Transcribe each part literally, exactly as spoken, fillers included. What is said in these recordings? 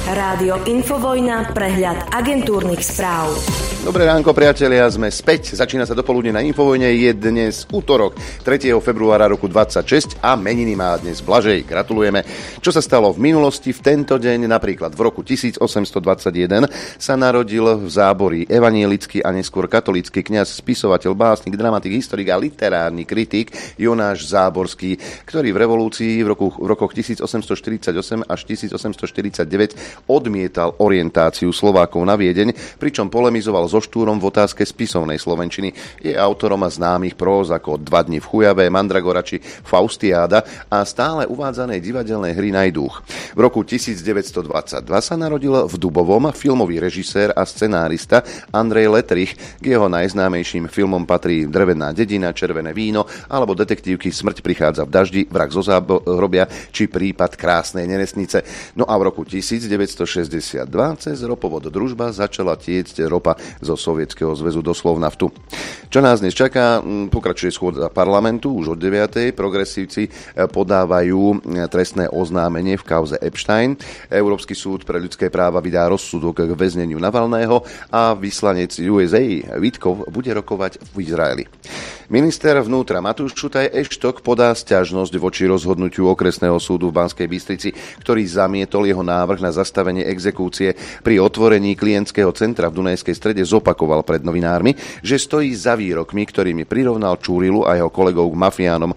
Rádio Infovojna, prehľad agentúrnych správ. Dobré ránko, priatelia, sme späť. Začína sa dopoludne na Infovojne. Je dnes útorok, tretieho februára roku dvadsaťšesť a meniny má dnes Blažej. Gratulujeme. Čo sa stalo v minulosti? V tento deň, napríklad v roku tisícosemstodvadsaťjeden, sa narodil v Záborí evanielický a neskôr katolícky kňaz, spisovateľ, básnik, dramatik, historik a literárny kritik Jonáš Záborský, ktorý v revolúcii v, roku, v rokoch tisícosemstoštyridsaťosem až tisícosemstoštyridsaťdeväť odmietal orientáciu Slovákov na Viedeň, pričom polemizoval so Štúrom v otázke spisovnej slovenčiny. Je autorom známych próz ako Dva dni v Chujave, Mandragora či Faustiáda a stále uvádzanej divadelnej hry Najduch. V roku tisícdeväťstodvadsaťdva sa narodil v Dubovom filmový režisér a scenárista Andrej Letrich. K jeho najznámejším filmom patrí Drevená dedina, Červené víno alebo detektívky Smrť prichádza v daždi, Vrah zo záhrobia či Prípad krásnej neresnice. No a v roku tisícdeväťstošesťdesiatdva cez ropovod Družba začala tiecť ropa zo Sovietskeho zväzu doslov naftu. Čo nás dnes čaká? Pokračuje schôdza parlamentu už od deviatej. Progresívci podávajú trestné oznámenie v kauze Epstein. Európsky súd pre ľudské práva vydá rozsudok k väzneniu Navalného a vyslanec ú es á Vitkov bude rokovať v Izraeli. Minister vnútra Matúš Šutaj Eštok podá sťažnosť voči rozhodnutiu okresného súdu v Banskej Bystrici, ktorý zamietol jeho návrh na zastavenie exekúcie. Pri otvorení klientského centra v Dunajskej Strede zopakoval pred novinármi, že stojí za výrokmi, ktorými prirovnal Čurilu a jeho kolegov k mafiánom e,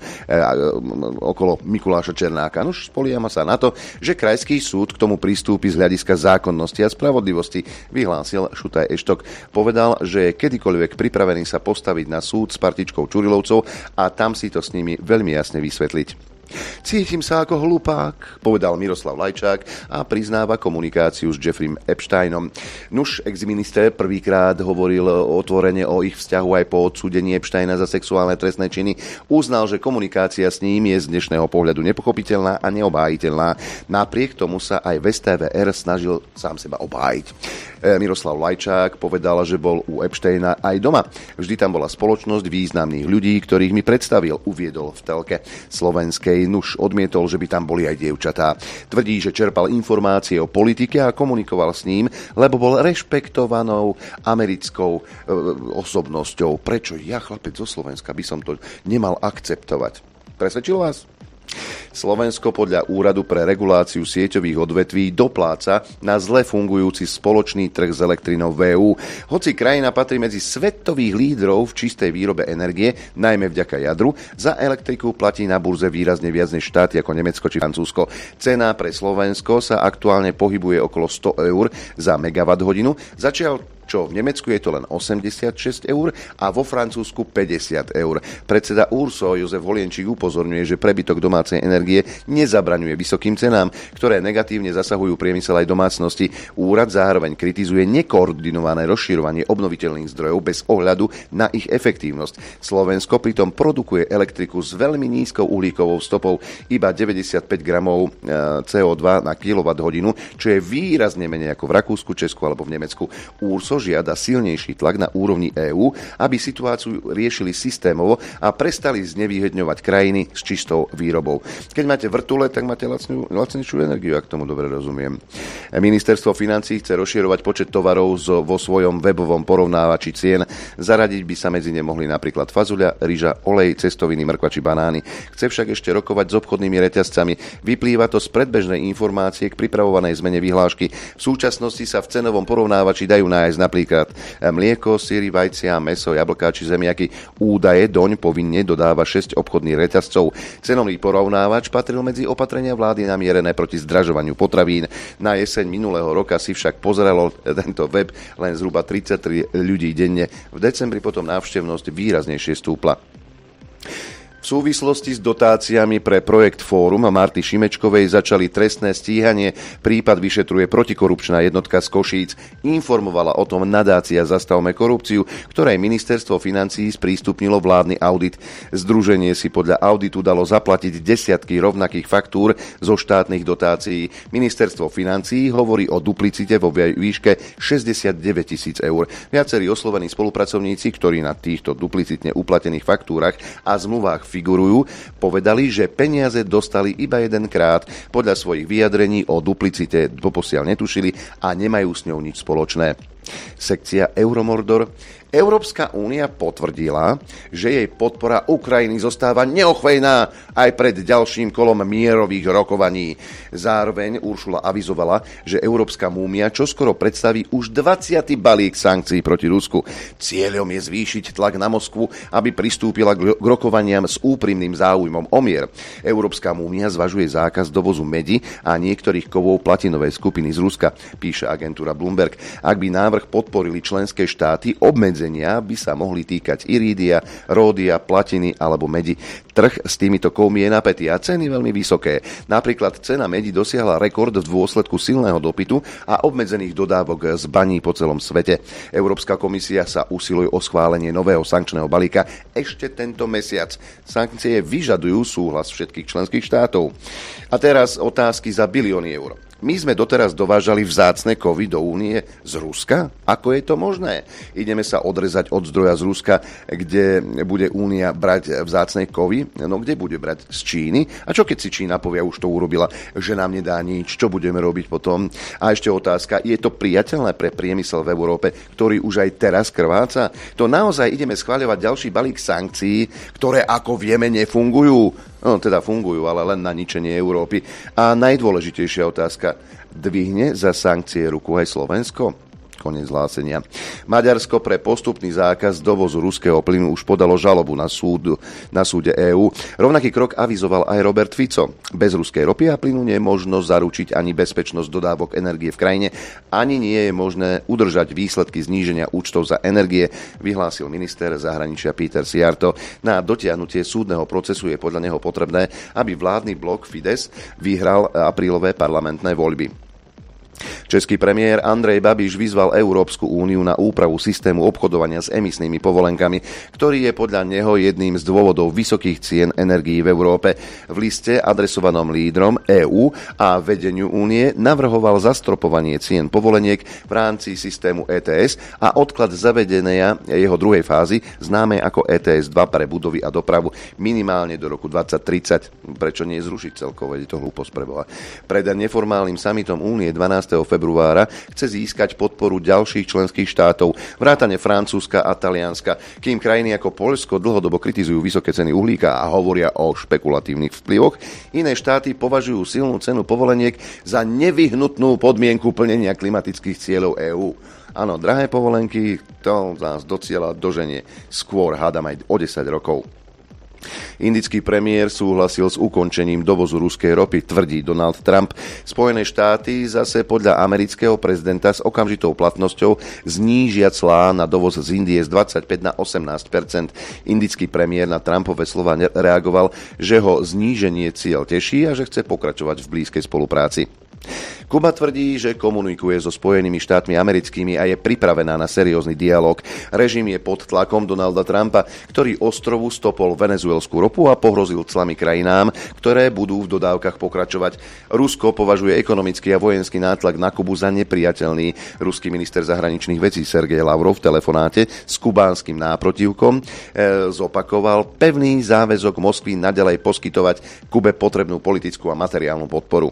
okolo Mikuláša Černáka. Nuž spoliama sa na to, že krajský súd k tomu pristúpi z hľadiska zákonnosti a spravodlivosti, vyhlásil Šutaj Eštok. Povedal, že je kedykoľvek pripravený sa postaviť na súd s partičkou Čurilovcov a tam si to s nimi veľmi jasne vysvetliť. Cítim sa ako hlupák, povedal Miroslav Lajčák a priznáva komunikáciu s Jeffreym Epsteinom. Nuž, exminister prvýkrát hovoril otvorene o ich vzťahu aj po odsúdení Epsteina za sexuálne trestné činy. Uznal, že komunikácia s ním je z dnešného pohľadu nepochopiteľná a neobhájiteľná. Napriek tomu sa aj v es té vé er snažil sám seba obhájiť. Miroslav Lajčák povedal, že bol u Epsteina aj doma. Vždy tam bola spoločnosť významných ľudí, ktorých mi predstavil, uviedol v telke slovenskej. Nuž odmietol, že by tam boli aj dievčatá. Tvrdí, že čerpal informácie o politike a komunikoval s ním, lebo bol rešpektovanou americkou e, osobnosťou. Prečo ja, chlapec zo Slovenska, by som to nemal akceptovať? Presvedčil vás? Slovensko podľa Úradu pre reguláciu sieťových odvetví dopláca na zle fungujúci spoločný trh s elektrinou vé ú. Hoci krajina patrí medzi svetových lídrov v čistej výrobe energie, najmä vďaka jadru, za elektriku platí na burze výrazne viac než štáty ako Nemecko či Francúzsko. Cena pre Slovensko sa aktuálne pohybuje okolo sto eur za megawatt hodinu, začiaľ čo v Nemecku je to len osemdesiatšesť eur a vo Francúzsku päťdesiat eur. Predseda Úrso Jozef Holienčík upozorňuje, že prebytok domácej energie nezabraňuje vysokým cenám, ktoré negatívne zasahujú priemysel aj domácnosti. Úrad zároveň kritizuje nekoordinované rozširovanie obnoviteľných zdrojov bez ohľadu na ich efektívnosť. Slovensko pritom produkuje elektriku s veľmi nízkou uhlíkovou stopou, iba deväťdesiatpäť gramov cé ó dva na kilowatthodinu, čo je výrazne menej ako v Rakúsku, Česku alebo v Nemecku. Úrso žiada silnejší tlak na úrovni EÚ, aby situáciu riešili systémovo a prestali znevýhodňovať krajiny s čistou výrobou. Keď máte vrtule, tak máte lacnú, lacnejšiu energiu, ak tomu dobre rozumiem. Ministerstvo financií chce rozširovať počet tovarov zo, vo svojom webovom porovnávači cien. Zaradiť by sa medzi ne mohli napríklad fazuľa, ryža, olej, cestoviny, mrkva či banány. Chce však ešte rokovať s obchodnými reťazcami. Vyplýva to z predbežnej informácie k pripravovanej zmene vyhlášky. V súčasnosti sa v cenovom porovnávači dajú nájsť napríklad mlieko, syry, vajcia, mäso, jablká či zemiaky. Údaje doň povinne dodáva šesť obchodných reťazcov. Cenový porovnávač patril medzi opatrenia vlády namierené proti zdražovaniu potravín. Na jeseň minulého roka si však pozeralo tento web len zhruba tridsaťtri ľudí denne. V decembri potom návštevnosť výraznejšie stúpla. V súvislosti s dotáciami pre projekt Fórum Marty Šimečkovej začali trestné stíhanie. Prípad vyšetruje protikorupčná jednotka z Košíc. Informovala o tom nadácia Zastavme korupciu, ktorej ministerstvo financií sprístupnilo vládny audit. Združenie si podľa auditu dalo zaplatiť desiatky rovnakých faktúr zo štátnych dotácií. Ministerstvo financií hovorí o duplicite vo výške šesťdesiatdeväť tisíc eur. Viacerí oslovení spolupracovníci, ktorí na týchto duplicitne uplatených faktúrach a zmluvách figurujú, povedali, že peniaze dostali iba jedenkrát. Podľa svojich vyjadrení o duplicite doposiaľ netušili a nemajú s ňou nič spoločné. Sekcia Euromordor. Európska únia potvrdila, že jej podpora Ukrajiny zostáva neochvejná aj pred ďalším kolom mierových rokovaní. Zároveň Ursula avizovala, že Európska únia čoskoro predstaví už dvadsiaty balík sankcií proti Rusku. Cieľom je zvýšiť tlak na Moskvu, aby pristúpila k rokovaniam s úprimným záujmom o mier. Európska únia zvažuje zákaz dovozu medi a niektorých kovov platinovej skupiny z Ruska, píše agentúra Bloomberg. Ak by návrh podporili členské štáty, obmedzenia by sa mohli týkať irídia, ródia, platiny alebo medi. Trh s týmito kovmi je napätý a ceny veľmi vysoké. Napríklad cena medi dosiahla rekord v dôsledku silného dopytu a obmedzených dodávok zbaní po celom svete. Európska komisia sa usiluje o schválenie nového sankčného balíka ešte tento mesiac. Sankcie vyžadujú súhlas všetkých členských štátov. A teraz otázky za bilióny eur. My sme doteraz dovážali vzácne kovy do únie z Ruska? Ako je to možné? Ideme sa odrezať od zdroja z Ruska, kde bude únia brať vzácne kovy? No kde bude brať? Z Číny? A čo keď si Čína povie, už to urobila, že nám nedá nič? Čo budeme robiť potom? A ešte otázka, je to priateľné pre priemysel v Európe, ktorý už aj teraz krváca? To naozaj ideme schvaľovať ďalší balík sankcií, ktoré ako vieme nefungujú? No, teda fungujú, ale len na ničenie Európy. A najdôležitejšia otázka, dvihne za sankcie ruku aj Slovensko? Koniec hlásenia. Maďarsko pre postupný zákaz dovozu ruského plynu už podalo žalobu na, súd, na súde EÚ. Rovnaký krok avizoval aj Robert Fico. Bez ruskej ropy a plynu nie je možno zaručiť ani bezpečnosť dodávok energie v krajine, ani nie je možné udržať výsledky zníženia účtov za energie, vyhlásil minister zahraničia Peter Szijjártó. Na dotiahnutie súdneho procesu je podľa neho potrebné, aby vládny blok Fides vyhral aprílové parlamentné voľby. Český premiér Andrej Babiš vyzval Európsku úniu na úpravu systému obchodovania s emisnými povolenkami, ktorý je podľa neho jedným z dôvodov vysokých cien energií v Európe. V liste adresovanom lídrom EÚ a vedeniu únie navrhoval zastropovanie cien povoleniek v rámci systému é té es a odklad zavedenia jeho druhej fázy, známej ako é té es dva pre budovy a dopravu, minimálne do roku dvadsať tridsať. Prečo nie zrušiť celkovo? Je to hlúposť preboha. Pred neformálnym summitom únie dvanásteho februára chce získať podporu ďalších členských štátov, vrátane Francúzska a Talianska, kým krajiny ako Poľsko dlhodobo kritizujú vysoké ceny uhlíka a hovoria o špekulatívnych vplyvoch. Iné štáty považujú silnú cenu povoleniek za nevyhnutnú podmienku plnenia klimatických cieľov EÚ. Áno, drahé povolenky, to nás do cieľa doženie. Skôr hádam aj o desať rokov. Indický premiér súhlasil s ukončením dovozu ruskej ropy, tvrdí Donald Trump. Spojené štáty zase podľa amerického prezidenta s okamžitou platnosťou znížia clá na dovoz z Indie z dvadsaťpäť na osemnásť percent. Indický premiér na Trumpove slova reagoval, že ho zníženie cieľ teší a že chce pokračovať v blízkej spolupráci. Kuba tvrdí, že komunikuje so Spojenými štátmi americkými a je pripravená na seriózny dialog. Režim je pod tlakom Donalda Trumpa, ktorý ostrovu stopol venezuelskú ropu a pohrozil clami krajinám, ktoré budú v dodávkach pokračovať. Rusko považuje ekonomický a vojenský nátlak na Kubu za nepriateľný. Ruský minister zahraničných vecí Sergej Lavrov v telefonáte s kubánskym náprotivkom e, zopakoval pevný záväzok Moskvy naďalej poskytovať Kube potrebnú politickú a materiálnu podporu.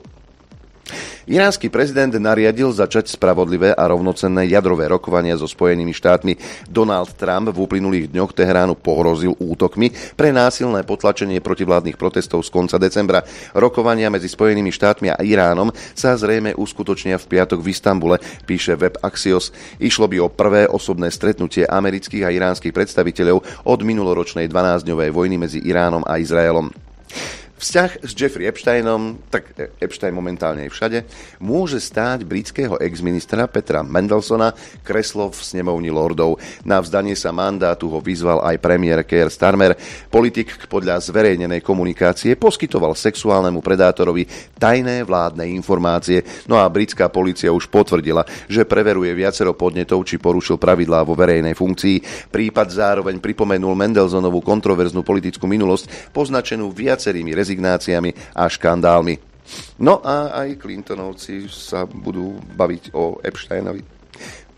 Iránsky prezident nariadil začať spravodlivé a rovnocenné jadrové rokovania so Spojenými štátmi. Donald Trump v uplynulých dňoch Teheránu pohrozil útokmi pre násilné potlačenie protivládnych protestov z konca decembra. Rokovania medzi Spojenými štátmi a Iránom sa zrejme uskutočnia v piatok v Istanbule, píše web Axios. Išlo by o prvé osobné stretnutie amerických a iránskych predstaviteľov od minuloročnej dvanásťdňovej vojny medzi Iránom a Izraelom. Vzťah s Jeffrey Epsteinom, tak Epstein momentálne je všade, môže stáť britského ex-ministra Petra Mandelsona kreslo v snemovni lordov. Na vzdanie sa mandátu ho vyzval aj premiér Keir Starmer. Politik podľa zverejnenej komunikácie poskytoval sexuálnemu predátorovi tajné vládne informácie. No a britská polícia už potvrdila, že preveruje viacero podnetov, či porušil pravidlá vo verejnej funkcii. Prípad zároveň pripomenul Mandelsonovú kontroverznú politickú minulosť, poznačenú viacerými rezignáciami rezignáciami a škandálmi. No a aj Clintonovci sa budú baviť o Epsteinovi.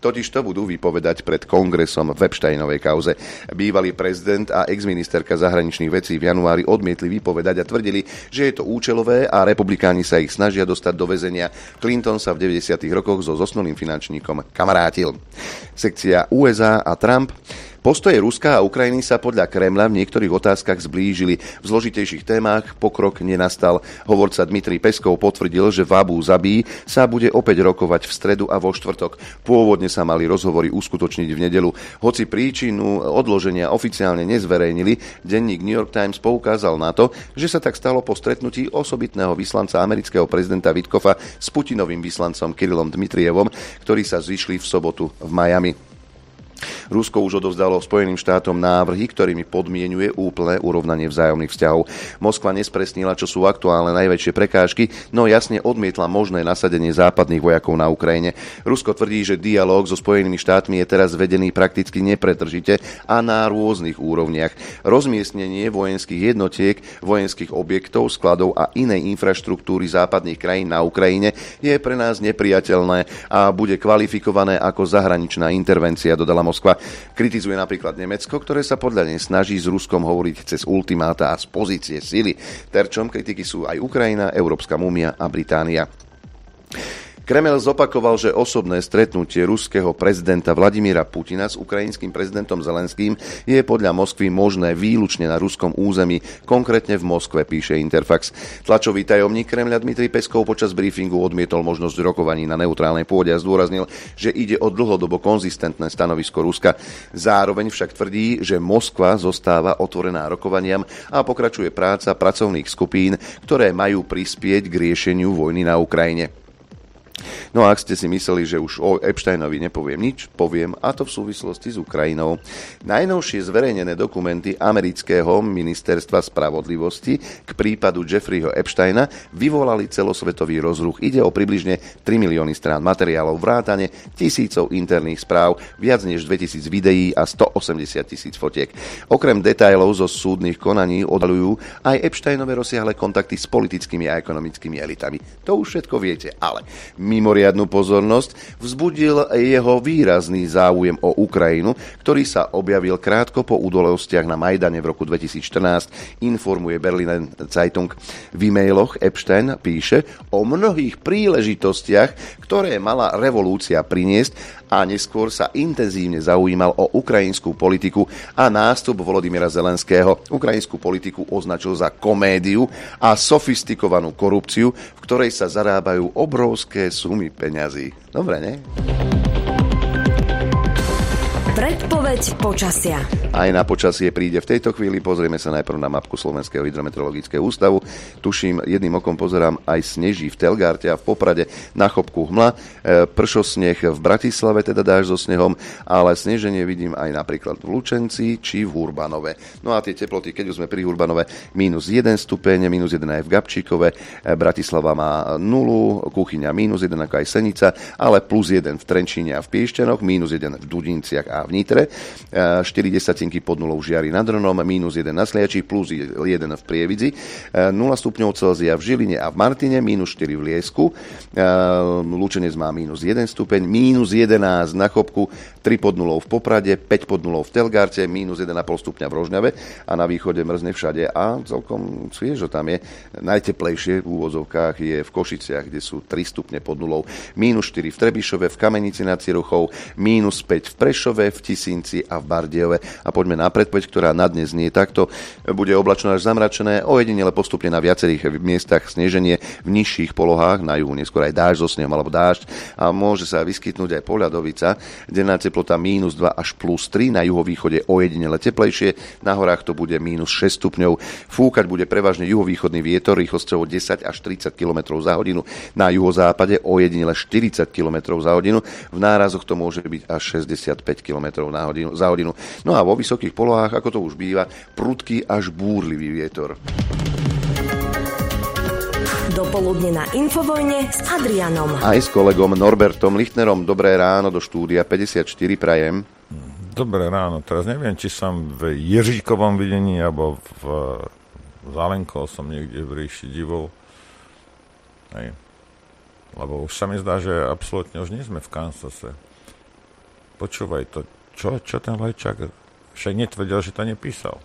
Totiž to budú vypovedať pred kongresom v Epsteinovej kauze. Bývalý prezident a exministerka zahraničných vecí v januári odmietli vypovedať a tvrdili, že je to účelové a republikáni sa ich snažia dostať do väzenia. Clinton sa v deväťdesiatych rokoch so zosnulým finančníkom kamarátil. Sekcia ú es á a Trump. Postoje Ruska a Ukrajiny sa podľa Kremľa v niektorých otázkach zblížili. V zložitejších témach pokrok nenastal. Hovorca Dmitrij Peskov potvrdil, že v Abu Zabí sa bude opäť rokovať v stredu a vo štvrtok. Pôvodne sa mali rozhovory uskutočniť v nedeľu. Hoci príčinu odloženia oficiálne nezverejnili, denník New York Times poukázal na to, že sa tak stalo po stretnutí osobitného vyslanca amerického prezidenta Witkoffa s Putinovým vyslancom Kirillom Dmitrijevom, ktorí sa zišli v sobotu v Miami. Rusko už odovzdalo Spojeným štátom návrhy, ktorými podmienuje úplné urovnanie vzájomných vzťahov. Moskva nespresnila, čo sú aktuálne najväčšie prekážky, no jasne odmietla možné nasadenie západných vojakov na Ukrajine. Rusko tvrdí, že dialóg so Spojenými štátmi je teraz vedený prakticky nepretržite a na rôznych úrovniach. Rozmiestnenie vojenských jednotiek, vojenských objektov, skladov a inej infraštruktúry západných krajín na Ukrajine je pre nás nepriateľné a bude kvalifikované ako zahraničná intervencia, dodala Moskva. Kritizuje napríklad Nemecko, ktoré sa podľa nej snaží s Ruskom hovoriť cez ultimáta a z pozície sily. Terčom kritiky sú aj Ukrajina, Európska únia a Británia. Kremel zopakoval, že osobné stretnutie ruského prezidenta Vladimíra Putina s ukrajinským prezidentom Zelenským je podľa Moskvy možné výlučne na ruskom území, konkrétne v Moskve, píše Interfax. Tlačový tajomník Kremľa Dmitrij Peskov počas briefingu odmietol možnosť rokovaní na neutrálnej pôde a zdôraznil, že ide o dlhodobo konzistentné stanovisko Ruska. Zároveň však tvrdí, že Moskva zostáva otvorená rokovaniam a pokračuje práca pracovných skupín, ktoré majú prispieť k riešeniu vojny na Ukrajine. No a ak ste si mysleli, že už o Epsteinovi nepoviem nič, poviem, a to v súvislosti s Ukrajinou. Najnovšie zverejnené dokumenty amerického ministerstva spravodlivosti k prípadu Jeffreyho Epsteina vyvolali celosvetový rozruch. Ide o približne tri milióny strán materiálov, vrátane tisícov interných správ, viac než dvetisíc videí a stoosemdesiat tisíc fotiek. Okrem detailov zo súdnych konaní odhaľujú aj Epsteinové rozsiahle kontakty s politickými a ekonomickými elitami. To už všetko viete, ale mimoriadnu pozornosť vzbudil jeho výrazný záujem o Ukrajinu, ktorý sa objavil krátko po udalostiach na Majdane v roku dvetisícštrnásť, informuje Berliner Zeitung. V e-mailoch Epstein píše o mnohých príležitostiach, ktoré mala revolúcia priniesť, a neskôr sa intenzívne zaujímal o ukrajinskú politiku a nástup Volodymyra Zelenského. Ukrajinskú politiku označil za komédiu a sofistikovanú korupciu, v ktorej sa zarábajú obrovské sumy peňazí. Dobre, ne? Predpoveď počasia. Aj na počasie príde v tejto chvíli. Pozrieme sa najprv na mapku Slovenského hydrometeorologického ústavu. Tuším, jedným okom pozerám, aj sneží v Telgarte a v Poprade, na Chopku hmla, pršosneh v Bratislave, teda dáž so snehom, ale sneženie vidím aj napríklad v Lučenci či v Urbanove. No a tie teploty, keď už sme pri Urbanove, mínus jeden stupeň, mínus jeden aj v Gabčíkove, Bratislava má nulu, Kuchyňa mínus jeden ako aj Senica, ale plus jeden v Trenčíne a v Piešťanoch, mínus jeden v Dudinciach a v Nitre, štyri desatinky pod nulou v Žiari nad Hronom, mínus jeden na Sliači, plus jeden v Prievidzi, nula stupňov Celzia v Žiline a v Martine, mínus štyri v Liesku, Lučenec má mínus jeden stupeň, mínus jedenásť na Chopku, tri pod nulou v Poprade, päť pod nulou v Telgarte, mínus jeden a pol stupňa v Rožňave a na východe mrzne všade a celkom sviežo tam je. Najteplejšie v úvozovkách je v Košiciach, kde sú tri stupne pod nulou, mínus štyri v Trebišove, v Kamenici nad Ciruchou, mínus päť v Prešove, v Tisínci a v Bardejove. A poďme na predpoveď, ktorá na dnes nie takto. Bude oblačno až zamračené, ojedinele postupne na viacerých miestach sneženie, v nižších polohách, na juhu neskôr aj dážď so snehom alebo dážď a môže sa vyskytnúť aj poľadovica. Denná teplota mínus dva až plus tri, na juhovýchode ojedinele teplejšie, na horách to bude mínus šesť stupňov. Fúkať bude prevažne juhovýchodný vietor rýchlosťou desať až tridsať kilometrov za hodinu, na juhozápade ojedinele štyridsať kilometrov za hodinu, v nárazoch to môže byť až šesťdesiatpäť kilometrov na hodinu, za hodinu. No a vo vysokých polohách, ako to už býva, prudký až búrlivý vietor. Dopoludne na Infovojne s Adrianom. Aj s kolegom Norbertom Lichtnerom. Dobré ráno do štúdia päťdesiatštyri prajem. Dobré ráno. Teraz neviem, či som v Ježíkovom videní, alebo v Zalenkov som niekde v ríši divov. Hej. Lebo už sa mi zdá, že absolútne už nie sme v Kansase. počúvaj to, čo, čo ten Lajčák však netvrdil, že to nepísal.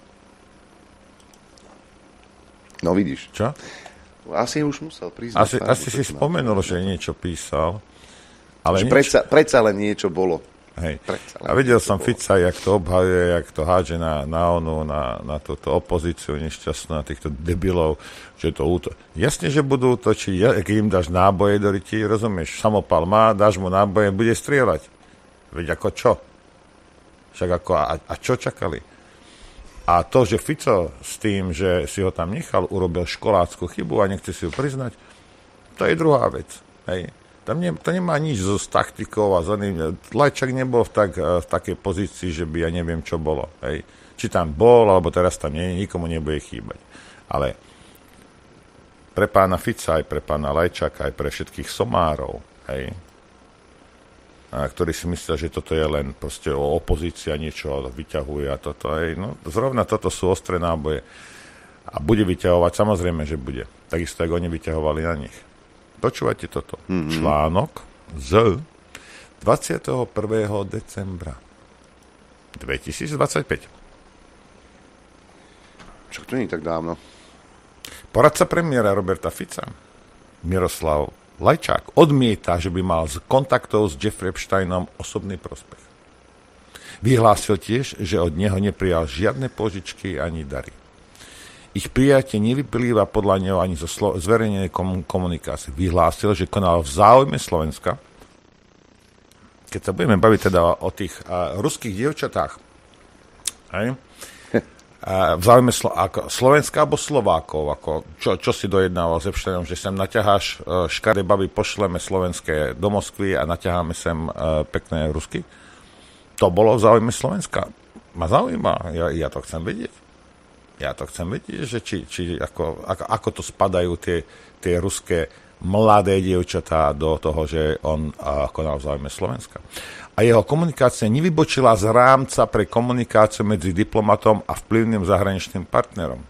No vidíš. Čo? Asi už musel priznať. Asi, asi si spomenul, že niečo písal. Ale že niečo... predsa, predsa len niečo bolo. Hej. A videl som bolo. Fica, jak to obhajuje, jak to hádže na, na onu, na, na túto opozíciu nešťastnú, na týchto debilov, že to úto... Jasne, že budú útočiť, keď im dáš náboje do ryti, rozumieš, samopal má, dáš mu náboje, bude strieľať. Veď ako čo? Však ako, a, a čo čakali? A to, že Fico s tým, že si ho tam nechal, urobil školácku chybu a nechce si ju priznať, to je druhá vec. Hej. Tam ne, to nemá nič so s taktikou a s oným. Lajčák nebol v, tak, v takej pozícii, že by ja neviem, čo bolo. Hej. Či tam bol, alebo teraz tam nie, nikomu nebude chýbať. Ale pre pána Fica, aj pre pána Lajčáka, aj pre všetkých somárov, hej, a ktorí si myslia, že toto je len proste o opozícia niečo vyťahuje a toto. Hej. No, zrovna toto sú ostré náboje. A bude vyťahovať, samozrejme, že bude. Takisto, ako oni vyťahovali na nich. Počúvajte toto. Mm-hmm. Článok z dvadsiateho prvého decembra dvetisícdvadsaťpäť. Čo to nie je tak dávno? Poradca premiéra Roberta Fica, Miroslav Lajčák, odmieta, že by mal z kontaktov s Jeffrey Epsteinom osobný prospech. Vyhlásil tiež, že od neho neprijal žiadne požičky ani dary. Ich prijatie nevyplýva podľa neho ani zo slo- zverejnenej kom- komunikácie. Vyhlásil, že konal v záujme Slovenska. Keď sa budeme baviť teda o tých uh, ruských dievčatách, hej, v záujme Slo- ako Slovenska alebo Slovákov, ako čo, čo si dojednával s Epsteinom, že sem naťaháš uh, škaredé baby, pošleme slovenské do Moskvy a naťaháme sem uh, pekné rusky. To bolo v záujme Slovenska. Ma zaujíma, ja, ja to chcem vedieť. Ja to chcem vedieť, že či, či ako, ako, ako to spadajú tie, tie ruské mladé dievčatá do toho, že on uh, konal v záujme Slovenska. A jeho komunikácia nevybočila z rámca pre komunikáciu medzi diplomatom a vplyvným zahraničným partnerom.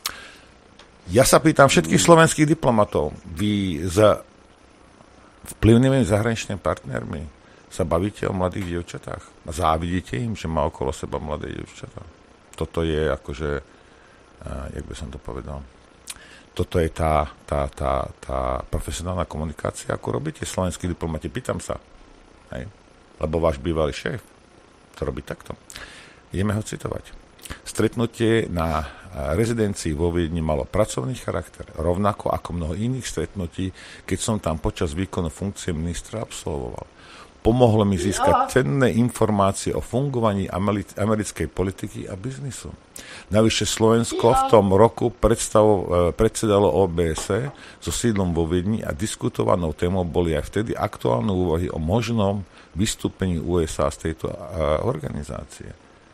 Ja sa pýtam všetkých slovenských diplomatov, vy s vplyvnými zahraničnými partnermi sa bavíte o mladých dievčatách a závidíte im, že má okolo seba mladé dievčatá. Toto je akože, uh, jak by som to povedal, toto je tá, tá, tá, tá profesionálna komunikácia, ako robíte slovenskí diplomati. Pýtam sa. Hej. Lebo váš bývalý šéf to robí takto. Ideme ho citovať. Stretnutie na rezidencii vo Viedni malo pracovný charakter, rovnako ako mnoho iných stretnutí, keď som tam počas výkonu funkcie ministra absolvoval. Pomohlo mi získať cenné informácie o fungovaní americkej politiky a biznisu. Navyše Slovensko v tom roku predsedalo ó bé es é so sídlom vo Viedni a diskutovanou témou boli aj vtedy aktuálne úvahy o možnom vystúpení ú es á z tejto organizácie.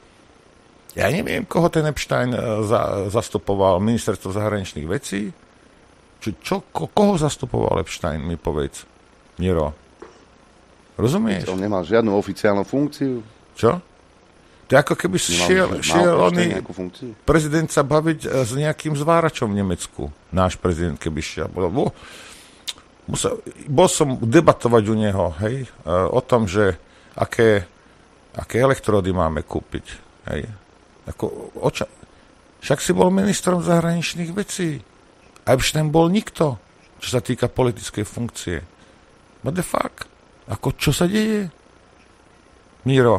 Ja neviem, koho ten Epstein za, zastupoval, ministerstvo zahraničných vecí. Či, čo, ko, koho zastupoval Epstein, mi povedz. Miro. Rozumieš? On nemal žiadnu oficiálnu funkciu. Čo? To je ako keby šiel, šiel oný prezident sa baviť s nejakým zváračom v Nemecku. Náš prezident, keby šiel. Bol, musel, bol som debatovať u neho, hej, o tom, že aké, aké elektrody máme kúpiť. Hej. Ako, oča, však si bol ministrom zahraničných vecí. A Epstein bol nikto, čo sa týka politickej funkcie. What the fuck? Ako, čo sa deje? Miro.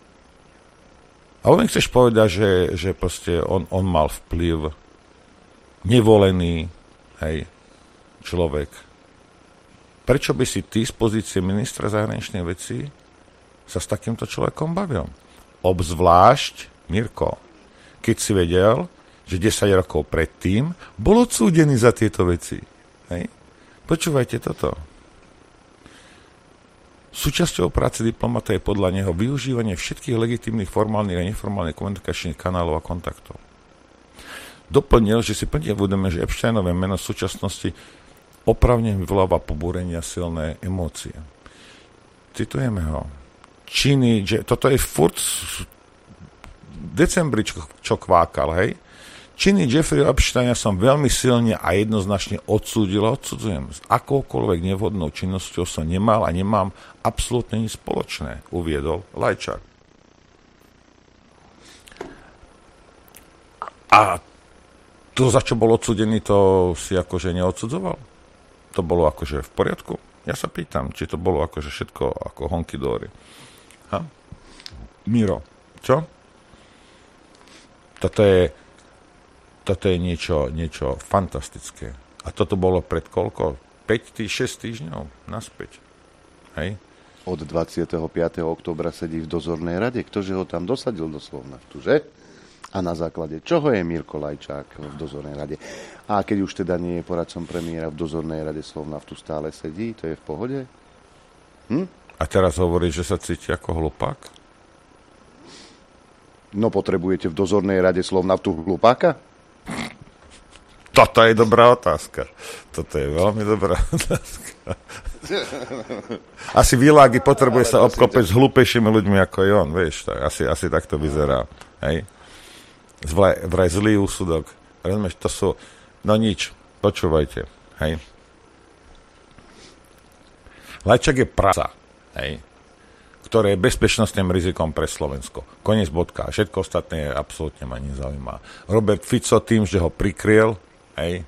A on chceš povedať, že, že proste on, on mal vplyv, nevolený, hej, človek. Prečo by si ty z pozície ministra zahraničnej veci sa s takýmto človekom bavil? Obzvlášť, Mirko, keď si vedel, že desať rokov predtým bol odsúdený za tieto veci. Hej? Počúvajte toto. Súčasťou práce diplomata je podľa neho využívanie všetkých legitímnych formálnych a neformálnych komunikačných kanálov a kontaktov. Doplnil, že si plne uvedomuje, že Epsteinové meno v súčasnosti opravne vyvoláva pobúrenia silné emócie. Citujeme ho. Číny, že toto je furt v decembri, čo, čo kvákal, hej? Činy Jeffreyho Epsteina som veľmi silne a jednoznačne odsúdil a odsudzujem. S akoukoľvek nevhodnou činnosťou som nemal a nemám absolútne nič spoločné, uviedol Lajčák. A to, za čo bol odsúdený, to si akože neodsudzoval? To bolo akože v poriadku? Ja sa pýtam, či to bolo akože všetko ako honky-dory. Ha? Miro, čo? Toto je Toto je niečo, niečo fantastické. A toto bolo pred koľko? päť, šesť týždňov naspäť. Hej? Od dvadsiateho piateho októbra sedí v dozornej rade. Ktože ho tam dosadil doslovna? Tuže? A na základe čoho je Mirko Lajčák v dozornej rade? A keď už teda nie je poradcom premiéra v dozornej rade, Slovnaft tu stále sedí, to je v pohode? Hm? A teraz hovorí, že sa cíti ako hlupák? No potrebujete v dozornej rade Slovnaftu hlupáka? Toto je dobrá otázka. Toto je veľmi dobrá otázka. Asi Világi potrebuje sa obklopiť s hlúpejšími ľuďmi ako je on, vieš, tak asi, asi tak to vyzerá. Hej? Vraj, vraj zlý úsudok. Rozumieš, to sú, no nič, počúvajte, hej. Lajčák je prasa, hej, ktoré je bezpečnostným rizikom pre Slovensko. Koniec bodka. Všetko ostatné absolútne ma nezaujíma. Robert Fico tým, že ho prikryl, hej,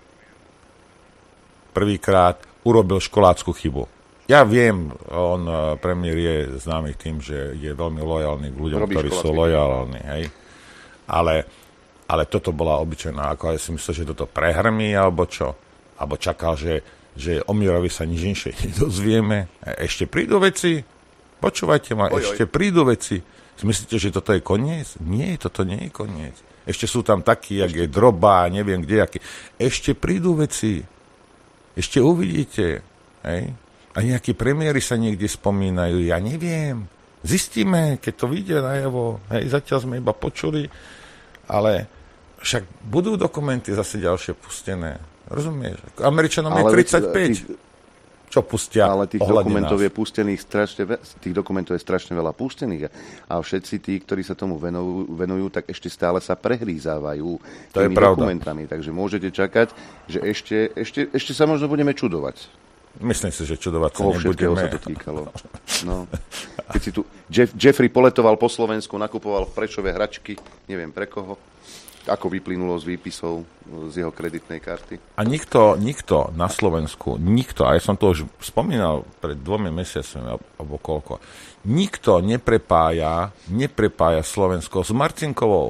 prvýkrát urobil školácku chybu. Ja viem, on, premiér, je známy tým, že je veľmi lojálny k ľuďom, Robí ktorí sú lojálni, hej. Ale, ale toto bola obyčajná, ako ja si myslel, že toto prehrmí, alebo čo? Alebo čakal, že, že o Mirovi sa nič inšie nedozvieme. Ešte prídu veci? Počúvajte ma, oj, ešte oj. prídu veci. Myslíte, že toto je koniec? Nie, toto nie je koniec. Ešte sú tam takí, jak je Droba, neviem kde, aký. Ešte prídu veci. Ešte uvidíte. Hej? A nejakí premiéry sa niekde spomínajú. Ja neviem. Zistíme, keď to vyjde najavo. Hej, zatiaľ sme iba počuli. Ale však budú dokumenty zase ďalšie pustené. Rozumieš? Američanom je tridsaťpäť. Ty... Čo pustia? Ale tých dokumentov nás. je pustených strašne ve- tých dokumentov je strašne veľa pustených a všetci tí, ktorí sa tomu venujú, venujú tak ešte stále sa prehrízávajú to tými dokumentami. Takže môžete čakať, že ešte, ešte, ešte sa možno budeme čudovať. Myslím si, že čudovať sa nebudeme. Koho všetkého sa to týkalo. No. Keď si tu Jeff, Jeffrey poletoval po Slovensku, nakupoval v Prešove hračky, neviem pre koho. Ako vyplynulo z výpisov z jeho kreditnej karty. A nikto, nikto na Slovensku, nikto, a ja som to už spomínal pred dvomi mesiacmi, alebo koľko, nikto neprepája, neprepája Slovensko s Marcinkovou,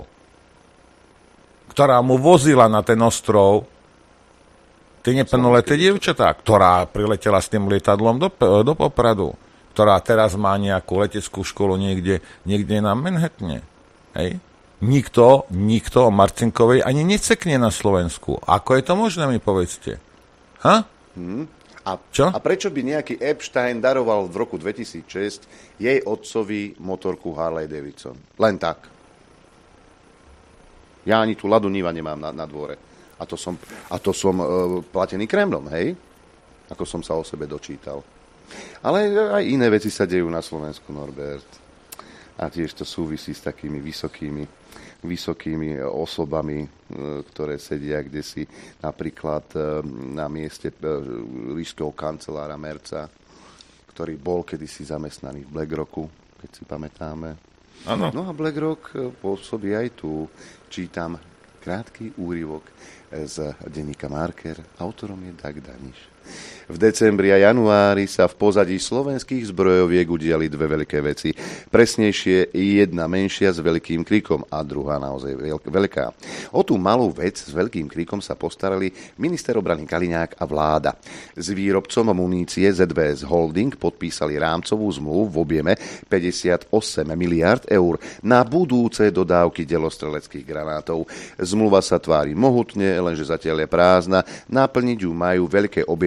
ktorá mu vozila na ten ostrov tie neplnoleté dievčatá, ktorá priletela s tým lietadlom do, do Popradu, ktorá teraz má nejakú leteckú školu niekde, niekde na Manhattane. Hej? Nikto, nikto o Marcinkovej ani necekne na Slovensku. Ako je to možné, mi povedzte? Ha? Hmm. A, Čo? a prečo by nejaký Epstein daroval v roku dvetisícšesť jej otcovi motorku Harley Davidson? Len tak. Ja ani tú Ladu Niva nemám na, na dvore. A to som, a to som uh, platený Kremlom, hej? Ako som sa o sebe dočítal. Ale aj iné veci sa dejú na Slovensku, Norbert. A tiež to súvisí s takými vysokými vysokými osobami, ktoré sedia kdesi napríklad na mieste líšského kancelára Merca, ktorý bol kedysi zamestnaný v BlackRocku, keď si pamätáme. Ano. No a BlackRock pôsobí aj tu. Čítam krátky úryvok z denníka Marker. Autorom je Dag Daniš. V decembri a januári sa v pozadí slovenských zbrojoviek udiali dve veľké veci. Presnejšie jedna menšia s veľkým krikom a druhá naozaj veľká. O tú malú vec s veľkým krikom sa postarali minister obrany Kaliňák a vláda. S výrobcom munície zet vé es Holding podpísali rámcovú zmluvu v objeme päťdesiatosem miliárd eur na budúce dodávky delostreleckých granátov. Zmluva sa tvári mohutne, lenže zatiaľ je prázdna. Naplniť ju majú veľké objednávky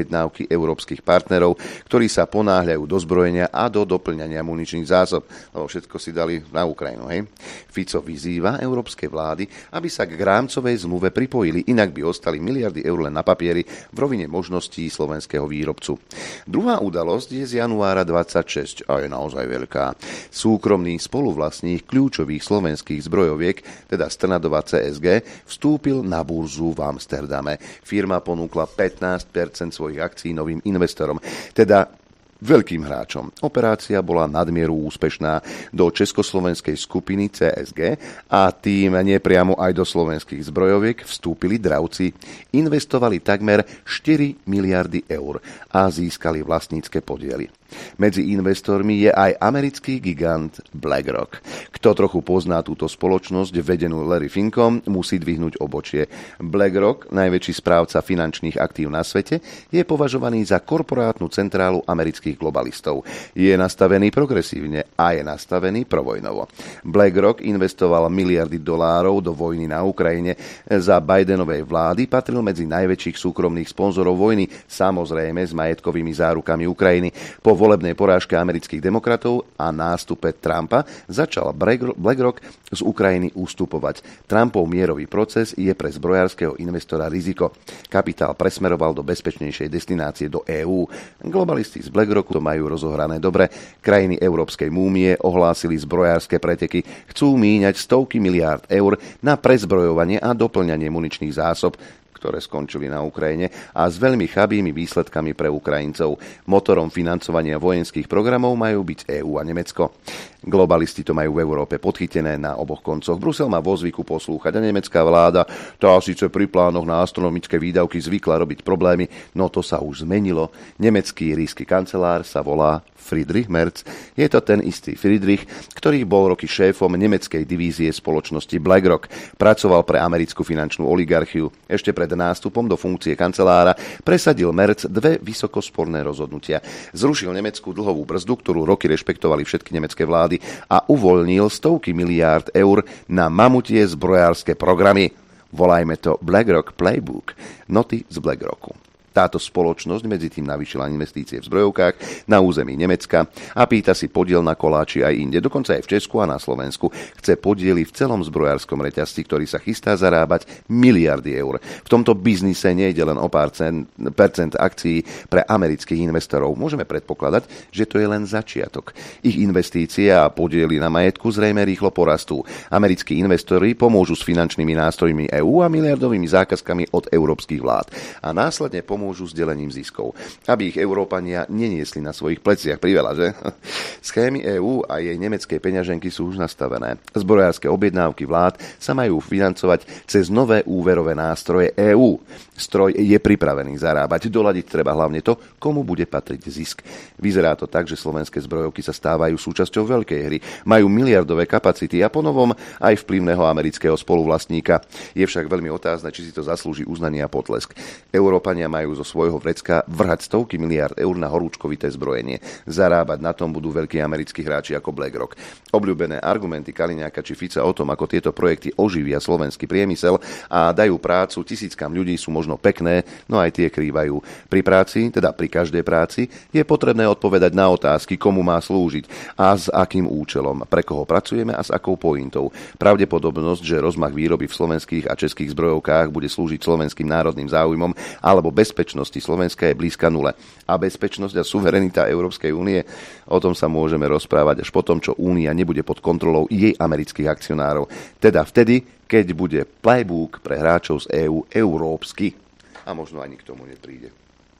európskych partnerov, ktorí sa ponáhľajú do zbrojenia a do doplňania muničných zásob, lebo všetko si dali na Ukrajinu. Hej. Fico vyzýva európske vlády, aby sa k rámcovej zmluve pripojili, inak by ostali miliardy eur len na papieri v rovine možností slovenského výrobcu. Druhá udalosť je z januára dvadsaťšesť a je naozaj veľká. Súkromný spoluvlastník kľúčových slovenských zbrojoviek, teda Strnadova cé es gé, vstúpil na burzu v Amsterdame. Firma ponúkla pätnásť percent svojich akcií novým investorom, teda veľkým hráčom. Operácia bola nadmieru úspešná. Do československej skupiny cé es gé a tým nepriamo aj do slovenských zbrojoviek vstúpili dravci. Investovali takmer štyri miliardy eur a získali vlastnícke podiely. Medzi investormi je aj americký gigant BlackRock. Kto trochu pozná túto spoločnosť, vedenú Larry Finkom, musí dvihnúť obočie. BlackRock, najväčší správca finančných aktív na svete, je považovaný za korporátnu centrálu amerických globalistov. Je nastavený progresívne a je nastavený provojnovo. BlackRock investoval miliardy dolárov do vojny na Ukrajine. Za Bidenovej vlády patril medzi najväčších súkromných sponzorov vojny, samozrejme s majetkovými zárukami Ukrajiny. Po volebnej porážke amerických demokratov a nástupe Trumpa začal BlackRock z Ukrajiny ústupovať. Trumpov mierový proces je pre zbrojárskeho investora riziko. Kapitál presmeroval do bezpečnejšej destinácie do EÚ. Globalisti z BlackRocku to majú rozohrané dobre. Krajiny európskej múmie ohlásili zbrojárske preteky. Chcú míňať stovky miliárd eur na prezbrojovanie a doplňanie muničných zásob, ktoré skončili na Ukrajine, a s veľmi chabými výsledkami pre Ukrajincov. Motorom financovania vojenských programov majú byť EÚ a Nemecko. Globalisti to majú v Európe podchytené na oboch koncoch. Brusel má vo zvyku poslúchať a nemecká vláda, tá síce pri plánoch na astronomické výdavky zvykla robiť problémy, no to sa už zmenilo. Nemecký ríšsky kancelár sa volá Friedrich Merz. Je to ten istý Friedrich, ktorý bol roky šéfom nemeckej divízie spoločnosti BlackRock. Pracoval pre americkú finančnú oligarchiu. Ešte pred nástupom do funkcie kancelára presadil Merz dve vysokosporné rozhodnutia. Zrušil nemeckú dlhovú brzdu, ktorú roky rešpektovali všetky nemecké vlády, a uvoľnil stovky miliárd eur na mamutie zbrojárske programy. Volajme to BlackRock Playbook. Noty z BlackRocku. Táto spoločnosť medzi tým navýšila investície v zbrojovkách na území Nemecka a pýta si podiel na koláči aj inde, dokonca aj v Česku a na Slovensku. Chce podiely v celom zbrojárskom reťazci, ktorý sa chystá zarábať miliardy eur. V tomto biznise nejde len o pár cent, percent akcií pre amerických investorov. Môžeme predpokladať, že to je len začiatok. Ich investície a podiely na majetku zrejme rýchlo porastú. Americkí investori pomôžu s finančnými nástrojmi EÚ a miliardovými zákazkami od európskych vlád. A následne pomôžu môžu s delením ziskov, aby ich Európania neniesli na svojich pleciach priveľa, že? Schémy EÚ a jej nemecké peňaženky sú už nastavené. Zbrojárske objednávky vlád sa majú financovať cez nové úverové nástroje EÚ. Stroj je pripravený zarábať. Doladiť treba hlavne to, komu bude patriť zisk. Vyzerá to tak, že slovenské zbrojovky sa stávajú súčasťou veľkej hry. Majú miliardové kapacity a ponovom aj vplyvného amerického spoluvlastníka. Je však veľmi otázne, či si to zaslúži uznanie a potlesk. Európania majú zo svojho vrecka vrhať stovky miliárd eur na horúčkovité zbrojenie. Zarábať na tom budú veľkí americkí hráči ako BlackRock. Obľúbené argumenty Kaliňáka či Fica o tom, ako tieto projekty oživia slovenský priemysel a dajú prácu tisíckam ľudí, sú možno pekné, no aj tie krývajú. Pri práci, teda pri každej práci, je potrebné odpovedať na otázky, komu má slúžiť a s akým účelom, pre koho pracujeme a s akou pointou. Pravdepodobnosť, že rozmach výroby v slovenských a českých zbrojovkách bude slúžiť slovenským národným záujmom alebo bezpečnosti Slovenska je blízka nule. A bezpečnosť a suverenita Európskej únie, o tom sa môžeme rozprávať až potom, čo únia nebude pod kontrolou jej amerických akcionárov. Teda vtedy, keď bude playbook pre hráčov z EÚ európsky. A možno ani k tomu nepríde.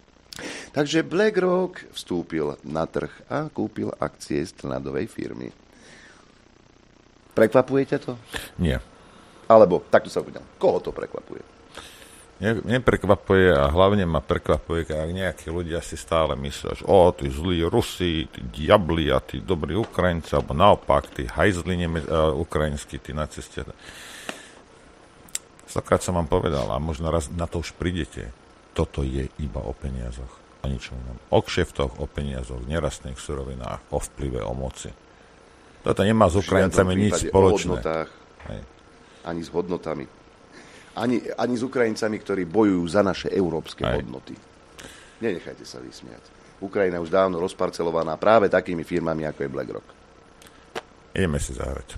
Takže BlackRock vstúpil na trh a kúpil akcie Strnadovej firmy. Prekvapuje ťa to? Nie. Alebo, takto sa budem. Koho to prekvapuje? Mne prekvapuje a hlavne ma prekvapuje, ak nejakí ľudia si stále myslia, že o, tí zlí Rusi, tí diabli a tí dobrí Ukrajinci, alebo naopak, tí hajzli neme- uh, ukrajinskí, tí nacisti. Stokrát som vám povedal, a možno raz na to už prídete, toto je iba o peniazoch. O ničom inom. O kšeftoch, o peniazoch, nerastných surovinách, o vplyve, o moci. Toto nemá s Ukrajincami nič spoločné. Hej. Ani s hodnotami. Ani, ani s Ukrajincami, ktorí bojujú za naše európske Aj. hodnoty. Nenechajte sa vysmiať. Ukrajina už dávno rozparcelovaná práve takými firmami, ako je BlackRock. Ideme si zahrať.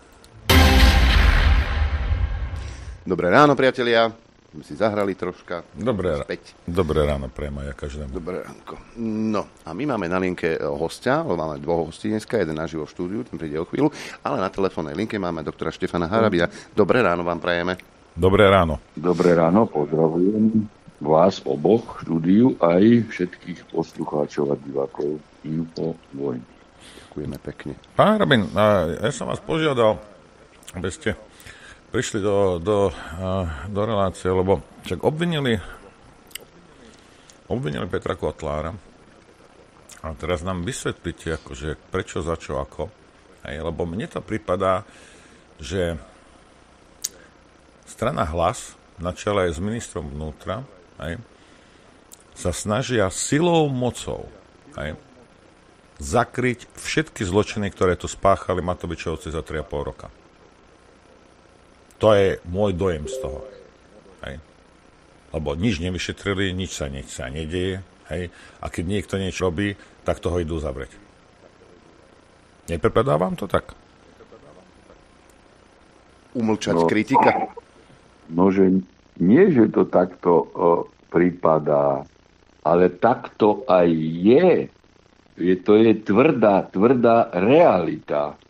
Dobré ráno, priatelia. My si zahrali troška. Dobré, Späť. dobré ráno pre Maja každému. Dobré ránko. No, a my máme na linke hostia, máme dvoch hostí dneska, jeden naživo v štúdiu, ten príde o chvíľu, ale na telefónnej linke máme doktora Štefana Harabina. Dobré ráno vám prajeme. Dobré ráno. Dobré ráno, pozdravujem vás oboch v štúdiu aj všetkých poslucháčov a divákov Infovojny. Ďakujeme pekne. Pán Harabin, ja som vás požiadal, aby ste prišli do, do, do relácie, lebo však obvinili obvinili Petra Kotlára a teraz nám vysvetlíte, akože prečo, za čo, ako. Hej, lebo mne to pripadá, že strana Hlas na čele s ministrom vnútra, hej, sa snažia silou, mocou, hej, zakryť všetky zločiny, ktoré tu spáchali Matovičovci za tri a pol roka. To je môj dojem z toho. Hej. Lebo nič nevyšetrili, nič sa, nič sa nedieje. Hej. A keď niekto niečo robí, tak toho idú zavrieť. Neprepadá vám to tak? Umlčať No, kritika? No, že nie, že to takto o, prípadá, ale takto aj je. je. To je tvrdá, tvrdá realita.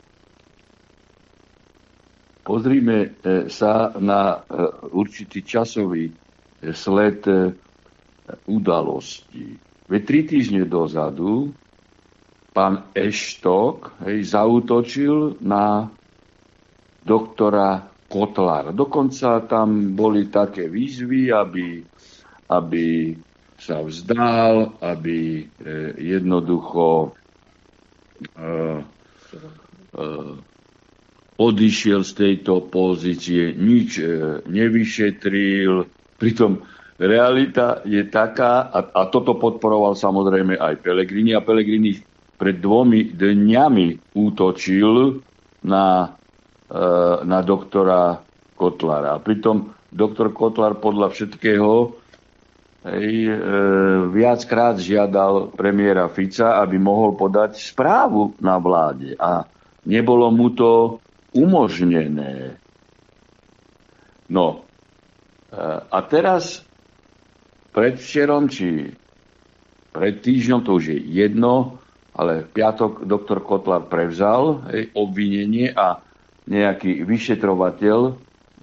Pozrime sa na určitý časový sled udalostí. Veď tri týždne dozadu pán Eštok hej, zaútočil na doktora Kotlára. Dokonca tam boli také výzvy, aby, aby sa vzdal, aby eh, jednoducho eh, eh, odišiel z tejto pozície, nič e, nevyšetril. Pritom realita je taká, a, a toto podporoval samozrejme aj Pellegrini, a Pellegrini pred dvomi dňami útočil na, e, na doktora Kotlára. A pritom doktor Kotlár podľa všetkého hej, e, viackrát žiadal premiéra Fica, aby mohol podať správu na vláde. A nebolo mu to umožnené. No. A teraz predvčerom, či pred týždňom, to už je jedno, ale v piatok doktor Kotlár prevzal hej, obvinenie a nejaký vyšetrovateľ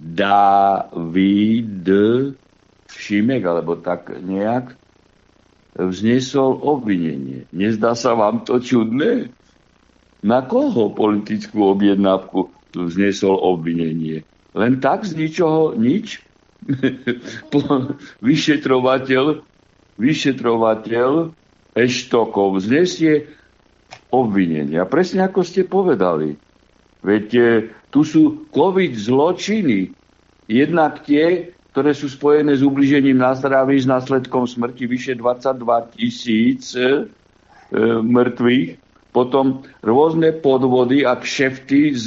Dávid Šimek, alebo tak nejak, vznesol obvinenie. Nezdá sa vám to čudné? Na koho politickú objednávku vznesol obvinenie? Len tak z ničoho nič? vyšetrovateľ, vyšetrovateľ Eštokov vznesie obvinenie. A presne ako ste povedali. Veď tu sú COVID zločiny. Jednak tie, ktoré sú spojené s ubližením na zdraví s následkom smrti vyše dvadsaťdva tisíc e, mŕtvych. Potom rôzne podvody a kšefty s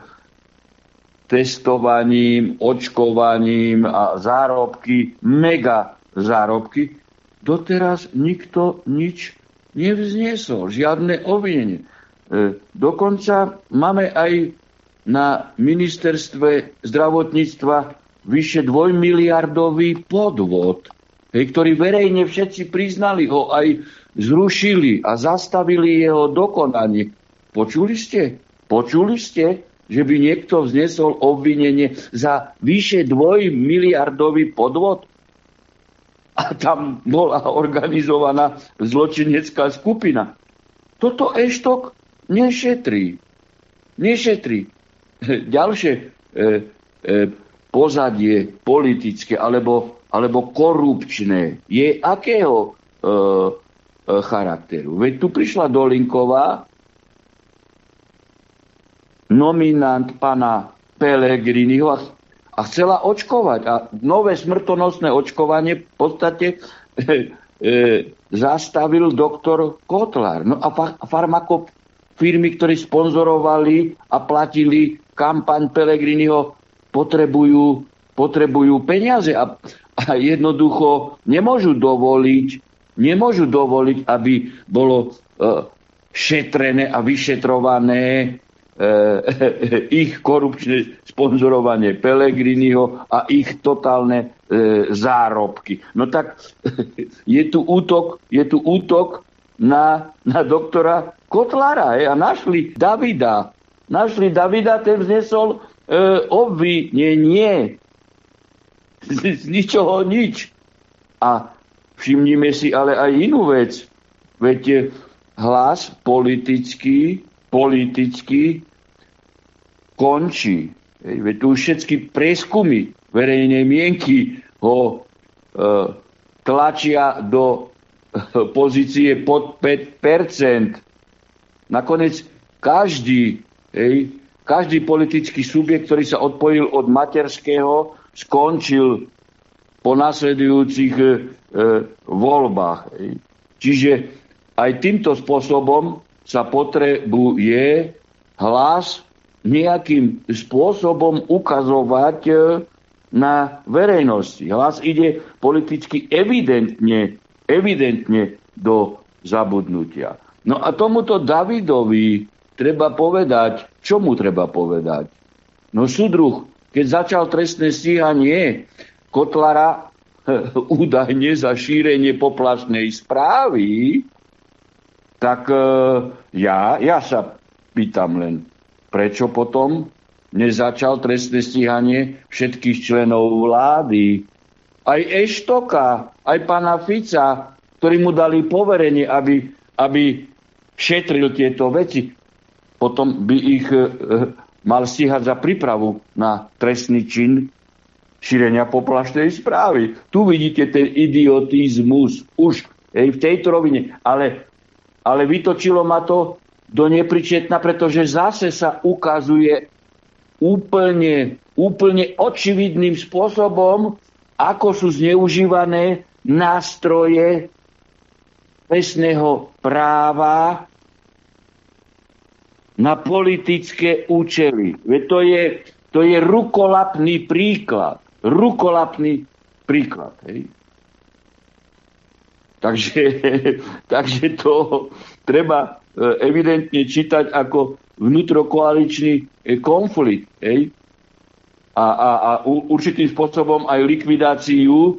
testovaním, očkovaním a zárobky, mega zárobky. Doteraz nikto nič nevzniesol, žiadne obvinenie. Dokonca máme aj na ministerstve zdravotníctva vyše dvojmiliardový podvod, ktorý verejne všetci priznali, ho aj zrušili a zastavili jeho dokonanie. Počuli ste? Počuli ste, že by niekto vznesol obvinenie za vyše dvojmiliardový podvod? A tam bola organizovaná zločinecká skupina. Toto Eštok nešetrí. Nešetrí. Ďalšie e, e, pozadie politické alebo, alebo korupčné je akého e, charakteru. Veď tu prišla Dolinková, nominant pana Pellegriniho a, a chcela očkovať. A nové smrtonosné očkovanie v podstate e, e, zastavil doktor Kotlár. No a fa- farmako firmy, ktorí sponzorovali a platili kampaň Pellegriniho, potrebujú, potrebujú peniaze a, a jednoducho nemôžu dovoliť nemôžu dovoliť, aby bolo uh, šetrené a vyšetrované uh, ich korupčné sponzorovanie Pellegriniho a ich totálne uh, zárobky. No tak je tu útok, je tu útok na, na doktora Kotlára, hej, a našli Davida. Našli Davida, ten vznesol uh, obvinenie. Z ničoho nič. A všimnime si ale aj inú vec. Veď Hlas politický, politicky končí. Veď tu všetky prieskumy verejnej mienky ho e, tlačia do e, pozície pod päť percent. Nakoniec každý, hej, každý politický subjekt, ktorý sa odpojil od materského, skončil po nasledujúcich e, voľbách. Čiže aj týmto spôsobom sa potrebuje Hlas nejakým spôsobom ukazovať e, na verejnosti. Hlas ide politicky evidentne, evidentne do zabudnutia. No a tomuto Davidovi treba povedať, čo mu treba povedať? No súdruh, keď začal trestné stíhanie Kotlára údajne za šírenie poplašnej správy, tak ja, ja sa pýtam len, prečo potom nezačal trestné stíhanie všetkých členov vlády? Aj Eštoka, aj pána Fica, ktorí mu dali poverenie, aby, aby šetril tieto veci. Potom by ich e, mal stíhať za prípravu na trestný čin šírenia poplašnej správy. Tu vidíte ten idiotizmus už hej, v tejto rovine. Ale, ale vytočilo ma to do nepričetna, pretože zase sa ukazuje úplne, úplne očividným spôsobom, ako sú zneužívané nástroje trestného práva na politické účely. Veď to je, to je rukolapný príklad. Rukolapný príklad. Hej. Takže, takže to treba evidentne čítať ako vnútrokoaličný konflikt. Hej. A, a, a určitým spôsobom aj likvidáciu e,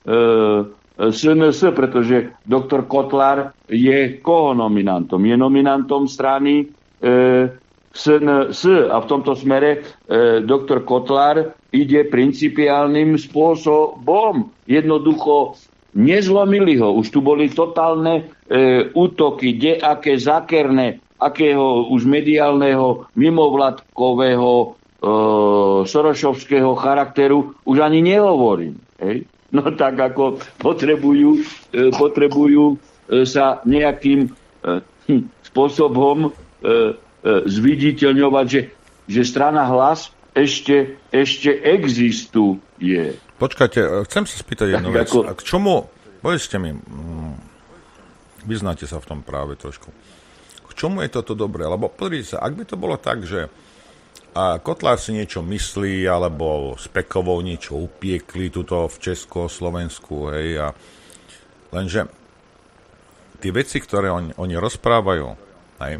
es en es, pretože doktor Kotlár je koho nominantom? Je nominantom strany e, es en es a v tomto smere e, doktor Kotlár ide principiálnym spôsobom. Jednoducho nezlomili ho. Už tu boli totálne e, útoky, dejaké zákerné, akého už mediálneho, mimovládkového, e, sorošovského charakteru už ani nehovorím. Hej? No tak ako potrebujú, e, potrebujú e, sa nejakým e, hm, spôsobom e, e, zviditeľňovať, že, že strana Hlas ešte, ešte existuje. Počkajte, chcem sa spýtať jednu vec. Ako... K čomu, povedzte mi, vyznáte sa v tom práve trošku, k čomu je toto dobré? Lebo pozrite sa, ak by to bolo tak, že a Kotlár si niečo myslí, alebo s Pekovou niečo upiekli tuto v Česku, Slovensku, hej, a lenže tie veci, ktoré on, oni rozprávajú, hej,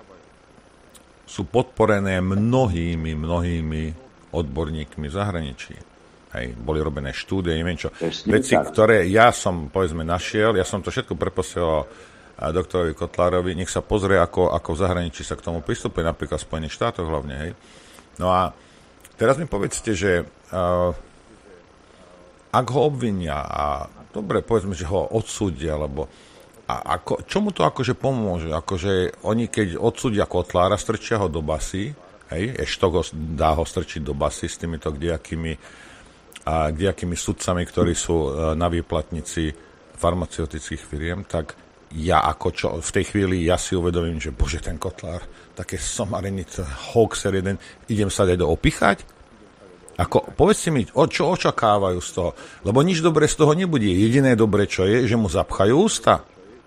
sú podporené mnohými, mnohými odborníkmi v zahraničí. Hej, boli robené štúdie, neviem čo. Veci, ktoré ja som, povedzme, našiel, ja som to všetko preposielal doktorovi Kotlárovi, nech sa pozrie, ako, ako v zahraničí sa k tomu pristupuje, napríklad v Spojených štátoch hlavne, hej. No a teraz mi povedzte, že uh, ak ho obvinia a dobre, povedzme, že ho odsúdia, alebo a ako, čomu to akože pomôže? Akože oni, keď odsúdia Kotlára, strčia ho do basy, hej, Eštok ho dá ho strčiť do basy s týmito kdejakými a kdejakými sudcami, ktorí sú uh, na výplatnici farmaceutických firiem, tak ja ako čo, v tej chvíli ja si uvedomím, že bože, ten Kotlár, také somarenice, hoaxer jeden, idem sa dať do opichať? Ako, povedzte mi, o, čo očakávajú z toho? Lebo nič dobre z toho nebude. Jediné dobre, čo je, že mu zapchajú ústa.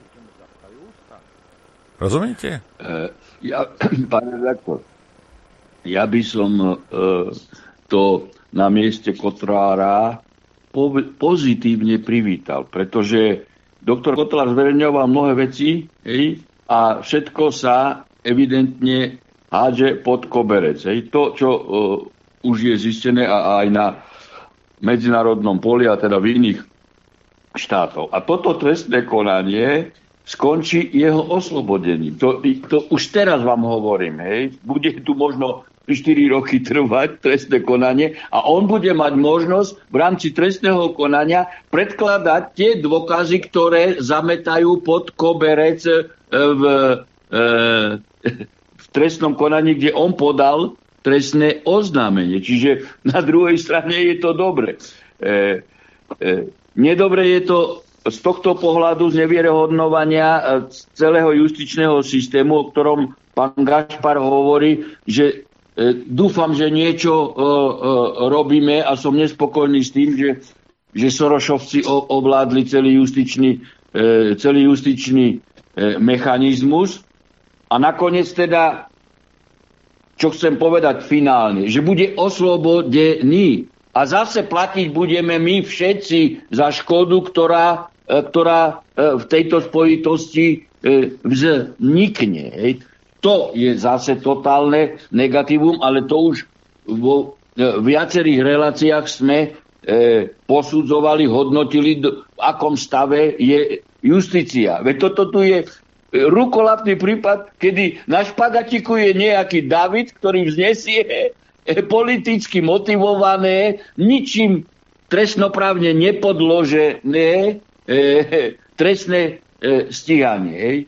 Rozumiete? Uh, ja, pán redaktor, ja by som uh, to na mieste Kotlára po, pozitívne privítal, pretože doktor Kotlár zverejňoval mnohé veci, hej, a všetko sa evidentne hádže pod koberec. Hej. To, čo uh, už je zistené a, a aj na medzinárodnom poli, a teda v iných štátov. A toto trestné konanie skončí jeho oslobodením. To, to už teraz vám hovorím. Hej. Bude tu možno štyri roky trvať trestné konanie a on bude mať možnosť v rámci trestného konania predkladať tie dôkazy, ktoré zametajú pod koberec v, v trestnom konaní, kde on podal trestné oznámenie. Čiže na druhej strane je to dobre. E, e, nedobre je to z tohto pohľadu znevierohodnovania celého justičného systému, o ktorom pán Gašpar hovorí, že dúfam, že niečo uh, uh, robíme a som nespokojný s tým, že, že Sorošovci o, ovládli celý justičný, uh, celý justičný uh, mechanizmus. A nakoniec teda, čo chcem povedať finálne, že bude oslobodený. A zase platiť budeme my všetci za škodu, ktorá, uh, ktorá uh, v tejto spojitosti uh, vznikne. Hej. To je zase totálne negatívum, ale to už vo viacerých reláciách sme e, posudzovali, hodnotili, v akom stave je justícia. Veď toto tu je rukolapný prípad, kedy na špagatiku je nejaký David, ktorý vznesie e, politicky motivované, ničím trestnoprávne nepodložené e, trestné e, stíhanie. Hej.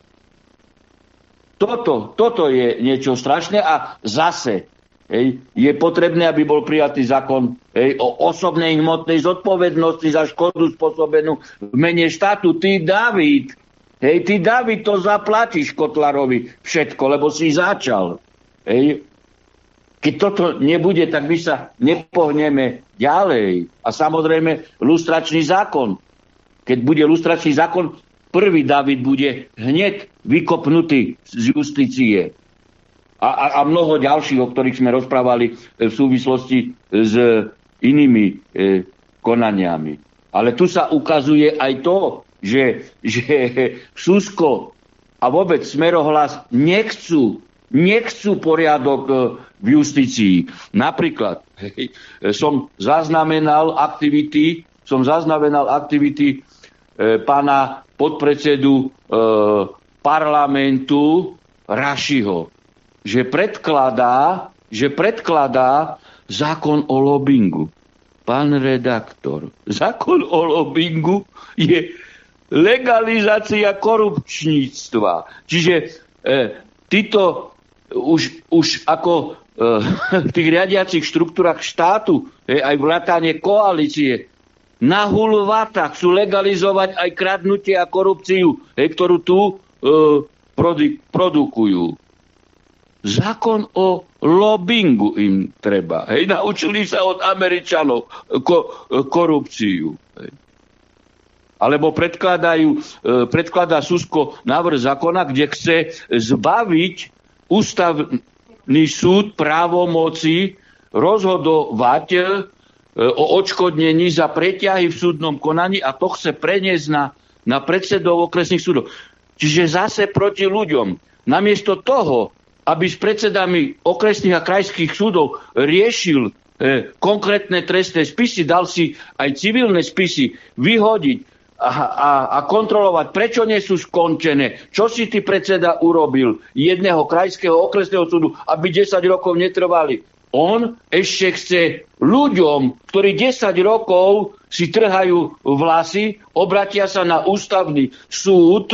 Toto, toto je niečo strašné a zase hej, je potrebné, aby bol prijatý zákon hej, o osobnej hmotnej zodpovednosti za škodu spôsobenú v mene štátu. Ty, David, hej, ty, David, to zaplatíš Kotlárovi všetko, lebo si začal. Hej. Keď toto nebude, tak my sa nepohneme ďalej. A samozrejme, lustračný zákon. Keď bude lustračný zákon, prvý David bude hneď vykopnutý z justície. A, a, a mnoho ďalších, o ktorých sme rozprávali v súvislosti s inými e, konaniami. Ale tu sa ukazuje aj to, že, že Susko a vôbec Smerohlas nechcú, nechcú poriadok e, v justícii. Napríklad hej, som zaznamenal aktivity, som zaznamenal aktivity e, pána podpredsedu e, parlamentu Rašiho, že predkladá, že predkladá zákon o lobingu. Pán redaktor, zákon o lobingu je legalizácia korupčníctva. Čiže e, títo už, už ako e, v tých riadiacich štruktúrach štátu, e, aj vrátane koalície, na hulvatách chcú legalizovať aj kradnutie a korupciu, hej, ktorú tu e, produ- produkujú. Zákon o lobingu im treba. Hej, naučili sa od Američanov ko- korupciu. Hej. Alebo predkladajú, e, predkladá Susko návrh zákona, kde chce zbaviť ústavný súd právomoci rozhodovať o odškodnení za preťahy v súdnom konaní a to chce preniesť na, na predsedov okresných súdov. Čiže zase proti ľuďom. Namiesto toho, aby s predsedami okresných a krajských súdov riešil e, konkrétne trestné spisy, dal si aj civilné spisy vyhodiť a, a, a kontrolovať, prečo nie sú skončené, čo si ty predseda urobil jedného krajského okresného súdu, aby desať rokov netrvali. On ešte chce ľuďom, ktorí desať rokov si trhajú vlasy, obratia sa na ústavný súd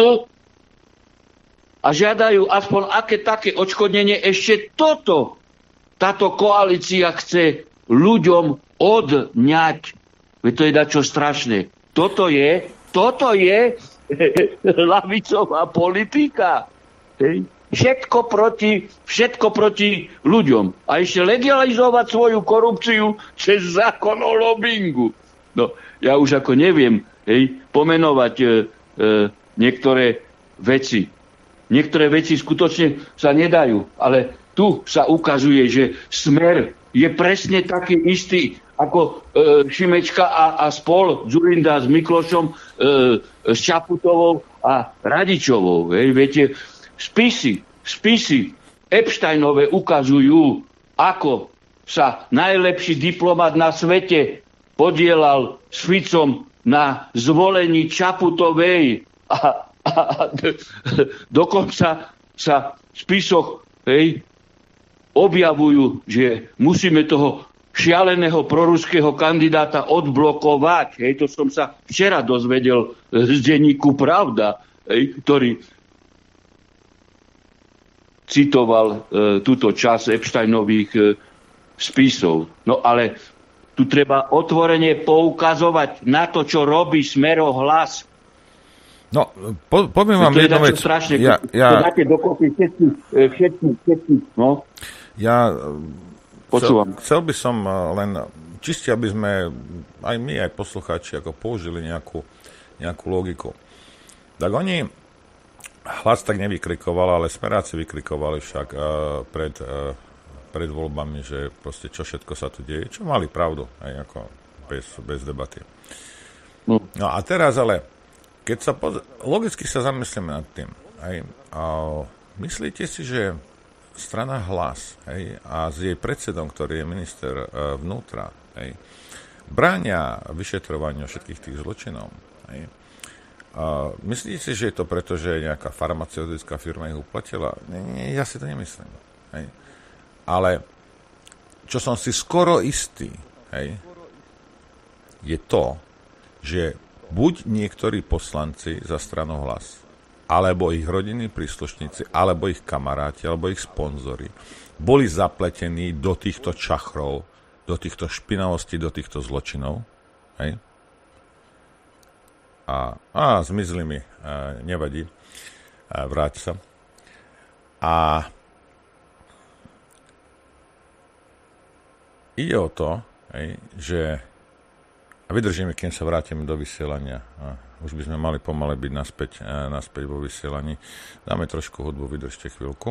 a žiadajú aspoň aké také odškodnenie. Ešte toto táto koalícia chce ľuďom odňať. Veď to je dačo strašné. Toto je, toto je ľavicová politika. Hej. Všetko proti, všetko proti ľuďom. A ešte legalizovať svoju korupciu cez zákon o lobingu. No, ja už ako neviem hej, pomenovať e, e, niektoré veci. Niektoré veci skutočne sa nedajú. Ale tu sa ukazuje, že Smer je presne taký istý ako e, Šimečka a, a spol, Dzurinda s Miklošom, e, s Čaputovou a Radičovou. Hej. Viete, spisy, spisy Epsteinové ukazujú, ako sa najlepší diplomat na svete podielal s Ficom na zvolení Čaputovej a, a, a dokonca sa v spisoch, hej, objavujú, že musíme toho šialeného proruského kandidáta odblokovať. Hej, to som sa včera dozvedel z denníku Pravda, hej, ktorý citoval e, túto časť Epsteinových e, spisov. No ale tu treba otvorene poukazovať na to, čo robí Smerohlas. No, po, poviem vám jednu vec. Strašne, ja, ja, dáte dokopy všetky, všetky, všetky, no. Ja Počúvam. Chcel, chcel by som len čisto, aby sme aj my, aj poslucháči, ako použili nejakú, nejakú logiku. Tak oni Hlas tak nevykrikoval, ale Smeráci vykrikovali však uh, pred, uh, pred voľbami, že proste čo všetko sa tu deje, čo mali pravdu, aj ako bez, bez debaty. No. no a teraz ale, keď sa poz- logicky sa zamyslíme nad tým, aj, a myslíte si, že strana Hlas, hej, a s jej predsedom, ktorý je minister uh, vnútra, hej, bránia vyšetrovaniu všetkých tých zločinov, hej. Uh, myslíte si, že je to preto, že nejaká farmaceutická firma ich uplatila? Nie, nie, ja si to nemyslím. Hej. Ale čo som si skoro istý, hej, je to, že buď niektorí poslanci za stranu Hlas, alebo ich rodinní príslušníci, alebo ich kamaráti, alebo ich sponzori boli zapletení do týchto čachrov, do týchto špinavostí, do týchto zločinov. Hej. A, a zmizli mi, a, nevadí, a, vráť sa. A ide o to, hej, že a vydržíme, kým sa vrátime do vysielania. A už by sme mali pomale byť naspäť, a, naspäť vo vysielaní. Dáme trošku hudbu, vydržte chvíľku.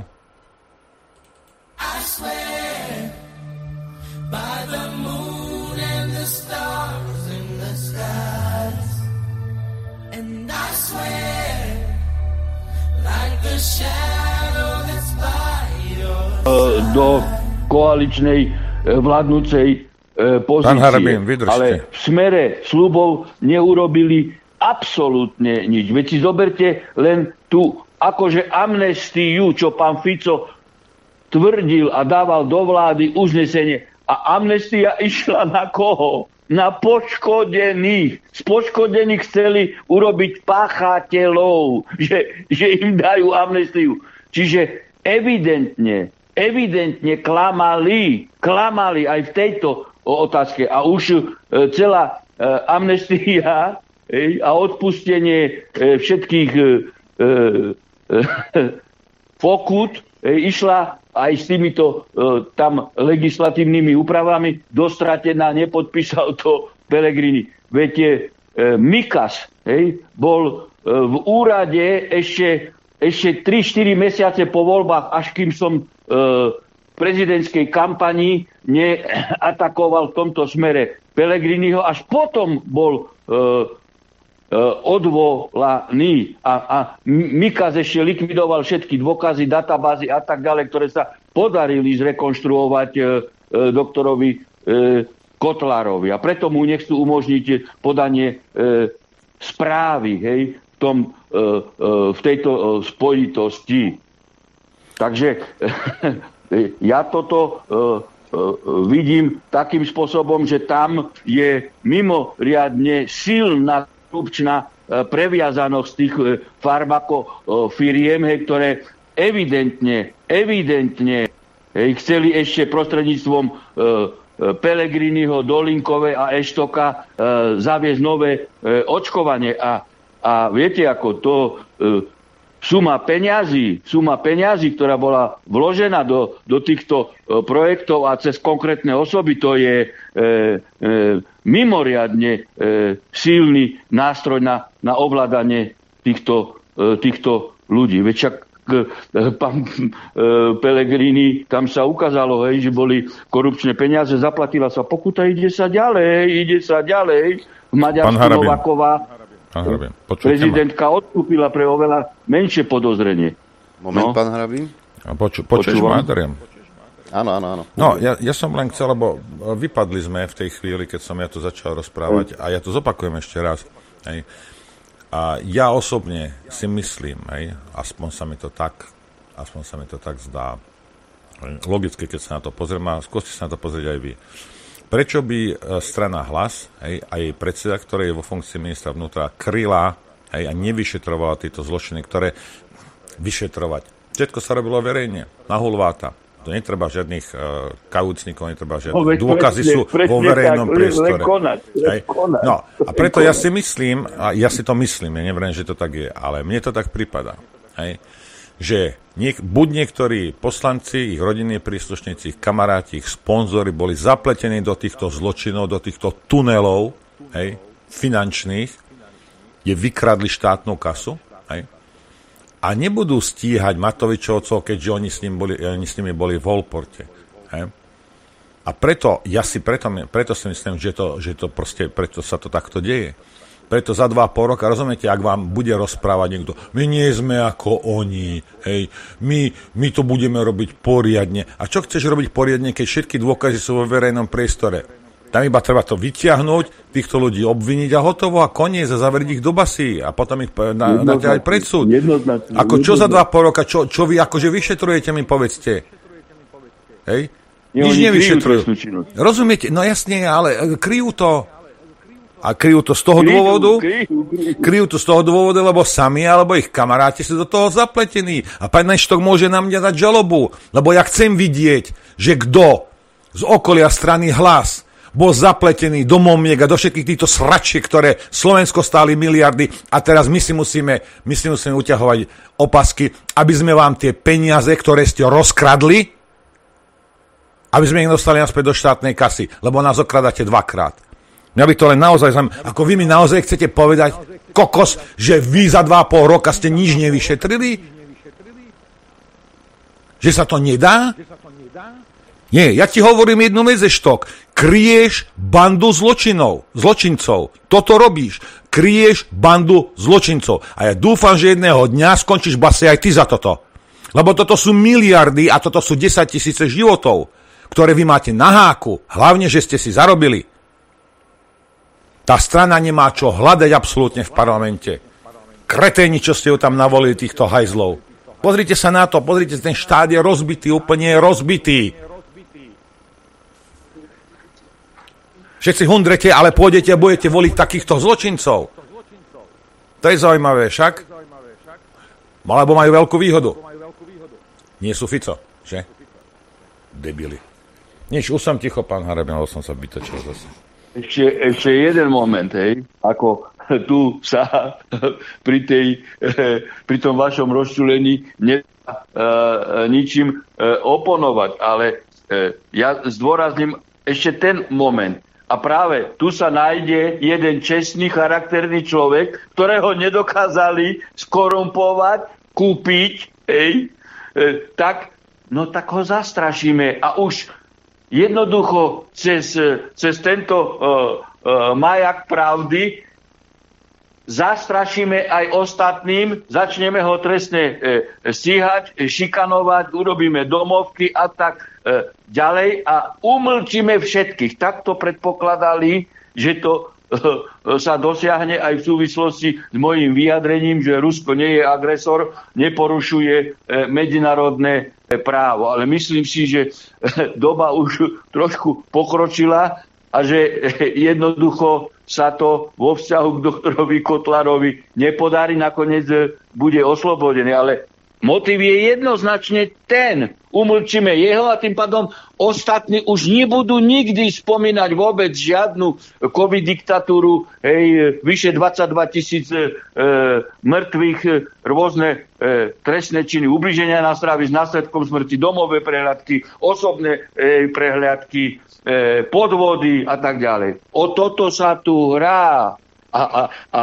I swear by the moon and the stars in the skies, and I swear like the shadow that's by your side. Do koaličnej vládnucej pozície. Harbin, ale v Smere sľubov neurobili absolútne nič. Veď si zoberte len tú akože amnestiu, čo pán Fico tvrdil a dával do vlády uznesenie. A amnestia išla na koho? Na poškodených. Z poškodených chceli urobiť páchateľov, že, že im dajú amnestiu. Čiže evidentne, evidentne klamali, klamali aj v tejto otázke. A už celá amnestia a odpustenie všetkých pokut išla aj s týmito e, tam legislatívnymi úpravami dostratená, nepodpísal to Pellegrini. Viete, e, Mikas, hej, bol e, v úrade ešte, ešte tri štyri mesiace po voľbách, až kým som e, v prezidentskej kampani neatakoval v tomto smere Pellegriniho, až potom bol e, odvolaný a, a Mikas ešte likvidoval všetky dôkazy, databázy a tak ďalej, ktoré sa podarili zrekonštruovať e, e, doktorovi e, Kotlárovi. A preto mu nechcú umožniť podanie e, správy, hej, v, tom, e, e, v tejto e, spojitosti. Takže e, ja toto e, e, vidím takým spôsobom, že tam je mimoriadne silná korupčná previazanosť tých farmakofiriem, ktoré evidentne, evidentne chceli ešte prostredníctvom Pellegriniho, Dolinkove a Eštoka zaviesť nové očkovanie. A, a viete, ako to suma peňazí, suma peňazí, ktorá bola vložená do, do týchto projektov a cez konkrétne osoby, to je e, e, mimoriadne e, silný nástroj na, na ovládanie týchto, e, týchto ľudí. Veď však pán Pellegrini, tam sa ukázalo, hej, že boli korupčné peniaze, zaplatila sa pokuta, ide sa ďalej, ide sa ďalej. V Maďarsku Nováková prezidentka odstúpila pre oveľa menšie podozrenie. Moment, no. Pán Harabín. Poču, počuješ ma, Adrian? Áno, áno, áno. No, ja, ja som len chcel, lebo vypadli sme v tej chvíli, keď som ja to začal rozprávať, a ja to zopakujem ešte raz. Hej. A ja osobne si myslím, hej, aspoň sa mi to tak, aspoň sa mi to tak zdá, logicky, keď sa na to pozriem, a skúste sa na to pozrieť aj vy. Prečo by strana Hlas, hej, a jej predseda, ktorý je vo funkcii ministra vnútra, kryla, hej, a nevyšetrovala tieto zločiny, ktoré vyšetrovať. Všetko sa robilo verejne, na hulváta. To netreba žiadnych uh, kajúcnikov, netreba žiadnych. No, dôkazy presne, sú presne vo verejnom tak, priestore. Konať, konať. No, a preto ja si myslím, a ja si to myslím, ja neviem, že to tak je, ale mne to tak pripadá, hej, že niek- buď niektorí poslanci, ich rodinní príslušníci, ich kamaráti, ich sponzori boli zapletení do týchto zločinov, do týchto tunelov, hej, finančných, kde vykradli štátnu kasu, hej, a nebudú stíhať Matovičovcov, keďže oni s, ním boli, oni s nimi boli v Holporte. Hej. A preto, ja si preto, preto si myslím, že, to, že to proste, preto sa to takto deje. Preto za dva a pol roka, rozumiete, ak vám bude rozprávať niekto, my nie sme ako oni, hej, my, my to budeme robiť poriadne. A čo chceš robiť poriadne, keď všetky dôkazy sú vo verejnom priestore? Tam iba treba to vyťahnuť, týchto ľudí obviniť a hotovo a koniec a zaveriť ich do basy a potom ich na, natiahať pred súd. Ako čo za dva pol roka, čo, čo vy akože vyšetrujete, mi povedzte. Hej? Nič nevyšetrujú. Rozumiete? No jasne, ale kryjú to. A kryjú to z toho kryjú, dôvodu, kryjú, kryjú. kryjú to z toho dôvodu, lebo sami alebo ich kamaráti sú do toho zapletení. A pán Neštok môže na mňa dať žalobu, lebo ja chcem vidieť, že kto z okolia strany Hlas bol zapletený do momiek a do všetkých týchto sračiek, ktoré Slovensko stáli miliardy a teraz my si musíme, my si musíme uťahovať opasky, aby sme vám tie peniaze, ktoré ste rozkradli, aby sme ich dostali naspäť do štátnej kasy, lebo nás okradáte dvakrát. Mňa by to len naozaj znamená, ako vy mi naozaj chcete povedať, kokos, že vy za dva a pol roka ste nič nevyšetrili? Že sa to nedá? Nie, ja ti hovorím jednu vec, Štok. Kryješ bandu zločinov, zločincov. Toto robíš. Kryješ bandu zločincov. A ja dúfam, že jedného dňa skončíš base aj ty za toto. Lebo toto sú miliardy a toto sú desaťtisíce životov, ktoré vy máte na háku. Hlavne, že ste si zarobili. Tá strana nemá čo hľadať absolútne v parlamente. Kreténi, čo ste ju tam navolili, týchto hajzlov. Pozrite sa na to, pozrite, ten štát je rozbitý, úplne je rozbitý. Všetci hundrete, ale pôjdete a budete voliť takýchto zločincov. To je zaujímavé, však? Alebo majú veľkú výhodu. Nie sú Fico, že? Debili. Nič, už som ticho, pán Harabin, ale som sa vytočil zase. Ešte, ešte jeden moment, hej, ako tu sa pri, tej, pri tom vašom rozčúlení nedá uh, ničím uh, oponovať, ale uh, ja zdôrazním ešte ten moment. A práve tu sa nájde jeden čestný, charakterný človek, ktorého nedokázali skorumpovať, kúpiť, hej, e, tak, no tak ho zastrašíme. A už jednoducho cez, cez tento uh, uh, majak pravdy zastrašíme aj ostatným, začneme ho trestne e, stíhať, e, šikanovať, urobíme domovky a tak e, ďalej a umlčíme všetkých. Takto predpokladali, že to e, sa dosiahne aj v súvislosti s mojím vyjadrením, že Rusko nie je agresor, neporušuje e, medzinárodné e, právo. Ale myslím si, že e, doba už trošku pokročila a že e, jednoducho sa to vo vzťahu k doktorovi Kotlarovi nepodarí, nakoniec bude oslobodený. Ale motiv je jednoznačne ten. Umlčíme jeho a tým pádom ostatní už nebudú nikdy spomínať vôbec žiadnu covid diktatúru, hej, vyše dvadsaťdva tisíc e, mŕtvych, rôzne e, trestné činy, ubliženia na zdraví s následkom smrti, domové prehliadky, osobné e, prehliadky, podvody a tak ďalej. O toto sa tu hrá. A, a, a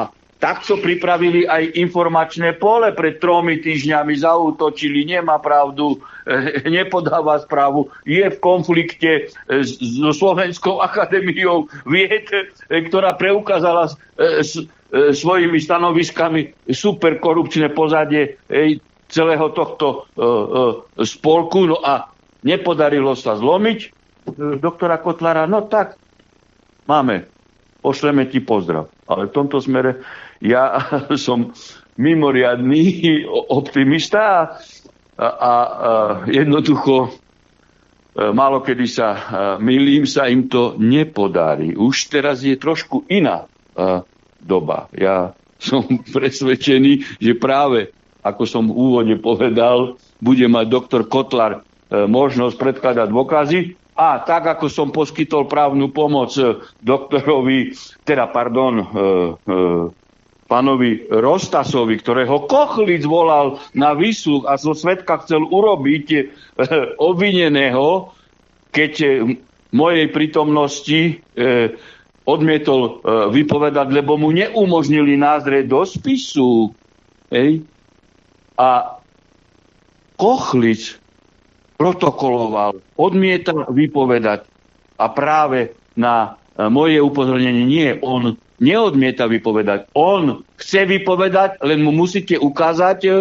takto pripravili aj informačné pole. Pred tromi týždňami zaútočili, nemá pravdu, nepodáva správu, je v konflikte so Slovenskou akadémiou vied, ktorá preukázala svojimi stanoviskami superkorupčné pozadie celého tohto spolku. No a nepodarilo sa zlomiť doktora Kotlára. No tak, máme, pošleme ti pozdrav. Ale v tomto smere ja som mimoriadný optimista a, a, a jednoducho málo kedy sa mýlim, sa im to nepodarí. Už teraz je trošku iná doba. Ja som presvedčený, že práve, ako som v úvode povedal, bude mať doktor Kotlár možnosť predkladať dôkazy. A tak, ako som poskytol právnu pomoc doktorovi, teda, pardon, e, e, pánovi Rostasovi, ktorého Kochlic volal na výsluch a zo svedka chcel urobiť e, obvineného, keď e, mojej prítomnosti e, odmietol e, vypovedať, lebo mu neumožnili názrieť do spisu. Hej. A Kochlic protokoloval, odmieta vypovedať a práve na moje upozornenie nie, on neodmieta vypovedať, on chce vypovedať, len mu musíte ukázať e,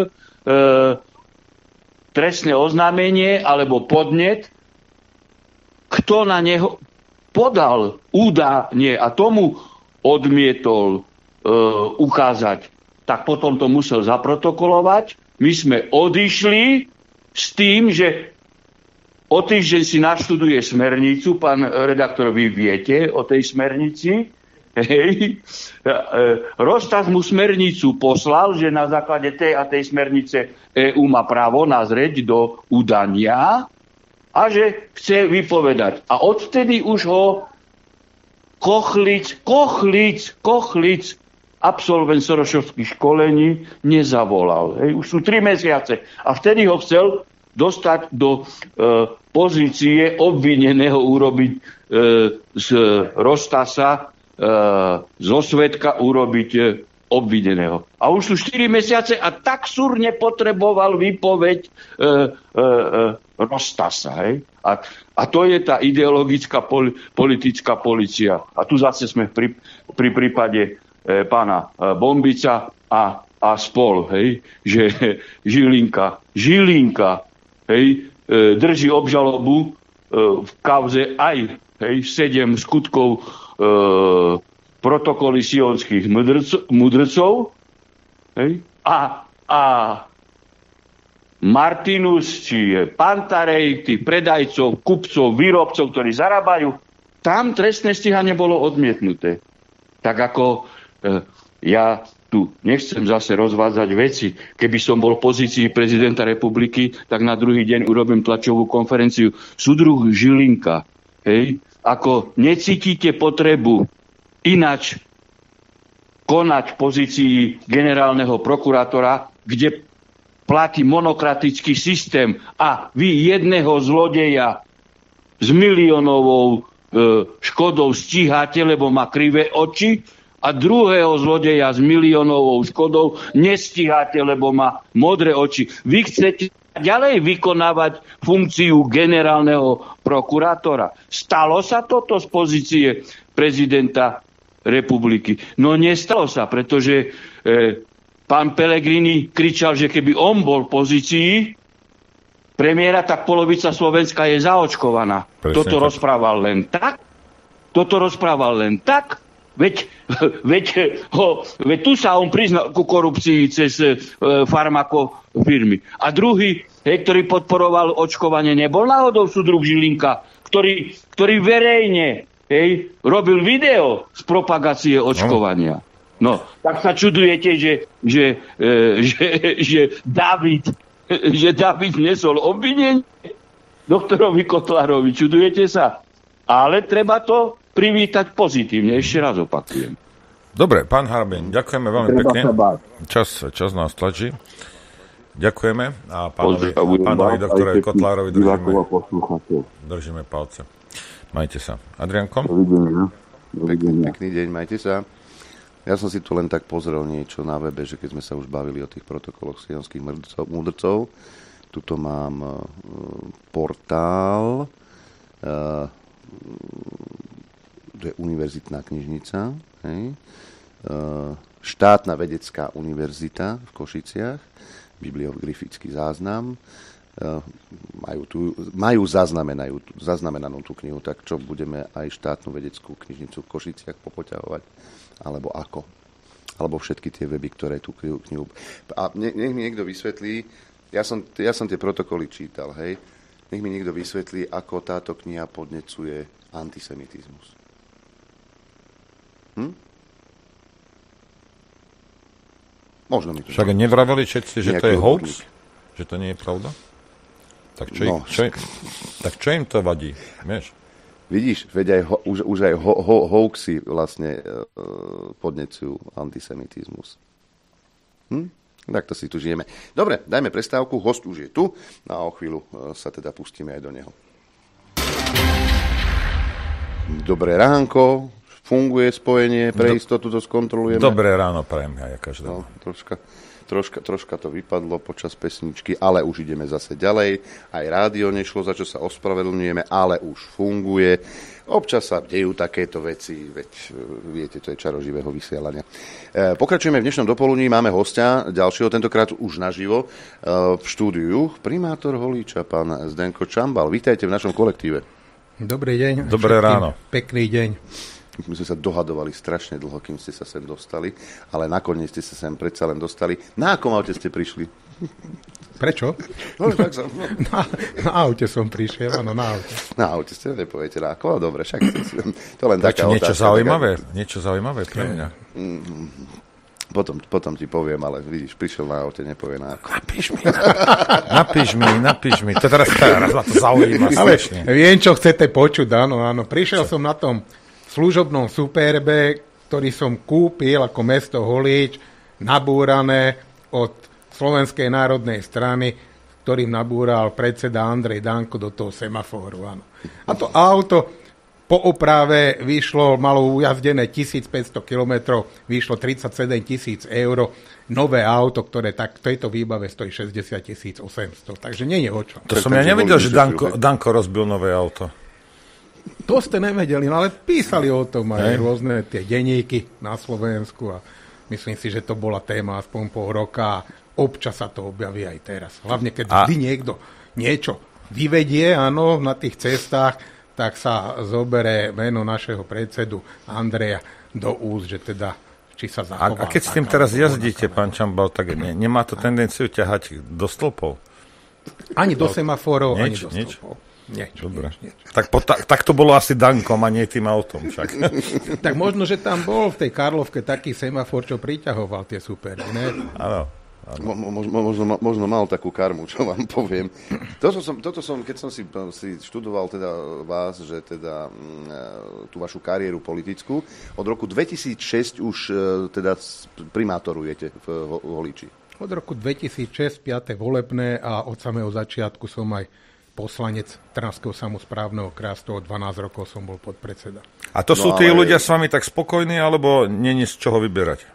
trestné oznámenie alebo podnet, kto na neho podal údajne a tomu odmietol e, ukázať, tak potom to musel zaprotokolovať. My sme odišli s tým, že o týždeň si naštuduje smernicu, pán redaktor, vy viete o tej smernici. Hej. Roztaz mu smernicu poslal, že na základe tej a tej smernice é ú má právo nazrieť do udania a že chce vypovedať. A odtedy už ho Kochlic, Kochlic, Kochlic, absolvent sorošovských školení, nezavolal. Hej. Už sú tri mesiace. A vtedy ho chcel dostať do e, pozície obvineného, urobiť e, z Rostasa, e, zo svedka urobiť e, obvineného. A už sú štyri mesiace a tak súrne potreboval výpoveď e, e, e, Rostasa. Hej? A, a to je tá ideologická pol, politická polícia. A tu zase sme pri, pri prípade e, pána e, Bombica a, a spol, hej? Že Žilinka, Žilinka hej, e, drží obžalobu e, v kauze aj hej, sedem skutkov e, protokoly sionských mudrcov, mudrcov hej, a, a Martinus, či je Pantarej, tých predajcov, kupcov, výrobcov, ktorí zarábajú, tam trestné stíhanie bolo odmietnuté. Tak ako e, ja tu nechcem zase rozvádzať veci. Keby som bol v pozícii prezidenta republiky, tak na druhý deň urobím tlačovú konferenciu. Súdruh Žilinka, hej, ako necítite potrebu ináč konať v pozícii generálneho prokurátora, kde platí monokratický systém a vy jedného zlodeja s miliónovou e, škodou stíhate, lebo má krivé oči, a druhého zlodeja s miliónovou škodou nestíhate, lebo má modré oči. Vy chcete ďalej vykonávať funkciu generálneho prokurátora. Stalo sa toto z pozície prezidenta republiky? No nestalo sa, pretože e, pán Pellegrini kričal, že keby on bol v pozícii premiéra, tak polovica Slovenska je zaočkovaná. Presne toto tak rozprával len tak. Toto rozprával len tak. Veď, veď, ho, veď tu sa on priznal ku korupcii cez e, farmakofirmy. A druhý, hej, ktorý podporoval očkovanie, nebol náhodou súdruh Žilinka, ktorý, ktorý verejne hej, robil video z propagácie očkovania. No, tak sa čudujete, že, že, e, že, že David že David nesol obvinenie doktorovi Kotlárovi. Čudujete sa? Ale treba to privítať pozitívne. Ešte raz opakujem. Dobre, pán Harabin, ďakujeme veľmi pekne. Čas, čas nás tlačí. Ďakujeme a pánovi, pánovi doktorovi Kotlárovi držíme, držíme palce. Majte sa. Adrianko? Pekný, pekný deň, majte sa. Ja som si tu len tak pozrel niečo na webe, že keď sme sa už bavili o tých protokoloch sionských múdrcov, tuto mám uh, portál, uh, to je univerzitná knižnica, hej, uh, štátna vedecká univerzita v Košiciach, bibliografický záznam, majú, tu, majú zaznamenajú, zaznamenanú tú knihu, tak čo budeme aj štátnu vedeckú knižnicu v Košiciach popoťahovať, alebo ako? Alebo všetky tie weby, ktoré tú knihu... A nech mi niekto vysvetlí, ja som, ja som tie protokoly čítal, hej, nech mi niekto vysvetlí, ako táto kniha podnecuje antisemitizmus. Hm? Možno mi to... Však nevraveli všetci, že to je hoax? Že to nie je pravda? Tak čo, no. im, čo, tak čo im to vadí? Vieš? Vidíš, veď aj ho, už, už aj ho, ho, hoaxy vlastne uh, podnecujú antisemitizmus. Hm? Tak to si tu žijeme. Dobre, dajme prestávku, host už je tu a o chvíľu uh, sa teda pustíme aj do neho. Dobré ránko, funguje spojenie, pre istotu to skontrolujeme. Dobré ráno prajem ja každému. No, troška... Troška, troška to vypadlo počas pesničky, ale už ideme zase ďalej. Aj rádio nešlo, za čo sa ospravedlňujeme, ale už funguje. Občas sa dejú takéto veci, veď viete, to je čaro živého vysielania. E, pokračujeme v dnešnom dopoludní, máme hostia, ďalšieho, tentokrát už naživo, e, v štúdiu, primátor Holíča, pán Zdenko Čambal. Vítajte v našom kolektíve. Dobrý deň. Dobré ráno. Pekný deň. My sme sa dohadovali strašne dlho, kým ste sa sem dostali, ale nakoniec ste sa sem predsa len dostali. Na akom aute ste prišli? Prečo? No, tak som, no. Na, na aute som prišiel, áno, na aute. Na aute ste nepoviete na ako, dobre, však to len taká niečo otázka. Zaujímavé, taká... Niečo zaujímavé pre mňa. Potom, potom ti poviem, ale vidíš, prišiel na aute, nepovie na ako. Napíš mi, napíš mi, napíš mi. To teraz, teraz ma to zaujíma strašne. Viem, čo chcete počuť, áno, áno. Prišiel čo? som na tom služobnom Superbe, ktorý som kúpil ako mesto Holíč, nabúrané od Slovenskej národnej strany, ktorým nabúral predseda Andrej Danko do toho semafóru. Áno. A to auto po oprave vyšlo, malo ujazdené tisícpäťsto kilometrov, vyšlo tridsaťsedem tisíc eur. Nové auto, ktoré tak v tejto výbave stojí šesťdesiat tisíc osemsto. Takže nie je o čom. To som ja nevedel, že Danko, Danko rozbil nové auto. To ste nevedeli, no ale písali o tom aj hey. rôzne tie denníky na Slovensku a myslím si, že to bola téma aspoň pol roka a občas sa to objaví aj teraz. Hlavne, keď a... vždy niekto niečo vyvedie, áno, na tých cestách, tak sa zobere meno našeho predsedu Andreja do úst, že teda či sa zachoval. A, a keď s tým teraz jazdíte, pán Čambal, tak ne, nemá to tendenciu ťahať do stĺpov? Ani do semaforov, ani do nič? stĺpov. Nieč, Dobre. Nieč, nieč. Tak, po, tak, tak to bolo asi Dankom a nie tým autom však. Tak možno, že tam bol v tej Karlovke taký semafor, čo priťahoval tie supery, ne? Áno. Mo, mo, možno, možno mal takú karmu, čo vám poviem. Toto som, toto som keď som si, si študoval teda vás, že teda m, tú vašu kariéru politickú, od roku dvetisícšesť už teda primátorujete v Holíči. Od roku dvetisícšesť, piate volebné a od samého začiatku som aj poslanec Trnavského samosprávneho kraja, z toho dvanásť rokov som bol podpredseda. A to no, sú tí ale... ľudia s vami tak spokojní, alebo není z čoho vyberať?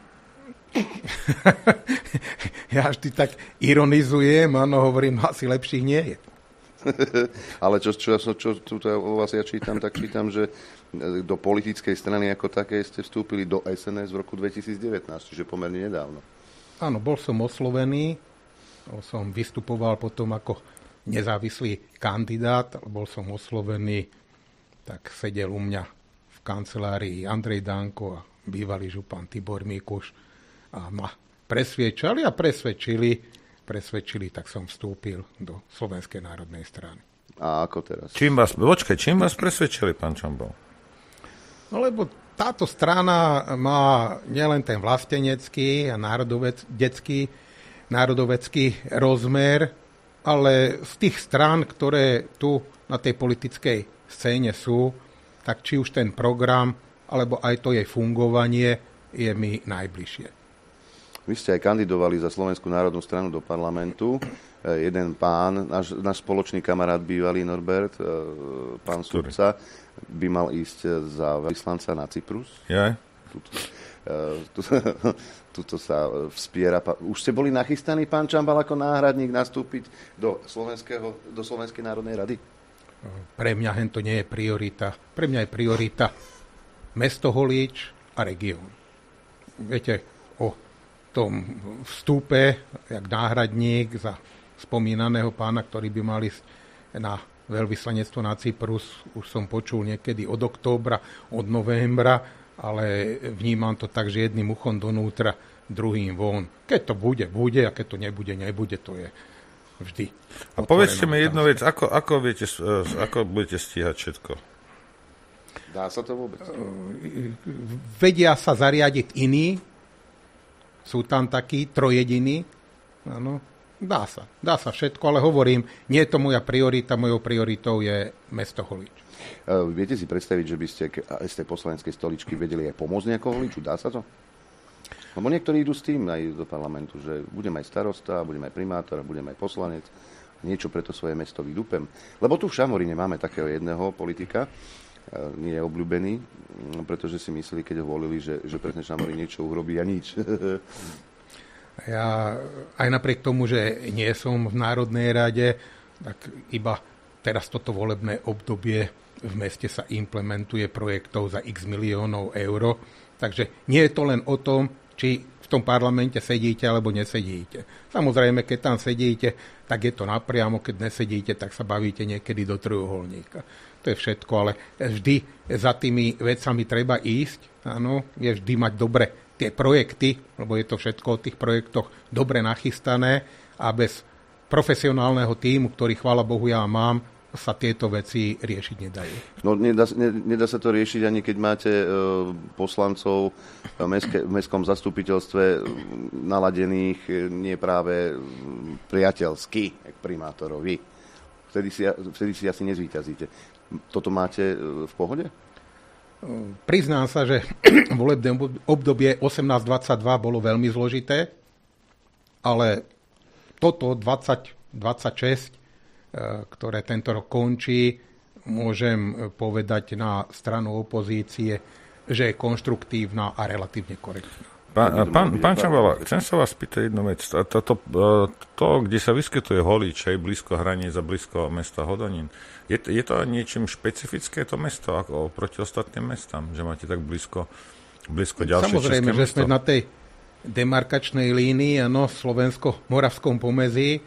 Ja vždy tak ironizujem, áno, hovorím, asi lepších nie je. Ale čo, čo, čo, čo tu o vás ja čítam, tak čítam, že do politickej strany ako také ste vstúpili do es en es v roku dvetisícdevätnásť, čiže pomerne nedávno. Áno, bol som oslovený, som vystupoval potom ako nezávislý kandidát, bol som oslovený, tak sedel u mňa v kancelárii Andrej Danko a bývalý župan Tibor Mikuš a ma presviečali a presvedčili, presvedčili, tak som vstúpil do Slovenskej národnej strany. A ako teraz? Čím vás, počkaj, čím vás presvedčili, pán Čambal? No lebo táto strana má nielen ten vlastenecký a národovecký, národovecký rozmer, ale z tých strán, ktoré tu na tej politickej scéne sú, tak či už ten program, alebo aj to jej fungovanie je mi najbližšie. Vy ste aj kandidovali za Slovenskú národnú stranu do parlamentu. Jeden pán, náš, náš spoločný kamarát bývalý Norbert, pán Sudca, by mal ísť za vyslanca na Cyprus. Ja. tu, tuto sa vspiera. Už ste boli nachystaní, pán Čambal, ako náhradník nastúpiť do, slovenského, do Slovenskej národnej rady? Pre mňa hento nie je priorita. Pre mňa je priorita mesto Holíč a región. Viete, o tom vstupe, jak náhradník za spomínaného pána, ktorý by mal ísť na veľvyslanectvo na Cyprus, už som počul niekedy od októbra, od novembra, ale vnímam to tak, že jedným uchom donútra, druhým von. Keď to bude, bude, a keď to nebude, nebude, to je vždy. A povedzte mi jednu vec, ako, ako, viete, ako budete stíhať všetko? Dá sa to vôbec? Vedia sa zariadiť iní, sú tam takí trojediní, áno, dá sa, dá sa všetko, ale hovorím, nie je to moja priorita, mojou prioritou je mesto Holíč. Viete si predstaviť, že by ste z tej poslaneckej stoličky vedeli aj pomôcť nejakého Holíču? Dá sa to? Lebo niektorí idú s tým aj do parlamentu, že budem aj starosta, budem aj primátor, budem aj poslanec, niečo pre to svoje mesto vydúpem. Lebo tu v Šamoríne máme takého jedného politika, nie je obľúbený, pretože si mysleli, keď ho volili, že, že presne Šamorín niečo urobí a nič. Ja aj napriek tomu, že nie som v Národnej rade, tak iba teraz toto volebné obdobie v meste sa implementuje projektov za x miliónov eur. Takže nie je to len o tom, či v tom parlamente sedíte alebo nesedíte. Samozrejme, keď tam sedíte, tak je to napriamo, keď nesedíte, tak sa bavíte niekedy do trojuholníka. To je všetko, ale vždy za tými vecami treba ísť. Áno, je vždy mať dobre tie projekty, lebo je to všetko o tých projektoch dobre nachystané a bez profesionálneho tímu, ktorý, chvála Bohu, ja mám, sa tieto veci riešiť nedajú. No, nedá, nedá sa to riešiť ani keď máte e, poslancov v, mestské, v mestskom zastupiteľstve naladených e, nie práve priateľsky, jak primátorovi. Vtedy si, vtedy si asi nezvíťazíte. Toto máte v pohode? Priznám sa, že volebné obdobie osemnásť dvadsaťdva bolo veľmi zložité, ale toto dvadsať dvadsaťšesť, ktoré tento rok končí, môžem povedať na stranu opozície, že je konštruktívna a relatívne korektná. Pán, pán, pán Čambala, chcem sa vás spýtať jednu vec. To, to, to, kde sa vyskytuje Holíč, aj blízko hraníc a blízko mesta Hodonín, je, je to niečím špecifické to mesto ako proti ostatným mestám, že máte tak blízko, blízko ďalšie Samozrejme, české že mesto? sme na tej demarkačnej línii, ano, v slovensko-moravskom pomezí.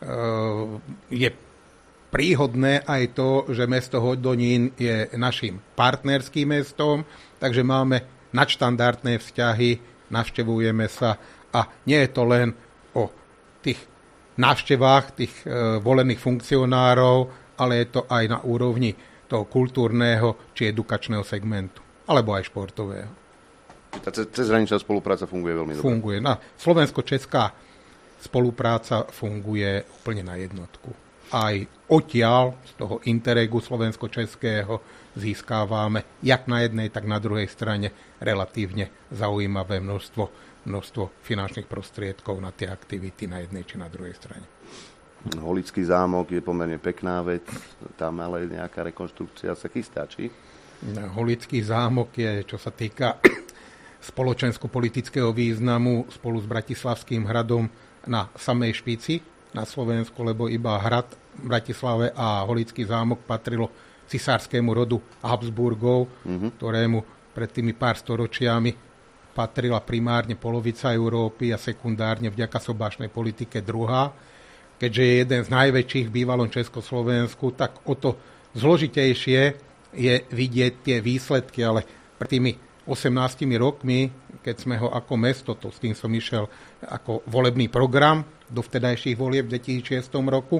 Je príhodné aj to, že mesto Hodonín je našim partnerským mestom, takže máme nadštandardné vzťahy, navštevujeme sa a nie je to len o tých návštevách tých e, volených funkcionárov, ale je to aj na úrovni toho kultúrneho či edukačného segmentu, alebo aj športového. Tá cezhraničná spolupráca funguje veľmi dobre. Funguje. Na Slovensko-česká spolupráca funguje úplne na jednotku. Aj odtiaľ z toho interregu slovensko-českého získávame jak na jednej, tak na druhej strane relatívne zaujímavé množstvo, množstvo finančných prostriedkov na tie aktivity na jednej či na druhej strane. Holický zámok je pomerne pekná vec, tam ale nejaká rekonštrukcia sa chystá, či? Holický zámok je, čo sa týka spoločensko-politického významu spolu s Bratislavským hradom na samej špici na Slovensku, lebo iba hrad v Bratislave a Holický zámok patrilo cisárskému rodu Habsburgov, mm-hmm. ktorému pred tými pár storočiami patrila primárne polovica Európy a sekundárne vďaka sobášnej politike druhá. Keďže je jeden z najväčších v bývalom Československu, tak o to zložitejšie je vidieť tie výsledky, ale pred tými osemnástimi rokmi, keď sme ho ako mesto, to s tým som išiel ako volebný program do vtedajších volieb v dvetisícšesť roku,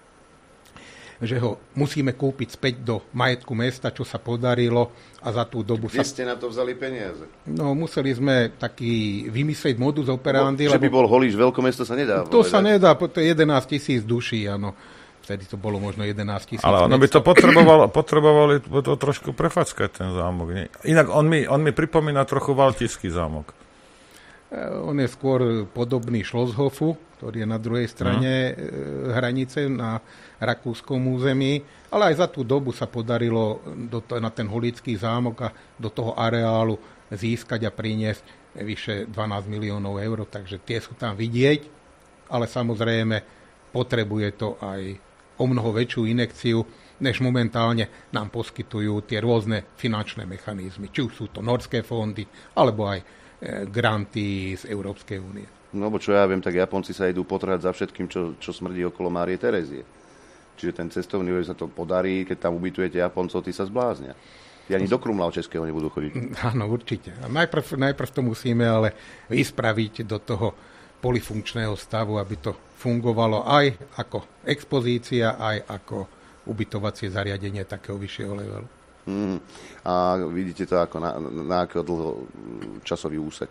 že ho musíme kúpiť späť do majetku mesta, čo sa podarilo a za tú dobu Kde sa... ste na to vzali peniaze? No, museli sme taký vymyslieť modus operandi. Že by lebo... bol Holíč veľkomesto, sa nedá. To povedať. sa nedá, to je jedenásť tisíc duší, áno. Vtedy to bolo možno jedenásť tisíc. Ale ono by to potrebovalo, potrebovali to trošku prefackať, ten zámok. Nie? Inak on mi, on mi pripomína trochu Valtický zámok. On je skôr podobný Schlosshofu, ktorý je na druhej strane hmm. hranice na rakúskom území, ale aj za tú dobu sa podarilo do to, na ten Holický zámok a do toho areálu získať a priniesť vyše dvanásť miliónov eur, takže tie sú tam vidieť, ale samozrejme potrebuje to aj o mnoho väčšiu inekciu, než momentálne nám poskytujú tie rôzne finančné mechanizmy. Či už sú to norské fondy, alebo aj granty z Európskej únie. No bo čo ja viem, tak Japonci sa idú potrhať za všetkým, čo, čo smrdí okolo Márie Terézie. Čiže ten cestovný ruch sa to podarí, keď tam ubytujete Japoncov, tí sa zbláznia. Tí ani do Krumla českého nebudú chodiť. Áno, určite. A najprv, najprv to musíme ale vyspraviť do toho polifunkčného stavu, aby to fungovalo aj ako expozícia, aj ako ubytovacie zariadenie takého vyššieho levelu. Mm. A vidíte to ako na, na akého dlho časový úsek?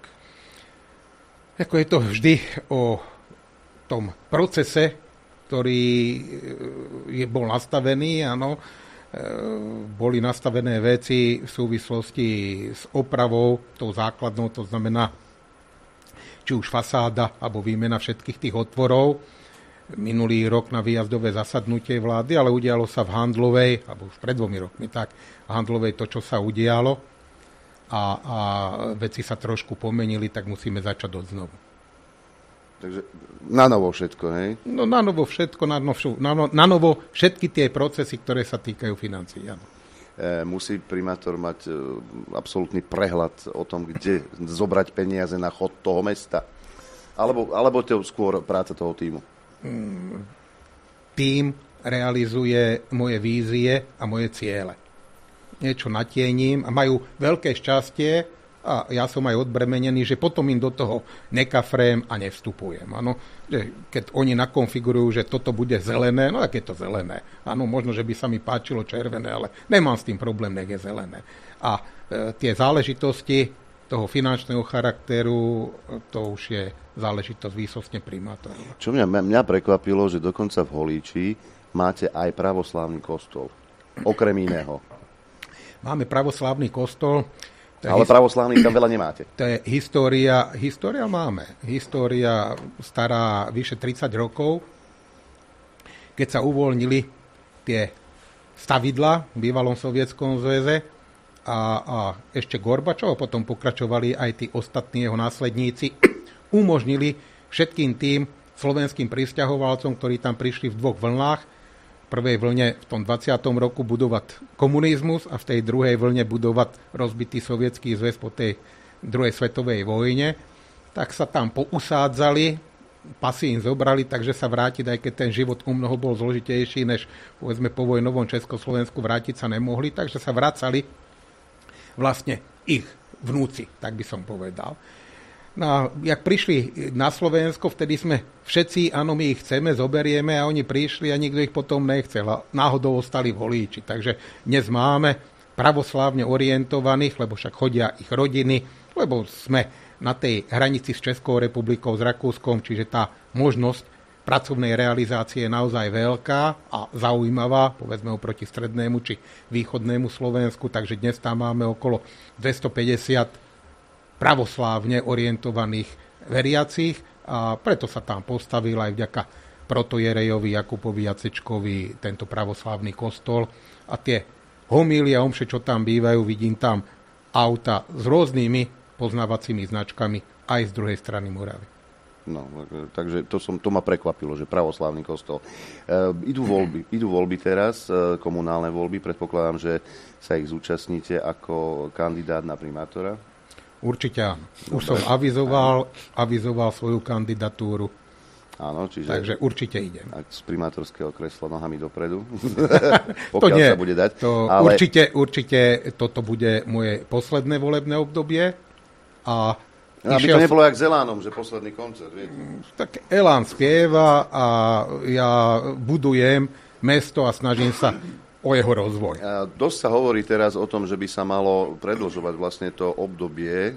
Ako je to vždy o tom procese, ktorý je, bol nastavený, áno. Boli nastavené veci v súvislosti s opravou, tou základnou, to znamená či už fasáda, alebo výmena všetkých tých otvorov. Minulý rok na výjazdové zasadnutie vlády, ale udialo sa v Handlovej, alebo už pred dvomi rokmi, tak v Handlovej to, čo sa udialo a, a veci sa trošku pomenili, tak musíme začať od znovu. Takže na novo všetko, hej? No na novo všetko, na novo, na, no, na novo všetky tie procesy, ktoré sa týkajú financií, áno. E, musí primátor mať e, absolútny prehľad o tom, kde zobrať peniaze na chod toho mesta? Alebo, alebo to skôr práca toho tímu? Mm, tím realizuje moje vízie a moje ciele. Niečo natiením a majú veľké šťastie a ja som aj odbremenený, že potom im do toho nekafrém a nevstupujem. Ano, že keď oni nakonfigurujú, že toto bude zelené, no tak je to zelené. Áno, možno, že by sa mi páčilo červené, ale nemám s tým problém, nech je zelené. A e, tie záležitosti toho finančného charakteru, to už je záležitosť výsostne primátorov. Čo mňa, mňa prekvapilo, že dokonca v Holíči máte aj pravoslávny kostol. Okrem iného. Máme pravoslávny kostol. Ale his... pravoslávnych tam veľa nemáte. To je história, história máme. História stará vyše tridsať rokov, keď sa uvoľnili tie stavidla v bývalom Sovietskom zväze a, a ešte Gorbačov, potom pokračovali aj tí ostatní jeho následníci, umožnili všetkým tým slovenským prisťahovalcom, ktorí tam prišli v dvoch vlnách, v prvej vlne v tom dvadsiatom roku budovať komunizmus a v tej druhej vlne budovať rozbitý sovietský zväz po tej druhej svetovej vojne, tak sa tam pousádzali, pasy im zobrali, takže sa vrátiť, aj keď ten život u mnoho bol zložitejší, než povedzme po vojnovom Československu, vrátiť sa nemohli, takže sa vracali vlastne ich vnúci, tak by som povedal. No a jak prišli na Slovensko, vtedy sme všetci, áno, my ich chceme, zoberieme a oni prišli a nikto ich potom nechcel. A náhodou ostali v Holíči. Takže dnes máme pravoslávne orientovaných, lebo však chodia ich rodiny, lebo sme na tej hranici s Českou republikou, s Rakúskom, čiže tá možnosť pracovnej realizácie je naozaj veľká a zaujímavá, povedzme oproti strednému či východnému Slovensku, takže dnes tam máme okolo dvestopäťdesiat pravoslávne orientovaných veriacich a preto sa tam postavil aj vďaka protojerejovi Jakubovi Jacečkovi tento pravoslávny kostol a tie homílie a omše, čo tam bývajú, vidím tam auta s rôznymi poznávacími značkami aj z druhej strany Moravy. No, takže to, som, to ma prekvapilo, že pravoslávny kostol. E, idú voľby, idú voľby teraz, e, komunálne voľby, predpokladám, že sa ich zúčastníte ako kandidát na primátora. Určite áno. Už som avizoval, avizoval svoju kandidatúru. Áno, čiže... Takže určite idem. Ak z primátorského kresla nohami dopredu. To nie. Sa bude dať. To ale... určite, určite toto bude moje posledné volebné obdobie. A no, aby to nebolo jak s Elánom, že posledný koncert, viete. Tak Elán spieva a ja budujem mesto a snažím sa o jeho rozvoj. A dosť sa hovorí teraz o tom, že by sa malo predĺžovať vlastne to obdobie e,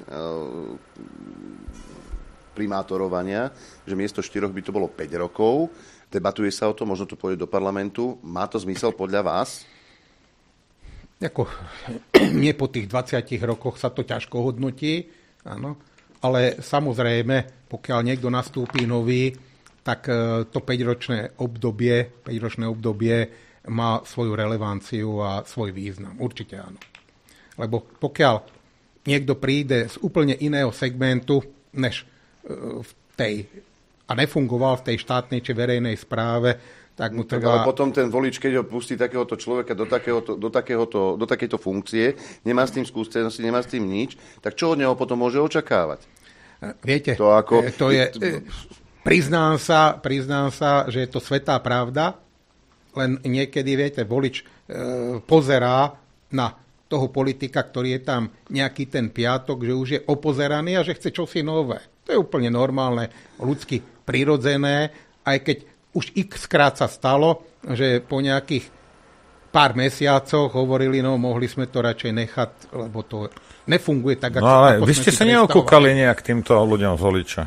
primátorovania, že miesto štyroch by to bolo päť rokov. Debatuje sa o tom, možno to pôjde do parlamentu. Má to zmysel podľa vás? Ako, nie po tých dvadsiatich rokoch sa to ťažko hodnotí, áno, ale samozrejme, pokiaľ niekto nastúpi nový, tak to päťročné obdobie, päťročné obdobie má svoju relevanciu a svoj význam. Určite áno. Lebo pokiaľ niekto príde z úplne iného segmentu, než v tej, a nefungoval v tej štátnej či verejnej správe, tak mu tak trvá... Ale potom ten volič, keď ho pustí takéhoto človeka do, takéhoto, do, takéhoto, do takejto funkcie, nemá s tým skúsenosti, nemá s tým nič, tak čo od neho potom môže očakávať? Viete, to, ako... to je... Priznám sa, priznám sa, že je to svätá pravda, len niekedy, viete, volič e, pozerá na toho politika, ktorý je tam nejaký ten piatok, že už je opozeraný a že chce čosi nové. To je úplne normálne, ľudsky prirodzené, aj keď už x krát sa stalo, že po nejakých pár mesiacoch hovorili, no mohli sme to radšej nechať, lebo to nefunguje tak, ako... No ale ako vy ste sa neokúkali nejak týmto ľuďom z voliča.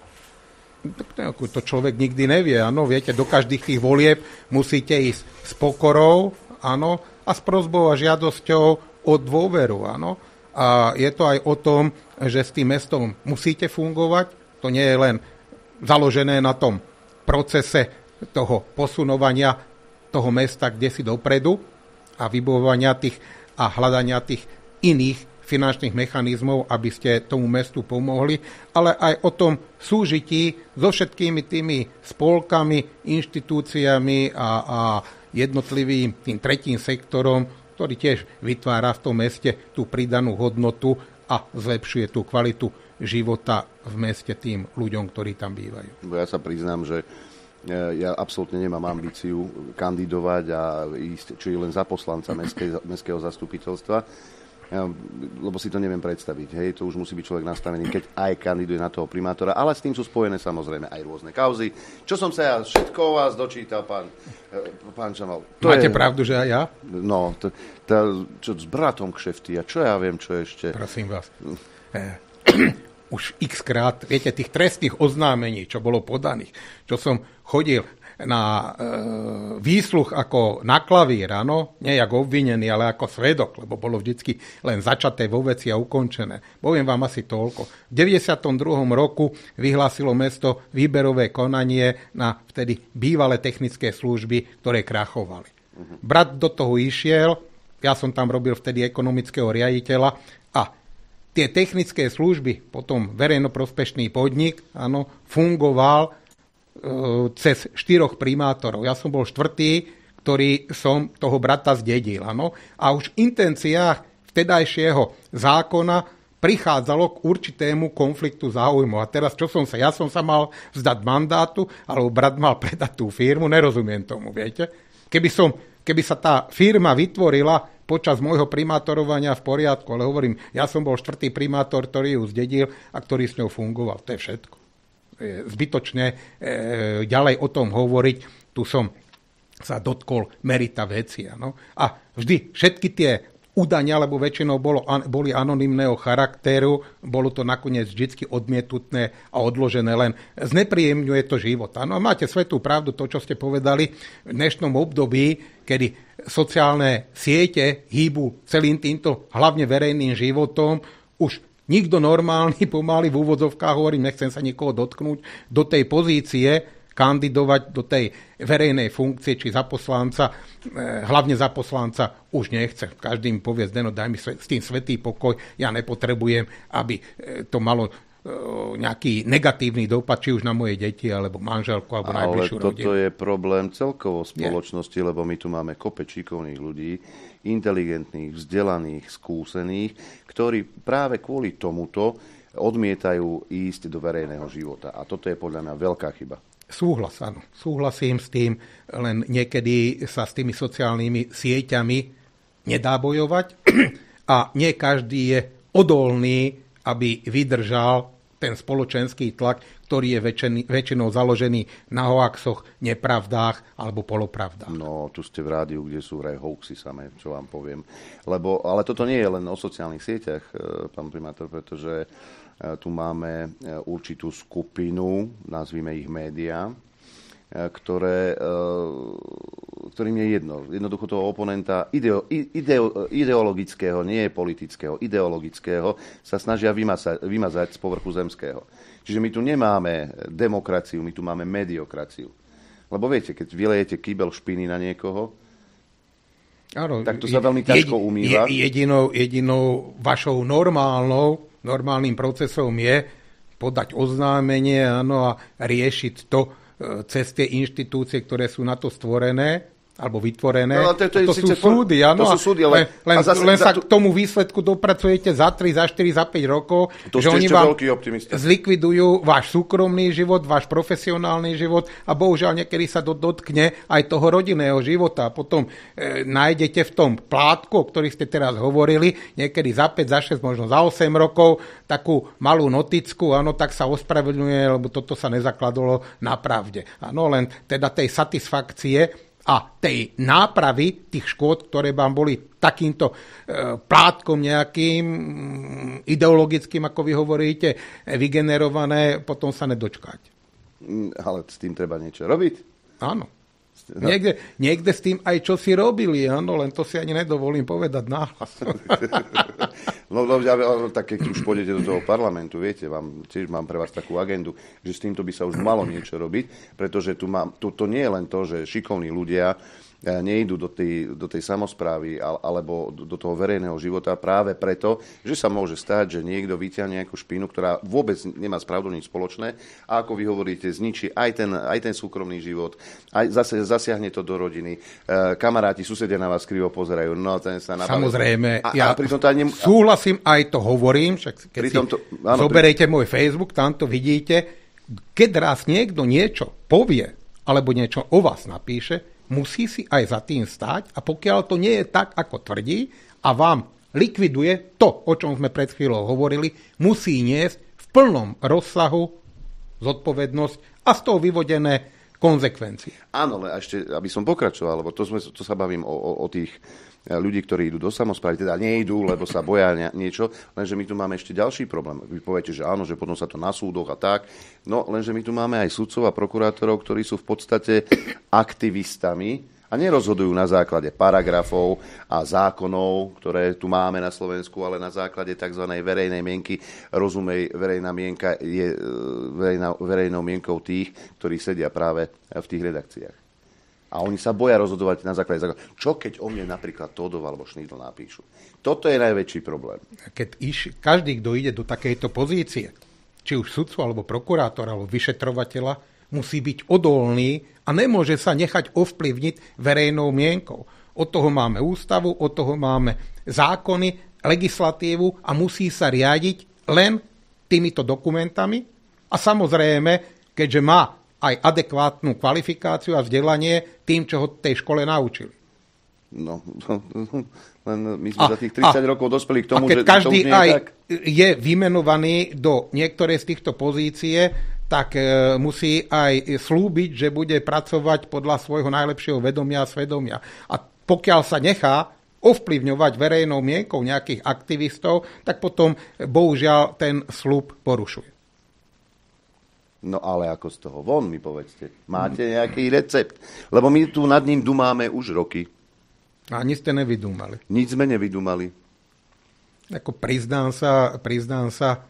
To človek nikdy nevie, áno, viete, do každých tých volieb musíte ísť s pokorou, áno, a s prosbou a žiadosťou o dôveru, áno. A je to aj o tom, že s tým mestom musíte fungovať, to nie je len založené na tom procese toho posunovania toho mesta kdesi dopredu a vybudovania tých a hľadania tých iných finančných mechanizmov, aby ste tomu mestu pomohli, ale aj o tom súžití so všetkými tými spolkami, inštitúciami a, a jednotlivým tým tretím sektorom, ktorý tiež vytvára v tom meste tú pridanú hodnotu a zlepšuje tú kvalitu života v meste tým ľuďom, ktorí tam bývajú. Ja sa priznám, že ja absolútne nemám ambíciu kandidovať a ísť, či len za poslanca mestskej, mestského zastupiteľstva, lebo si to neviem predstaviť. Hej, to už musí byť človek nastavený, keď aj kandiduje na toho primátora, ale s tým sú spojené samozrejme aj rôzne kauzy. Čo som sa ja všetko o vás dočítal, pán, pán Čamal. Máte je, pravdu, že aj ja? No, to, to, čo s bratom kšefty a čo ja viem, čo ešte. Prosím vás. Už x krát, viete, tých trestných oznámení, čo bolo podaných, čo som chodil na e, výsluch ako na klavír, áno, nie ako obvinený, ale ako svedok, lebo bolo vždycky len začaté vo veci a ukončené. Poviem vám asi toľko. V deväťdesiatom druhom roku vyhlásilo mesto výberové konanie na vtedy bývalé technické služby, ktoré krachovali. Uh-huh. Brat do toho išiel, ja som tam robil vtedy ekonomického riaditeľa a tie technické služby, potom verejnoprospešný podnik, áno, fungoval cez štyroch primátorov. Ja som bol štvrtý, ktorý som toho brata zdedil. Ano? A už v intenciách vtedajšieho zákona prichádzalo k určitému konfliktu záujmov. A teraz, čo som sa, ja som sa mal vzdať mandátu, alebo brat mal predať tú firmu, nerozumiem tomu, viete. Keby, som, keby sa tá firma vytvorila počas môjho primátorovania v poriadku, ale hovorím, ja som bol štvrtý primátor, ktorý ju zdedil a ktorý s ňou fungoval. To je všetko. Zbytočne e, ďalej o tom hovoriť. Tu som sa dotkol merita veci. Ano? A vždy všetky tie udania, lebo väčšinou bolo, an, boli anonymného charakteru, bolo to nakoniec vždy odmietnuté a odložené, len znepríjemňuje to život. Ano? Máte svätú pravdu, to, čo ste povedali, v dnešnom období, kedy sociálne siete hýbu celým týmto hlavne verejným životom, už nikto normálny, pomaly v úvodzovkách, hovorím, nechcem sa nikoho dotknúť, do tej pozície kandidovať do tej verejnej funkcie, či za poslanca, hlavne za poslanca, už nechce. Každý mi povie, Zdeno, daj mi s tým svätý pokoj, ja nepotrebujem, aby to malo nejaký negatívny dopad, či už na moje deti, alebo manželku, alebo ale najbližšiu rodinu. Ale toto je problém celkovo spoločnosti, yeah. Lebo my tu máme kope šikovných ľudí, inteligentných, vzdelaných, skúsených, ktorí práve kvôli tomuto odmietajú ísť do verejného života. A toto je podľa mňa veľká chyba. Súhlas, áno. Súhlasím s tým, len niekedy sa s tými sociálnymi sieťami nedá bojovať a nie každý je odolný, aby vydržal ten spoločenský tlak, ktorý je väčšin, väčšinou založený na hoaxoch, nepravdách alebo polopravdách. No, tu ste v rádiu, kde sú vraj hoaxy samé, čo vám poviem. Lebo, ale toto nie je len o sociálnych sieťach, pán primátor, pretože tu máme určitú skupinu, nazvime ich médiá, ktoré, ktorým je jedno. Jednoducho toho oponenta ideo, ideo, ideologického, nie politického, ideologického, sa snažia vymazať, vymazať z povrchu zemského. Čiže my tu nemáme demokraciu, my tu máme mediokraciu. Lebo viete, keď vylejete kýbel špiny na niekoho, Áno, tak to sa veľmi ťažko umýva. Jedinou, jedinou vašou normálnou, normálnym procesom je podať oznámenie, áno, a riešiť to cez tie inštitúcie, ktoré sú na to stvorené, alebo vytvorené. No, to, to, to sú súdy, áno. To sú súdy, ale... Len, zase, len sa k tomu výsledku dopracujete za tri, za štyri, za päť rokov, to že oni vám optimista. Zlikvidujú váš súkromný život, váš profesionálny život a bohužiaľ niekedy sa do, dotkne aj toho rodinného života. A potom e, nájdete v tom plátku, o ktorých ste teraz hovorili, niekedy za päť, za šesť, možno za osem rokov, takú malú noticku, áno, tak sa ospravedlňuje, lebo toto sa nezakladalo na pravde. Áno, len teda tej satisfakcie a tej nápravy tých škôd, ktoré vám boli takýmto e, plátkom nejakým ideologickým, ako vy hovoríte, vygenerované, potom sa nedočkáte. Ale s tým treba niečo robiť? Áno. Niekde, niekde s tým aj čo si robili, áno, len to si ani nedovolím povedať náhlas. No, no, tak keď už pôjdete do toho parlamentu, viete, vám, tiež mám pre vás takú agendu, že s týmto by sa už malo niečo robiť, pretože tu mám, tu, to nie je len to, že šikovní ľudia nejdú do tej, do tej samosprávy alebo do toho verejného života práve preto, že sa môže stať, že niekto vyťahne nejakú špínu, ktorá vôbec nemá s pravdou nič spoločné a ako vy hovoríte, zničí aj ten, aj ten súkromný život, aj zase zasiahne to do rodiny. E, kamaráti, susedia na vás krivo pozerajú, no ten sa nabaví. Samozrejme, a, ja a pritom to nem... súhlasím, aj to hovorím, však keď si to, áno, zoberejte pri... môj Facebook, tam to vidíte, keď raz niekto niečo povie, alebo niečo o vás napíše, musí si aj za tým stáť a pokiaľ to nie je tak, ako tvrdí a vám likviduje to, o čom sme pred chvíľou hovorili, musí niesť v plnom rozsahu zodpovednosť a z toho vyvodené konzekvencie. Áno, ale ešte, aby som pokračoval, lebo to, sme, to sa bavím o, o, o tých ľudí, ktorí idú do samosprávy, teda nejdú, lebo sa boja niečo, lenže my tu máme ešte ďalší problém. Vy poviete, že áno, že potom sa to na súdoch a tak, no lenže my tu máme aj sudcov a prokurátorov, ktorí sú v podstate aktivistami a nerozhodujú na základe paragrafov a zákonov, ktoré tu máme na Slovensku, ale na základe tzv. Verejnej mienky. Rozumej, verejná mienka je verejná, verejnou mienkou tých, ktorí sedia práve v tých redakciách. A oni sa boja rozhodovať na základe zákona. Čo keď o mne napríklad Todov alebo Šnídl napíšu? Toto je najväčší problém. Keď iš, každý, kto ide do takejto pozície, či už sudcu, alebo prokurátora, alebo vyšetrovateľa, musí byť odolný a nemôže sa nechať ovplyvniť verejnou mienkou. Od toho máme ústavu, od toho máme zákony, legislatívu a musí sa riadiť len týmito dokumentami. A samozrejme, keďže má aj adekvátnu kvalifikáciu a vzdelanie tým, čo ho tej škole naučili. No, len my sme a, za tých tridsať a, rokov dospeli k tomu, a keď že každý to už nie aj je tak. Je vymenovaný do niektorej z týchto pozície, tak e, musí aj slúbiť, že bude pracovať podľa svojho najlepšieho vedomia a svedomia. A pokiaľ sa nechá ovplyvňovať verejnou mienkou nejakých aktivistov, tak potom bohužiaľ ten sľub porušuje. No ale ako z toho von, mi povedzte. Máte nejaký recept? Lebo my tu nad ním dumáme už roky. A nič ste nevydúmali. Nič sme nevydúmali. Ako priznám sa, priznám sa,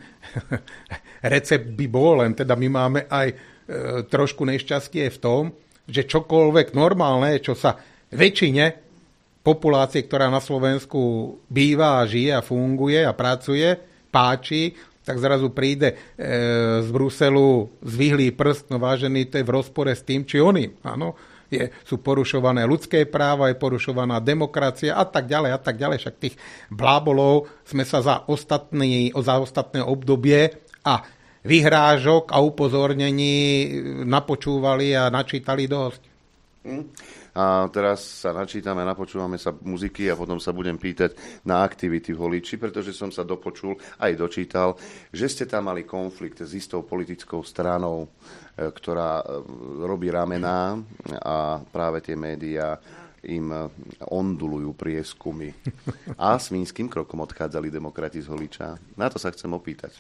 recept by bol, len teda my máme aj e, trošku nešťastie v tom, že čokoľvek normálne, čo sa väčšine populácie, ktorá na Slovensku býva a žije a funguje a pracuje, páči, tak zrazu príde e, z Bruselu zvihlý prst, no vážený, to je v rozpore s tým, či oným. Áno, je, sú porušované ľudské práva, je porušovaná demokracia a tak ďalej a tak ďalej. Však tých blábolov sme sa za, ostatný, za ostatné obdobie a vyhrážok a upozornení napočúvali a načítali dosť. Hm. A teraz sa načítame, napočúvame sa muziky a potom sa budem pýtať na aktivity v Holíči, pretože som sa dopočul aj dočítal, že ste tam mali konflikt s istou politickou stranou, ktorá robí ramená a práve tie médiá im ondulujú prieskumy. A svinským krokom odchádzali demokrati z Holíča. Na to sa chcem opýtať.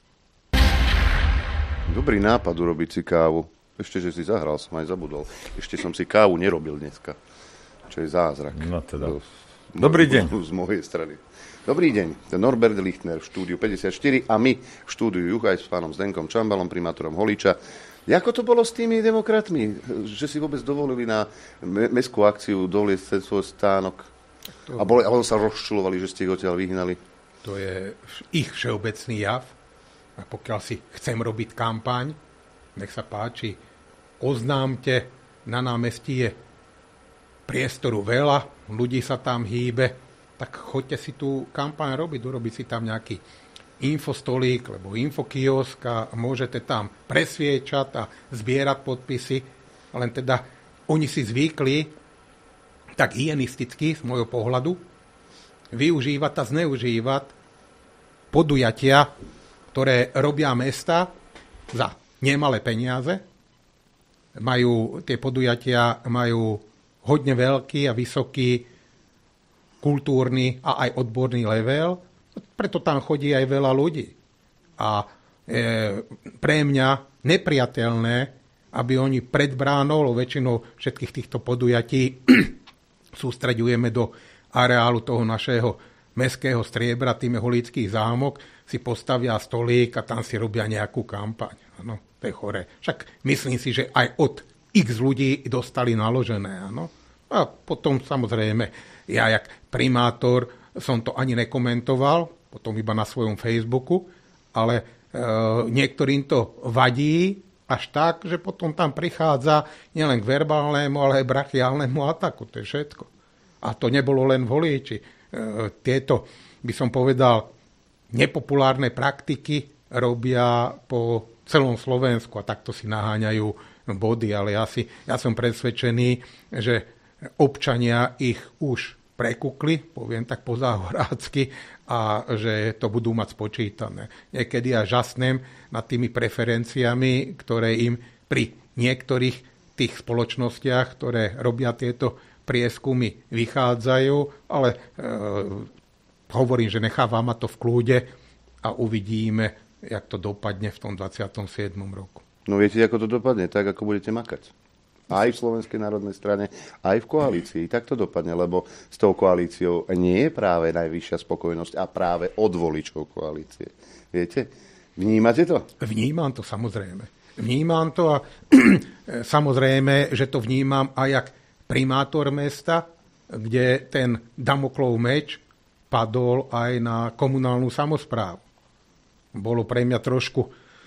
Dobrý nápad urobiť si kávu. Ešte, že si zahral, som aj zabudol. Ešte som si kávu nerobil dneska, čo je zázrak. No teda. Do, Dobrý deň. Z mojej strany. Dobrý deň. Norbert Lichtner v štúdiu päťdesiatštyri a my v štúdiu Juchaj s pánom Zdenkom Čambalom, primátorom Holíča. Ako to bolo s tými demokratmi? Že si vôbec dovolili na mestskú akciu doliesť ten svoj stánok? To... A boli, alebo sa rozčulovali, že ste ich odtiaľ vyhnali? To je ich všeobecný jav. A pokiaľ si chcem robiť kampaň, nech sa páči, oznámte, na námestí je priestoru veľa, ľudí sa tam hýbe, tak choďte si tú kampaň robiť, urobiť si tam nejaký infostolík, alebo infokiosk a môžete tam presviečať a zbierať podpisy. Len teda oni si zvykli tak hygienisticky z môjho pohľadu využívať a zneužívať podujatia, ktoré robia mesta za nemalé peniaze. Majú, tie podujatia majú hodne veľký a vysoký kultúrny a aj odborný level, preto tam chodí aj veľa ľudí. A e, pre mňa nepriateľné, aby oni pred bránou, väčšinou všetkých týchto podujatí sústreďujeme do areálu toho našeho mestského striebra, tým je Holícký zámok, si postavia stolík a tam si robia nejakú kampaň. Ano, to je chore. Však myslím si, že aj od x ľudí dostali naložené. Ano. A potom samozrejme, ja jak primátor som to ani nekomentoval, potom iba na svojom Facebooku, ale e, niektorým to vadí až tak, že potom tam prichádza nielen k verbálnemu, ale aj brachiálnemu ataku. To je všetko. A to nebolo len v Holíči. E, tieto, by som povedal, nepopulárne praktiky robia po celom Slovensku a takto si naháňajú body, ale ja, si, ja som presvedčený, že občania ich už prekukli, poviem tak po záhorácky, a že to budú mať spočítané. Niekedy ja žasnem nad tými preferenciami, ktoré im pri niektorých tých spoločnostiach, ktoré robia tieto prieskumy, vychádzajú, ale e, hovorím, že nechávam ma to v kľude a uvidíme, jak to dopadne v tom dvadsiatom siedmom roku. No viete, ako to dopadne? Tak, ako budete makať. Aj v Slovenskej národnej strane, aj v koalícii. Tak to dopadne, lebo s tou koalíciou nie je práve najvyššia spokojnosť a práve od voličov koalície. Viete? Vnímate to? Vnímam to, samozrejme. Vnímam to a samozrejme, že to vnímam aj jak primátor mesta, kde ten Damoklov meč padol aj na komunálnu samosprávu. Bolo pre mňa trošku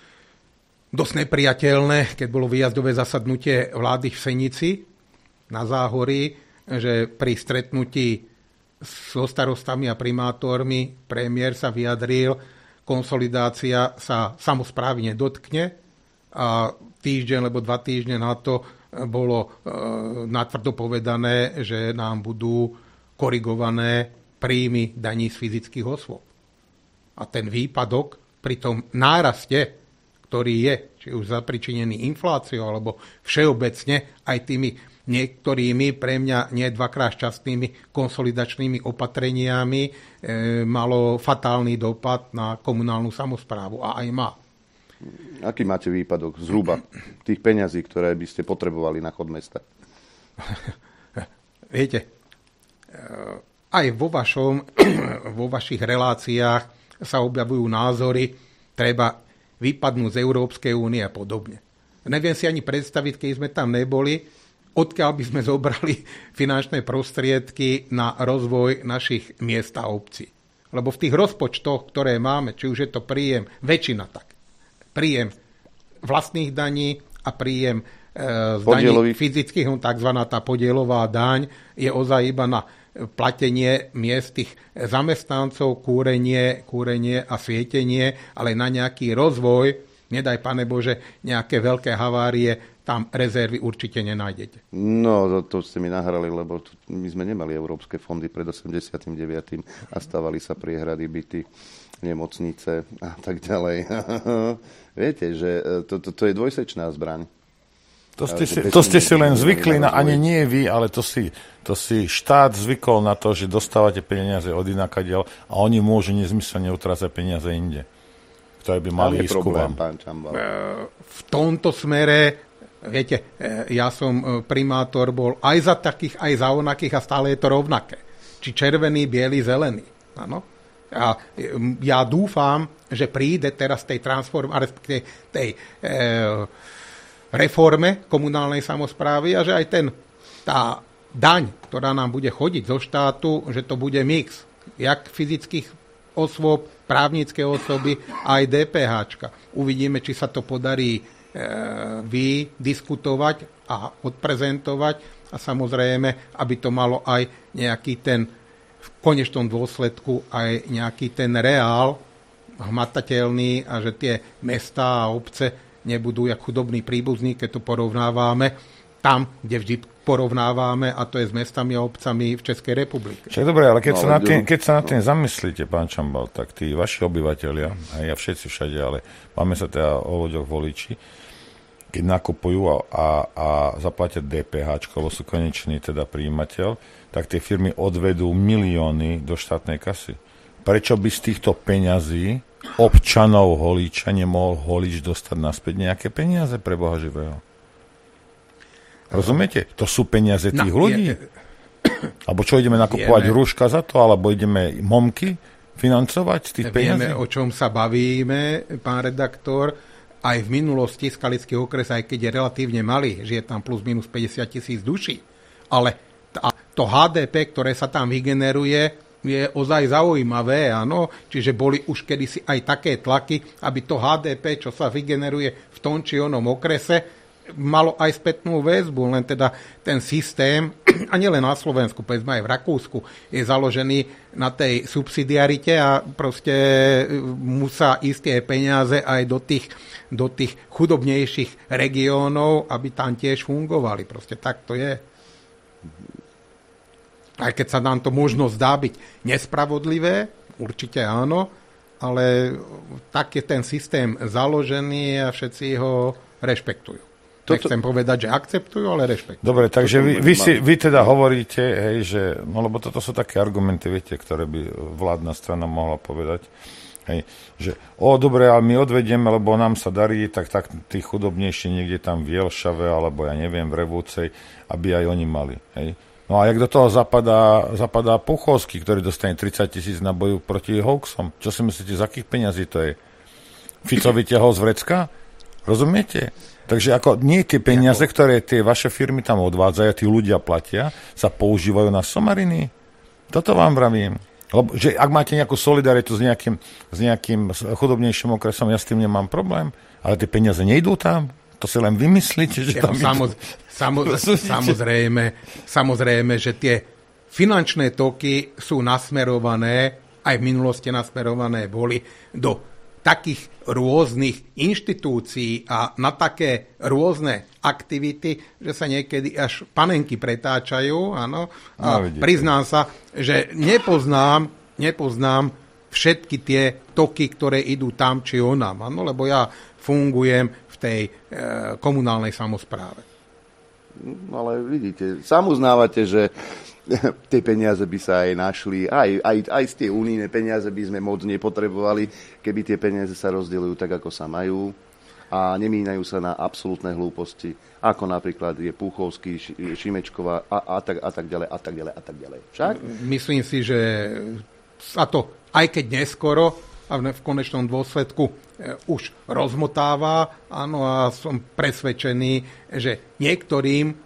dosť nepriateľné, keď bolo výjazdové zasadnutie vlády v Senici na Záhorí, že pri stretnutí so starostami a primátormi premiér sa vyjadril, konsolidácia sa samosprávy nedotkne a týždeň, alebo dva týždne na to bolo e, natvrdo povedané, že nám budú korigované príjmy daní z fyzických osôb. A ten výpadok pri tom náraste, ktorý je, či už zapričinený infláciou, alebo všeobecne aj tými niektorými pre mňa nie dvakrát šťastnými konsolidačnými opatreniami, e, malo fatálny dopad na komunálnu samosprávu a aj má. Aký máte výpadok zhruba tých peňazí, ktoré by ste potrebovali na chod mesta? Viete, aj vo, vašom, vo vašich reláciách sa objavujú názory, treba vypadnúť z Európskej únie a podobne. Neviem si ani predstaviť, keď sme tam neboli, odkiaľ by sme zobrali finančné prostriedky na rozvoj našich miest a obcí. Lebo v tých rozpočtoch, ktoré máme, či už je to príjem, väčšina tak, príjem vlastných daní a príjem e, z daní fyzických, no, takzvaná tá podielová daň, je ozaj iba na platenie miest tých zamestnancov, kúrenie, kúrenie a svietenie, ale na nejaký rozvoj, nedaj Pane Bože, nejaké veľké havárie, tam rezervy určite nenájdete. No, to, to ste mi nahrali, lebo tu, my sme nemali európske fondy pred osemdesiatym deviatym a stavali sa priehrady, byty, nemocnice a tak ďalej. Viete, že to, to, to je dvojsečná zbraň. To ste, si, to ste si len zvykli, na, ani nie vy, ale to si, to si štát zvykol na to, že dostávate peniaze od inakadiaľ a oni môžu nezmyselne utrácať peniaze inde, ktoré by mali ísť ku vám. V tomto smere, viete, ja som primátor bol aj za takých, aj za onakých a stále je to rovnaké. Či červený, biely, zelený. Áno. A ja dúfam, že príde teraz tej transformácie, tej, tej e, reforme komunálnej samosprávy a že aj ten, tá daň, ktorá nám bude chodiť zo štátu, že to bude mix jak fyzických osôb, právnické osoby, aj DPHčka. Uvidíme, či sa to podarí e, vydiskutovať a odprezentovať a samozrejme, aby to malo aj nejaký ten v konečnom dôsledku aj nejaký ten reál hmatateľný a že tie mestá a obce nebudú jak chudobní príbuzní, keď to porovnávame tam, kde vždy porovnávame, a to je s mestami a obcami v Českej republike. Však dobre, ale keď, no, sa, na tým, keď sa na tým zamyslíte, pán Čambal, tak tí vaši obyvateľia, a ja všetci všade, ale máme sa teda o ľuďoch voliči, keď nakupujú a, a, a zaplatia DPHčko, lebo sú konečný teda príjimateľ, tak tie firmy odvedú milióny do štátnej kasy. Prečo by z týchto peňazí občanov Holíča nemohol Holíč dostať naspäť nejaké peniaze pre Boha živého? Rozumiete? To sú peniaze tých no, ľudí. Je, alebo čo, ideme nakupovať vieme, rúška za to, alebo ideme momky financovať z tých peniazí? Vieme, o čom sa bavíme, pán redaktor. Aj v minulosti Skalický okres, aj keď je relatívne malý, že je tam plus minus päťdesiat tisíc duší, ale to há dé pé, ktoré sa tam vygeneruje, je ozaj zaujímavé, áno. Čiže boli už kedysi aj také tlaky, aby to há dé pé, čo sa vygeneruje v tom či onom okrese, malo aj spätnú väzbu, len teda ten systém, a nielen na Slovensku, povedzme aj v Rakúsku, je založený na tej subsidiarite a proste musia ísť tie peniaze aj do tých, do tých chudobnejších regiónov, aby tam tiež fungovali. Proste tak to je. Aj keď sa nám to možno zdá byť nespravodlivé, určite áno, ale tak je ten systém založený a všetci ho rešpektujú. Toto... Nechcem povedať, že akceptujú, ale rešpektujú. Dobre, takže vy, vy, si, vy teda hovoríte, hej, že, no lebo toto sú také argumenty, viete, ktoré by vládna strana mohla povedať, hej, že o, dobre, ale my odvedieme, lebo nám sa darí, tak, tak tí chudobnejší niekde tam v Jelšave, alebo ja neviem, v Revúcej, aby aj oni mali, hej. No a jak do toho zapadá, zapadá Puchovský, ktorý dostane tridsať tisíc na boju proti hoaxom. Čo si myslíte, z akých peňazí to je? Ficovi ťahol z vrecka? Rozumiete? Takže ako nie tie peniaze, ktoré tie vaše firmy tam odvádzajú, tí ľudia platia, sa používajú na somariny. Toto vám vravím. Lebo, že ak máte nejakú solidaritu s nejakým, s nejakým chudobnejším okresom, ja s tým nemám problém, ale tie peniaze nejdú tam. To si len vymyslíte, že tam ja, samoz, samoz, samozrejme, samozrejme, že tie finančné toky sú nasmerované, aj v minulosti nasmerované boli do takých rôznych inštitúcií a na také rôzne aktivity, že sa niekedy až panenky pretáčajú. Áno. A no, priznám sa, že nepoznám, nepoznám všetky tie toky, ktoré idú tam či onam. Áno, lebo ja fungujem v tej e, komunálnej samospráve. No, ale vidíte, sám uznávate, že tie peniaze by sa aj našli, aj, aj, aj z tie unijné peniaze by sme moc nepotrebovali, keby tie peniaze sa rozdielujú tak, ako sa majú a nemínajú sa na absolútne hlúposti, ako napríklad je Puchovský, Šimečková a, a, tak, a tak ďalej, a tak ďalej, a tak ďalej. Však? Myslím si, že sa to, aj keď neskoro, a v konečnom dôsledku už rozmotáva, áno, a som presvedčený, že niektorým e,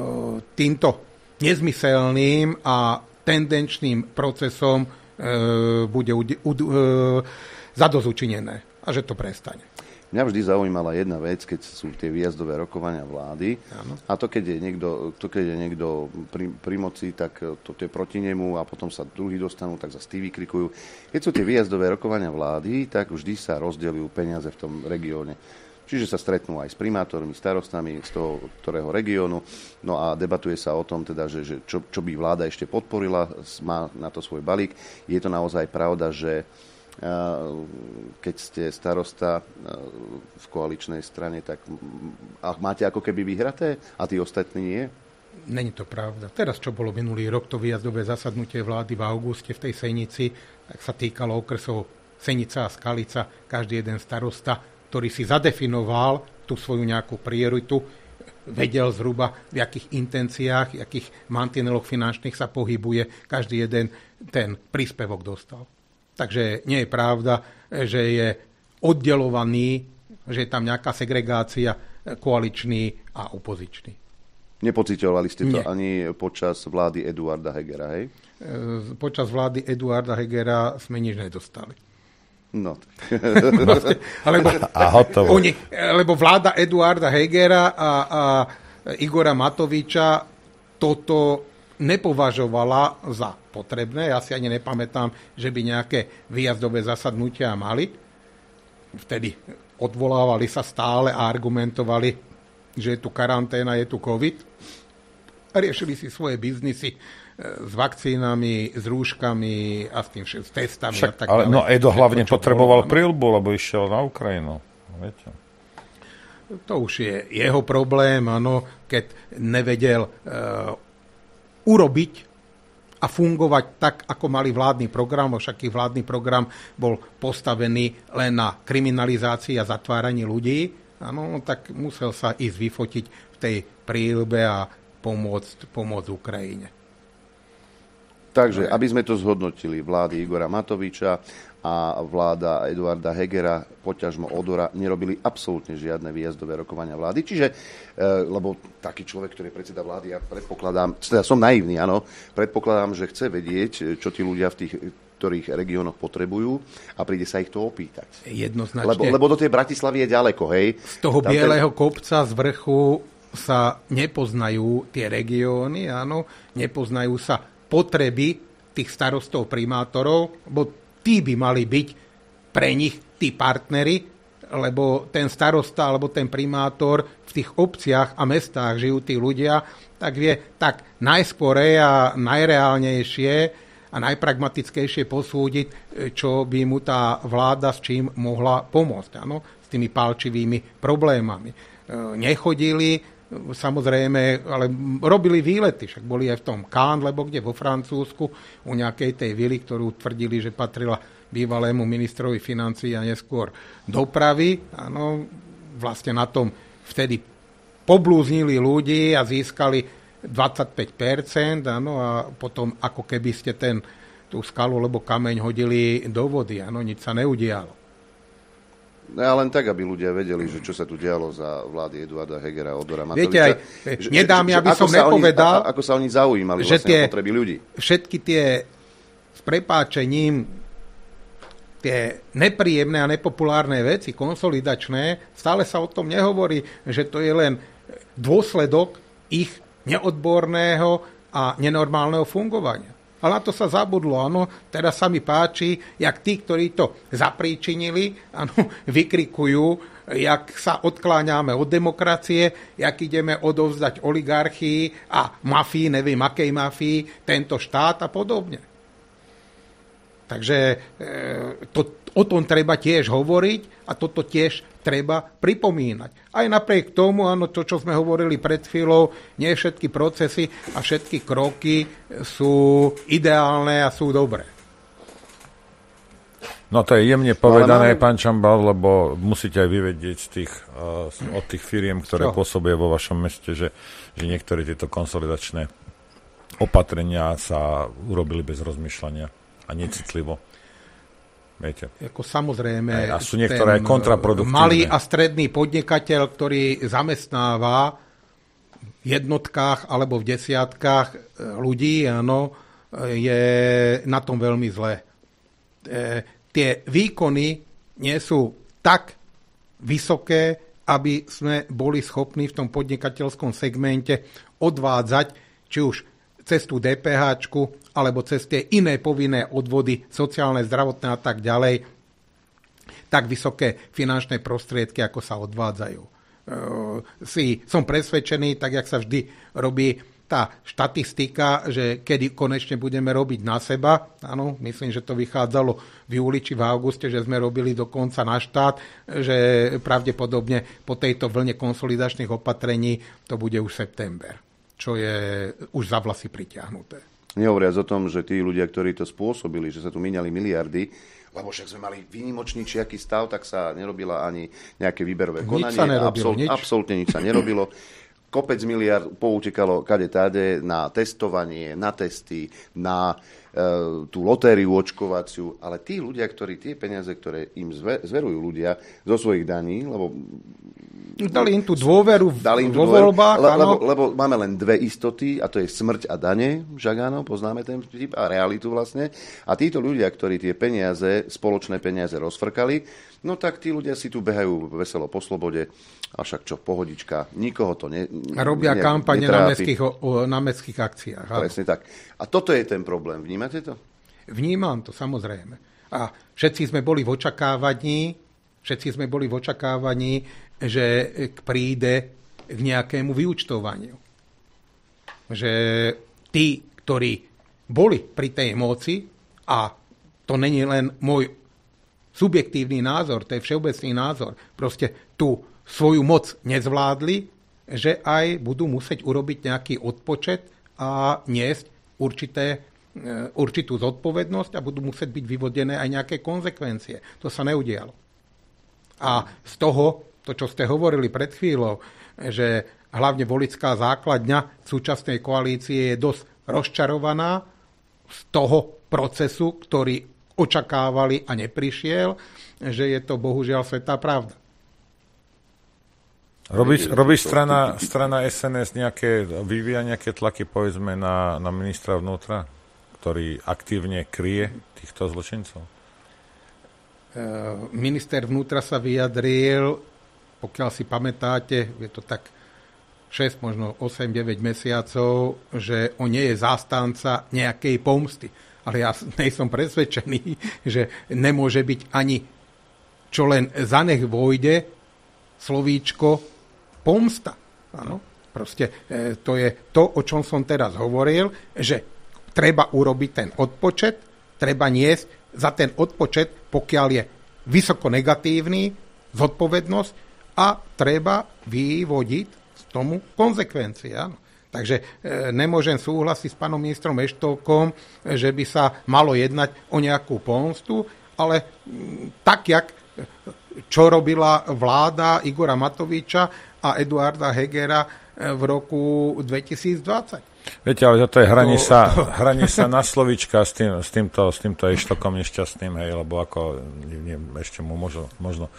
týmto nezmyselným a tendenčným procesom e, bude u, u, e, zadozučinené a že to prestane. Mňa vždy zaujímala jedna vec, keď sú tie výjazdové rokovania vlády. Áno. A to, keď je niekto, to, keď je niekto pri, pri moci, tak to, to je proti nemu a potom sa druhí dostanú, tak zase tí vykrikujú. Keď sú tie výjazdové rokovania vlády, tak vždy sa rozdeľujú peniaze v tom regióne. Čiže sa stretnú aj s primátormi, starostami z toho, ktorého regiónu. No a debatuje sa o tom, teda, že, že čo, čo by vláda ešte podporila, má na to svoj balík. Je to naozaj pravda, že keď ste starosta v koaličnej strane, tak máte ako keby vyhraté a tí ostatní nie? Není to pravda. Teraz, čo bolo minulý rok, to výjazdové zasadnutie vlády v auguste v tej Senici, tak sa týkalo okresov Senica a Skalica. Každý jeden starosta, ktorý si zadefinoval tú svoju nejakú prioritu, vedel zhruba, v akých intenciách, v akých mantineloch finančných sa pohybuje, každý jeden ten príspevok dostal. Takže nie je pravda, že je oddelovaný, že je tam nejaká segregácia koaličný a opozičný. Nepociťovali ste to Nie. ani počas vlády Eduarda Hegera, hej? Počas vlády Eduarda Hegera sme nič nedostali. No. Lebo, A hotovo. oni, lebo vláda Eduarda Hegera a, a Igora Matoviča toto nepovažovala za potrebné. Ja si ani nepamätám, že by nejaké výjazdové zasadnutia mali. Vtedy odvolávali sa stále a argumentovali, že je tu karanténa, je tu COVID. Riešili si svoje biznisy s vakcínami, s rúškami a s tým s testami. Však, a tak ale ďalej. no Edo hlavne Všetko, čo potreboval bolo, prilbu, lebo išiel na Ukrajinu. Viete? To už je jeho problém, áno, keď nevedel e, urobiť a fungovať tak, ako mali vládny program, však ich vládny program bol postavený len na kriminalizácii a zatváraní ľudí, áno, tak musel sa ísť vyfotiť v tej príľube a pomôcť, pomôcť Ukrajine. Takže, aby sme to zhodnotili, vlády Igora Matoviča a vláda Eduarda Hegera, poťažmo Odora, nerobili absolútne žiadne výjazdové rokovania vlády. Čiže, e, lebo taký človek, ktorý je predseda vlády, ja predpokladám, teda som naivný, áno, predpokladám, že chce vedieť, čo tí ľudia v tých ktorých regiónoch potrebujú a príde sa ich to opýtať. Jednoznačne. Lebo, lebo do tej Bratislavy je ďaleko, hej? Z toho Tam bieleho ten... kopca z vrchu sa nepoznajú tie regióny, áno, nepoznajú sa potreby tých starostov, primátorov, lebo tí by mali byť pre nich tí partneri, lebo ten starosta alebo ten primátor v tých obciach a mestách žijú tí ľudia, tak vie tak najskôr a najreálnejšie a najpragmatickejšie posúdiť, čo by mu tá vláda s čím mohla pomôcť, áno, s tými pálčivými problémami. Nechodili, samozrejme, ale robili výlety, však boli aj v tom Cannes, lebo kde vo Francúzsku, u nejakej tej vily, ktorú tvrdili, že patrila bývalému ministrovi financií a neskôr dopravy, áno, vlastne na tom vtedy poblúznili ľudí a získali dvadsaťpäť percent, áno, a potom ako keby ste ten, tú skalu alebo kameň hodili do vody, áno, nič sa neudialo. No ja len tak, aby ľudia vedeli, že čo sa tu dialo za vlády Eduarda Hegera a Odora Matoviča. Viete, aj nedám, ja by som nepovedal, oni, a, ako sa oni zaujímali že vlastne tie, o potreby ľudí. Všetky tie s prepáčením tie nepríjemné a nepopulárne veci, konsolidačné, stále sa o tom nehovorí, že to je len dôsledok ich neodborného a nenormálneho fungovania. Ale na to sa zabudlo, áno. Teraz sa mi páči, jak tí, ktorí to zapríčinili, áno, vykrikujú, jak sa odkláňame od demokracie, jak ideme odovzdať oligarchii a mafii, neviem akej mafii, tento štát a podobne. Takže e, to, o tom treba tiež hovoriť a toto tiež treba pripomínať. Aj napriek tomu, áno, to, čo sme hovorili pred chvíľou, nie všetky procesy a všetky kroky sú ideálne a sú dobré. No to je jemne povedané, no, pán Čambal, lebo musíte aj vyvedieť z tých, uh, od tých firiem, ktoré čo? pôsobia vo vašom meste, že, že niektoré tieto konsolidačné opatrenia sa urobili bez rozmýšľania a necitlivo. Viete. Ako samozrejme, a sú niektoré aj kontraproduktívne. Malý a stredný podnikateľ, ktorý zamestnáva v jednotkách alebo v desiatkách ľudí, áno, je na tom veľmi zle. E, tie výkony nie sú tak vysoké, aby sme boli schopní v tom podnikateľskom segmente odvádzať či už cez tú dé pé háčku, alebo cez tie iné povinné odvody, sociálne, zdravotné a tak ďalej, tak vysoké finančné prostriedky, ako sa odvádzajú. E, si, som presvedčený, tak jak sa vždy robí tá štatistika, že kedy konečne budeme robiť na seba. Áno, myslím, že to vychádzalo v júli či v auguste, že sme robili dokonca na štát, že pravdepodobne po tejto vlne konsolidačných opatrení to bude už september, čo je už za vlasy pritiahnuté. Nehovoriac o tom, že tí ľudia, ktorí to spôsobili, že sa tu míňali miliardy, lebo však sme mali výnimočný čiaký stav, tak sa nerobila ani nejaké výberové konanie. Nič sa nerobilo, Absol- nič. Absolútne nič sa nerobilo. Kopec miliard poutekalo kade táde na testovanie, na testy, na e, tú lotériu očkovaciu, ale tí ľudia, ktorí tie peniaze, ktoré im zve, zverujú ľudia zo svojich daní, lebo Dali im tú dôveru dali im tú vo dôveru, voľbách, le, áno. lebo, lebo máme len dve istoty, a to je smrť a dane, Žagano, poznáme ten vtip a realitu vlastne. A títo ľudia, ktorí tie peniaze, spoločné peniaze rozfrkali, no tak tí ľudia si tu behajú veselo po slobode, a však čo, pohodička, nikoho to ne, a robia ne, kampane netrápi. na mestských, o, na mestských akciách. Presne tak. A toto je ten problém, vnímate to? Vnímam to, samozrejme. A všetci sme boli v očakávaní, všetci sme boli v očakávaní, že príde k nejakému vyúčtovaniu. Že tí, ktorí boli pri tej moci, a to není len môj subjektívny názor, to je všeobecný názor, proste tú svoju moc nezvládli, že aj budú musieť urobiť nejaký odpočet a niesť určité, určitú zodpovednosť a budú musieť byť vyvodené aj nejaké konzekvencie. To sa neudialo. A z toho, to, čo ste hovorili pred chvíľou, že hlavne voličská základňa súčasnej koalície je dosť rozčarovaná z toho procesu, ktorý očakávali a neprišiel, že je to bohužiaľ svätá pravda. Robí, robí strana, strana es en es nejaké, vyvíja nejaké tlaky, povedzme, na, na ministra vnútra, ktorý aktívne kryje týchto zločincov? Minister vnútra sa vyjadril, pokiaľ si pamätáte, je to tak šesť, možno osem deväť mesiacov, že on nie je zástanca nejakej pomsty. Ale ja nejsom presvedčený, že nemôže byť ani čo len zanech vojde slovíčko pomsta. Áno? Proste e, to je to, o čom som teraz hovoril, že treba urobiť ten odpočet, treba niesť za ten odpočet, pokiaľ je vysoko negatívny, zodpovednosť a treba vyvodiť z tomu konzekvencie. Áno. Takže e, nemôžem súhlasiť s pánom ministrom Eštokom, že by sa malo jednať o nejakú pomstu, ale m, tak, jak čo robila vláda Igora Matoviča a Eduarda Hegera v roku dvetisícdvadsať. Viete, ale toto je hraní sa, to, to... hraní sa na slovíčka s, tým, s, týmto, s týmto Eštokom nešťastným, hej, lebo ako ne, ešte mu možno, možno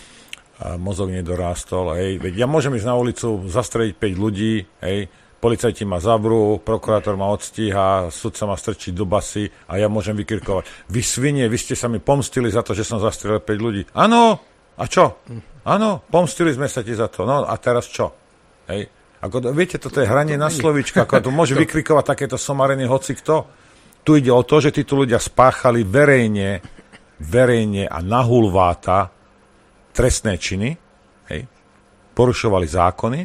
mozog nedorástol, hej. Veď ja môžem ísť na ulicu, zastreliť päť ľudí, hej, policajti ma zavrú, prokurátor ma odstíha, sudca ma strčí do basy a ja môžem vykrikovať. Vy svinie, vy ste sa mi pomstili za to, že som zastrelil päť ľudí. Áno, a čo? Áno, pomstili sme sa ti za to. No a teraz čo? Hej. Ako, viete, toto je hranie na slovíčka, ako to môže vykrikovať takéto somarenie hoci kto. Tu ide o to, že títo ľudia spáchali verejne, verejne a na hulváta trestné činy, hej, porušovali zákony.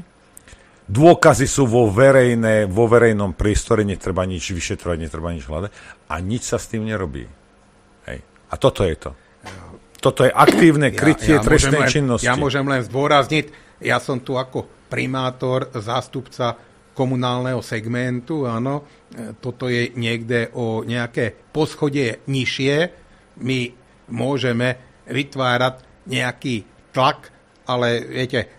Dôkazy sú vo, verejné, vo verejnom priestore, netreba nič vyšetrovať, netreba nič hľadať a nič sa s tým nerobí. Hej. A toto je to. Toto je aktívne krytie ja, ja trestnej len, činnosti. Ja môžem len zdôrazniť, ja som tu ako primátor, zástupca komunálneho segmentu, áno, toto je niekde o nejaké poschodie nižšie, my môžeme vytvárať nejaký tlak, ale viete,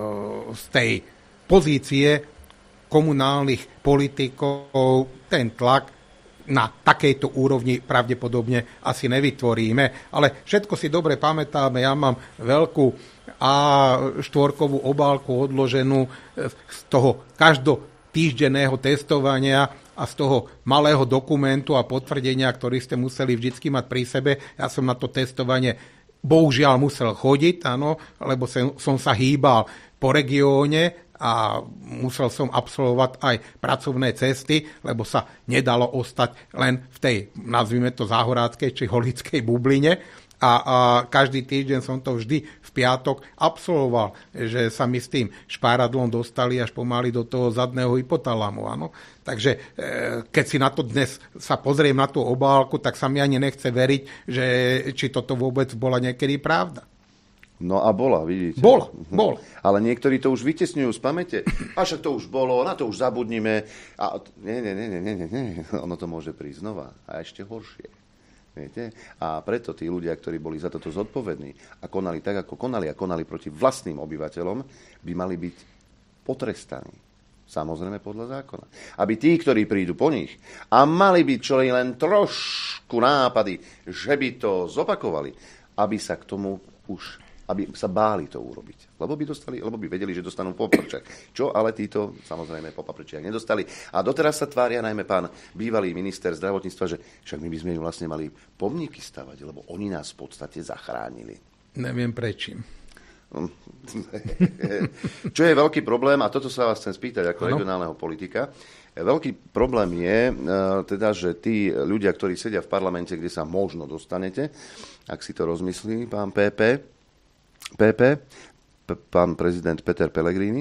z tej pozície komunálnych politikov ten tlak na takejto úrovni pravdepodobne asi nevytvoríme. Ale všetko si dobre pamätáme, ja mám veľkú á štvorkovú obálku odloženú z toho každotýždenného testovania a z toho malého dokumentu a potvrdenia, ktorý ste museli vždycky mať pri sebe. Ja som na to testovanie bohužiaľ musel chodiť, áno, lebo som, som sa hýbal po regióne a musel som absolvovať aj pracovné cesty, lebo sa nedalo ostať len v tej, nazvime to, záhoráckej či holickej bubline. A, a každý týždeň som to vždy v piatok absolvoval, že sa mi s tým špáradlom dostali až pomaly do toho zadného hypotalamu. Áno. Takže e, keď si na to dnes sa pozriem na tú obálku, tak sa mi ani nechce veriť, že či toto vôbec bola niekedy pravda. No a bola, vidíte. Bola, bola. Ale niektorí to už vytesňujú z pamäte. A však to už bolo, na to už zabudnime. A nie, nie, nie, nie, nie, nie. Ono to môže prísť znova. A ešte horšie. Viete? A preto tí ľudia, ktorí boli za toto zodpovední a konali tak, ako konali a konali proti vlastným obyvateľom, by mali byť potrestaní. Samozrejme podľa zákona. Aby tí, ktorí prídu po nich a mali byť čo len trošku nápady, že by to zopakovali, aby sa k tomu už aby sa báli to urobiť. Lebo by dostali, lebo by vedeli, že dostanú poprčiak. Čo ale títo, samozrejme, po paprčiak nedostali. A doteraz sa tvária najmä pán bývalý minister zdravotníctva, že však my by sme im vlastne mali pomníky stavať, lebo oni nás v podstate zachránili. Neviem prečím. Čo je veľký problém, a toto sa vás chcem spýtať ako ano. regionálneho politika, veľký problém je teda, že tí ľudia, ktorí sedia v parlamente, kde sa možno dostanete, ak si to rozmyslí pán pé pé, pé pé, pán prezident Peter Pellegrini,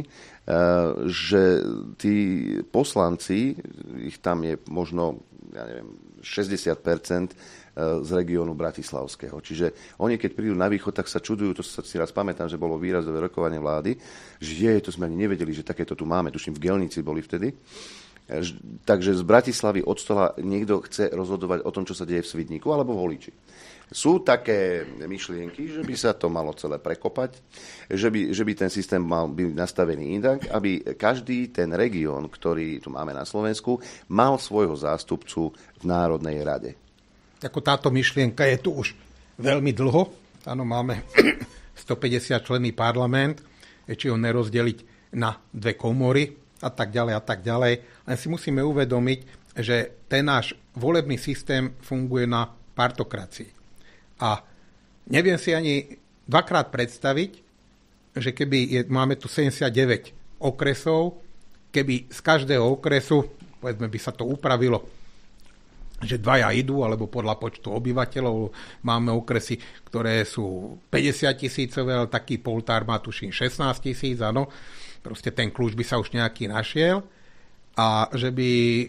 že tí poslanci, ich tam je možno, ja neviem, šesťdesiat percent z regiónu bratislavského. Čiže oni, keď prídu na východ, tak sa čudujú, to sa si raz pamätám, že bolo výrazové rokovanie vlády, že je, to sme ani nevedeli, že takéto tu máme, tuším v Gelnici boli vtedy. Takže z Bratislavy od stola niekto chce rozhodovať o tom, čo sa deje v Svidníku, alebo v Holiči. Sú také myšlienky, že by sa to malo celé prekopať, že by, že by ten systém mal byť nastavený inak, aby každý ten región, ktorý tu máme na Slovensku, mal svojho zástupcu v Národnej rade. Ako táto myšlienka je tu už veľmi dlho. Áno, máme stopäťdesiat členný parlament, či ho nerozdeliť na dve komory a tak ďalej a tak ďalej. Len si musíme uvedomiť, že ten náš volebný systém funguje na partokracii. A neviem si ani dvakrát predstaviť, že keby je, máme tu sedemdesiatdeväť okresov, keby z každého okresu, povedzme by sa to upravilo, že dvaja idú, alebo podľa počtu obyvateľov, máme okresy, ktoré sú päťdesiat tisícové, ale taký Poltár má tuším šestnásť tisíc, áno, proste ten kľúč by sa už nejaký našiel, a že by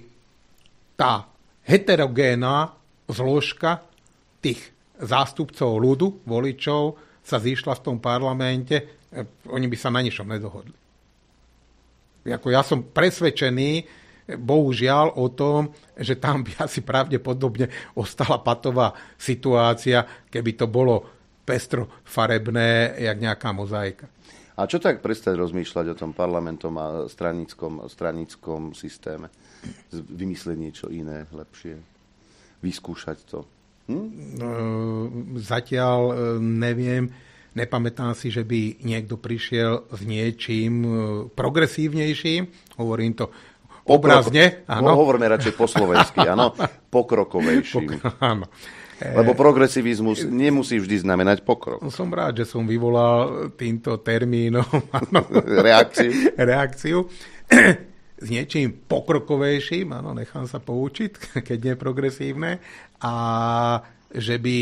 tá heterogénna zložka tých zástupcov ľudu, voličov, sa zišla v tom parlamente, oni by sa na ničom nedohodli. Jako ja som presvedčený, bohužiaľ, o tom, že tam by asi pravdepodobne ostala patová situácia, keby to bolo pestro farebné, jak nejaká mozaika. A čo tak prestať rozmýšľať o tom parlamentom a stranickom, stranickom systéme? Vymyslieť niečo iné, lepšie? Vyskúšať to? Hm? Zatiaľ neviem, nepamätám si, že by niekto prišiel s niečím progresívnejším, hovorím to obrazne. Pokrok, no, hovoríme radšej po slovensky, áno, pokrokovejším. Pok, áno. Lebo progresivizmus nemusí vždy znamenať pokrok. Som rád, že som vyvolal týmto termínom reakciu. reakciu. S niečím pokrokovejším, áno, nechám sa poučiť, keď nie je progresívne, a že by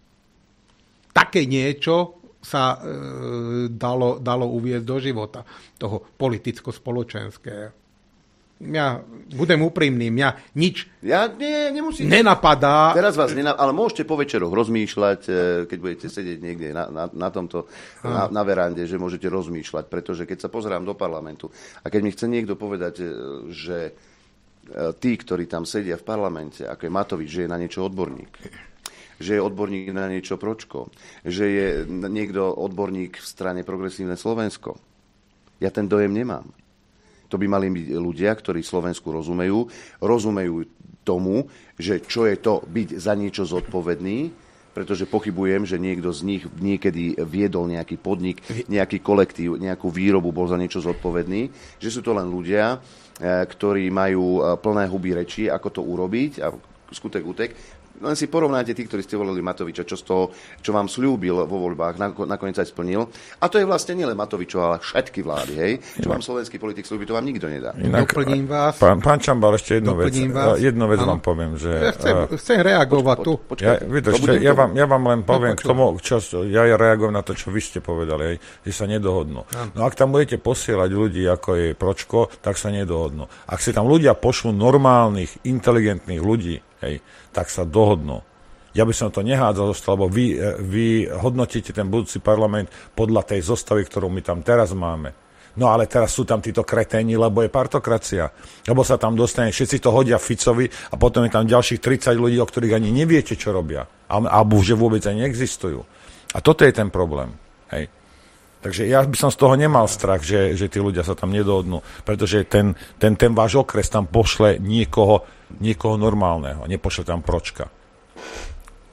také niečo sa e, dalo, dalo uviesť do života, toho politicko-spoločenského. Ja budem úprimný, mňa nič ja, nie, nemusíte. nenapadá. Teraz vás nenapadá, ale môžete po večeroch rozmýšľať, keď budete sedieť niekde na, na, na tomto, na, na verande, že môžete rozmýšľať, pretože keď sa pozerám do parlamentu a keď mi chce niekto povedať, že tí, ktorí tam sedia v parlamente, ako je Matovič, že je na niečo odborník, že je odborník na niečo Pročko, že je niekto odborník v strane Progresívne Slovensko. Ja ten dojem nemám. To by mali byť ľudia, ktorí Slovensku rozumejú, rozumejú tomu, že čo je to byť za niečo zodpovedný, pretože pochybujem, že niekto z nich niekedy viedol nejaký podnik, nejaký kolektív, nejakú výrobu, bol za niečo zodpovedný, že sú to len ľudia, ktorí majú plné huby rečí, ako to urobiť a skutek utek. Len si porovnáte tí, ktorí ste volili Matoviča, čo z toho, čo vám sľúbil vo voľbách, nakoniec aj splnil. A to je vlastne nielen Matovičov, ale všetky vlády, hej. Čo vám slovenský politik sľúbi, to vám nikto nedá. Inak, doplním vás. Pán, pán Čambal, ešte jednu vec. Vás. Jednu vec ano. vám poviem, že... Ja chcem, chcem reagovať poč, tu. Poč, počkaj, ja, vydržte, ja, vám, ja vám len poviem no, k tomu, čo, ja reagujem na to, čo vy ste povedali, hej, že sa nedohodnú. Ano. No ak tam budete posielať ľudí, ako je Pročko, tak sa nedohodnú. Ak si tam ľudia pošlú normálnych, inteligentných ľudí, hej, tak sa dohodnú. Ja by som to nehádzal zostal, lebo vy, vy hodnotíte ten budúci parlament podľa tej zostavy, ktorú my tam teraz máme. No ale teraz sú tam títo kreténi, lebo je partokracia. Lebo sa tam dostane, všetci to hodia Ficovi a potom je tam ďalších tridsať ľudí, o ktorých ani neviete, čo robia. Alebo že vôbec ani neexistujú. A toto je ten problém. Hej. Takže ja by som z toho nemal strach, že, že tí ľudia sa tam nedohodnú, pretože ten, ten, ten váš okres tam pošle niekoho, niekoho normálneho, nepošle tam Pročka.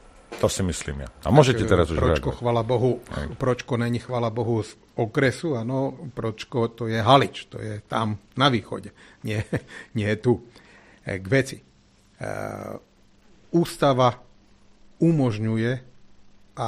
To si myslím ja. A môžete tak, teraz už Pročko, chvala Bohu, Aj. Pročko není, chvala Bohu, z okresu, áno, Pročko to je Halič, to je tam na východe, nie, nie tu. K veci. Ústava umožňuje a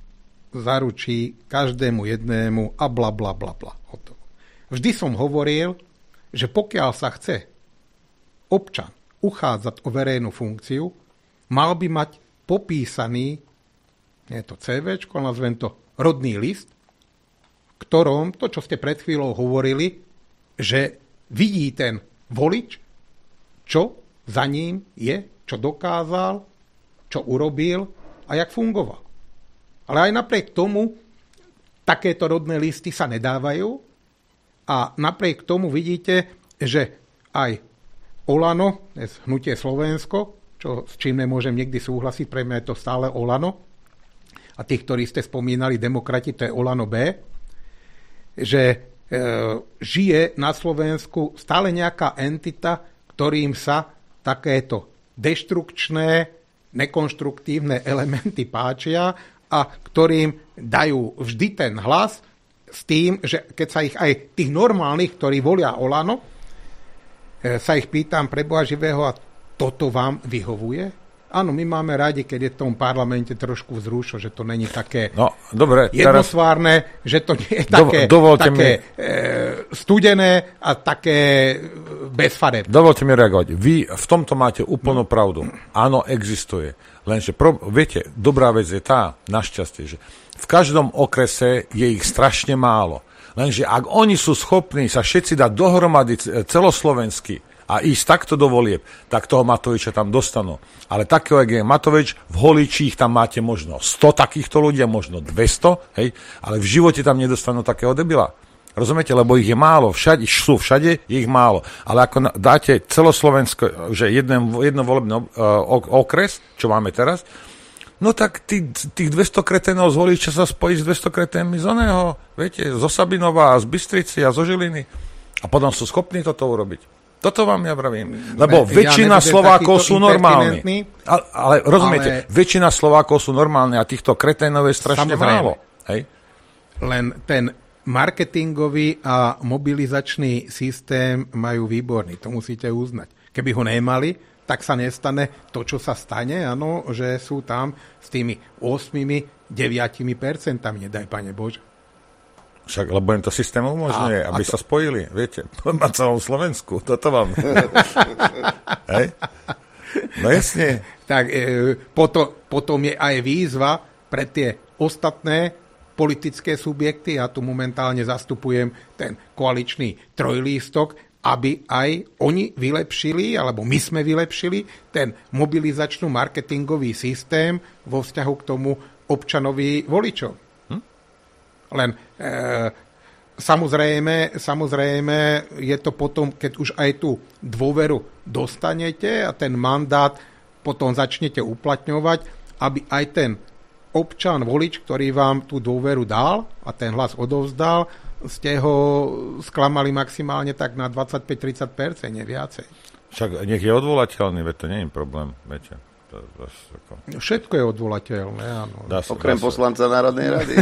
zaručí každému jednému a bla, bla, bla, bla. Vždy som hovoril, že pokiaľ sa chce občan uchádzať o verejnú funkciu, mal by mať popísaný, nie je to cé véčko, nazvem to rodný list, ktorom, to čo ste pred chvíľou hovorili, že vidí ten volič, čo za ním je, čo dokázal, čo urobil a jak fungoval. Ale aj napriek tomu takéto rodné listy sa nedávajú a napriek tomu vidíte, že aj Olano, hnutie Slovensko, čo, s čím nemôžem nikdy súhlasiť, pre mňa je to stále Olano, a tých, ktorí ste spomínali, demokrati, to je Olano B, že e, žije na Slovensku stále nejaká entita, ktorým sa takéto deštrukčné, nekonštruktívne elementy páčia a ktorým dajú vždy ten hlas s tým, že keď sa ich aj tých normálnych, ktorí volia Olano, sa ich pýtam pre Boha živého, a toto vám vyhovuje? Áno, my máme radi, keď je v tom parlamente trošku vzrušo, že to není také no, dobre, jednosvárne, teraz... že to nie je také, také mi... e, studené a také bezfarebné. Dovolte mi reagovať. Vy v tomto máte úplnú pravdu. Áno, existuje. Lenže, pro, viete, dobrá vec je tá, našťastie, že v každom okrese je ich strašne málo. Lenže ak oni sú schopní sa všetci dať dohromady celoslovensky a ísť takto do volieb, tak toho Matoviča tam dostanú. Ale takého, jak je Matovič, v Holíči ich tam máte možno sto takýchto ľudí, možno dvesto, hej, ale v živote tam nedostanú takého debila. Rozumiete? Lebo ich je málo, všade, sú všade, je ich málo. Ale ako dáte celoslovensko, že jeden, jedno volebný okres, čo máme teraz, no tak tí, tých dvesto kreténov z Holíča sa spojí s dvesto kreténmi z oného, viete, zo Sabinova, z Bystrici a zo Žiliny. A potom sú schopní toto urobiť. Toto vám ja pravím. Lebo ne, väčšina ja Slovákov sú normálni. Ale, ale rozumiete, ale... väčšina Slovákov sú normálni a týchto kreténov je strašne Samozrejme. málo. Hej? Len ten marketingový a mobilizačný systém majú výborný. To musíte uznať. Keby ho nemali, tak sa nestane to, čo sa stane, ano, že sú tam s tými osem deväť percentami, nedaj Pane Bože. Však, lebo im to systém umožňuje, a, aby a to... sa spojili, viete, na celom Slovensku, toto vám. Hej? No jasne. Tak e, potom, potom je aj výzva pre tie ostatné politické subjekty, ja tu momentálne zastupujem ten koaličný trojlístok, aby aj oni vylepšili, alebo my sme vylepšili ten mobilizačno-marketingový systém vo vzťahu k tomu občanovi voličov. Hm? Len e, samozrejme, samozrejme je to potom, keď už aj tú dôveru dostanete a ten mandát potom začnete uplatňovať, aby aj ten občan, volič, ktorý vám tú dôveru dal a ten hlas odovzdal, ste ho sklamali maximálne tak na dvadsaťpäť až tridsať percent, nie viacej. Však nech je odvolateľný, veď to nie je problém, viete. To, to, ako... Všetko je odvolateľné, áno. Dá sa, Okrem dá poslanca sa. Národnej rady.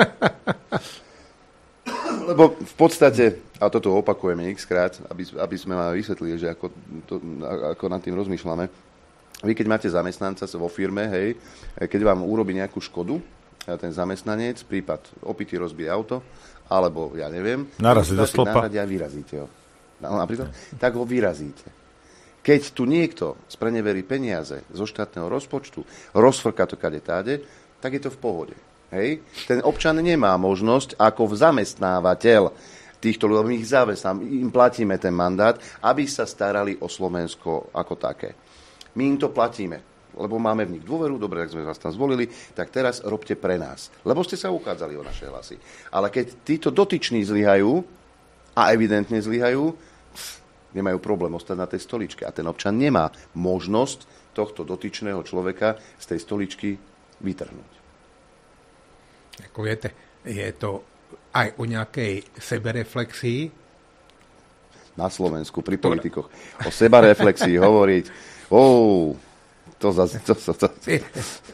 Lebo v podstate, a toto opakujeme x-krát, aby, aby sme vám vysvetlili, že ako, to, ako nad tým rozmýšľame. Vy, keď máte zamestnanca vo firme, hej, keď vám urobí nejakú škodu, ten zamestnanec, prípad opitý rozbije auto, alebo, ja neviem, narazí do slopa. A vyrazíte ho. No, napríklad, tak ho vyrazíte. Keď tu niekto spreneverí peniaze zo štátneho rozpočtu, rozfrka to kade táde, tak je to v pohode. Hej? Ten občan nemá možnosť, ako zamestnávateľ týchto ľudí, my ich zamestnáme, im platíme ten mandát, aby sa starali o Slovensko ako také. My im to platíme, lebo máme v nich dôveru, dobre, tak sme vás tam zvolili, tak teraz robte pre nás. Lebo ste sa ukázali o naše hlasy. Ale keď títo dotyční zlyhajú, a evidentne zlyhajú, nemajú problém ostať na tej stoličke. A ten občan nemá možnosť tohto dotyčného človeka z tej stoličky vytrhnúť. Ako viete, je to aj o nejakej sebereflexii? Na Slovensku, pri politikoch. O sebereflexii hovoriť, oh, to zase... To, to, to.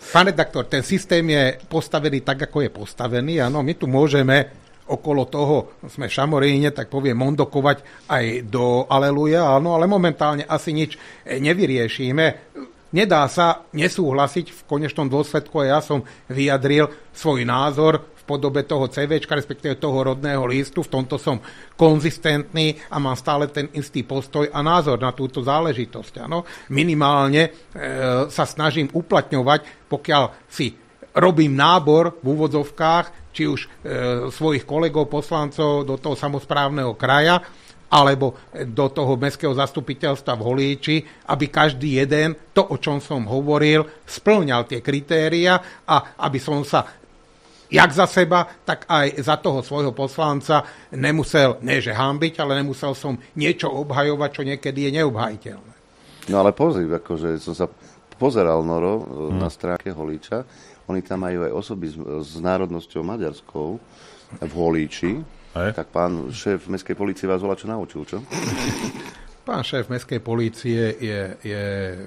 Pán redaktor, ten systém je postavený tak, ako je postavený. Áno, my tu môžeme okolo toho, sme v Šamoríne, tak poviem, mondokovať aj do aleluja, áno, ale momentálne asi nič nevyriešime. Nedá sa nesúhlasiť, v konečnom dôsledku ja som vyjadril svoj názor v podobe toho CVčka, respektíve toho rodného listu, v tomto som konzistentný a mám stále ten istý postoj a názor na túto záležitosť. Áno. Minimálne e, sa snažím uplatňovať, pokiaľ si robím nábor v úvodzovkách, či už e, svojich kolegov, poslancov do toho samosprávneho kraja, alebo do toho mestského zastupiteľstva v Holíči, aby každý jeden, to, o čom som hovoril, spĺňal tie kritéria a aby som sa jak za seba, tak aj za toho svojho poslanca nemusel, nie že hanbiť, ale nemusel som niečo obhajovať, čo niekedy je neobhajiteľné. No ale pozri, akože som sa pozeral, Noro, hmm. na stránke Holíča. Oni tam majú aj osoby s, s národnosťou maďarskou v Holíči. Aj? Tak pán šéf mestskej polície vás volá čo naučil, čo? Pán šéf mestskej polície je, je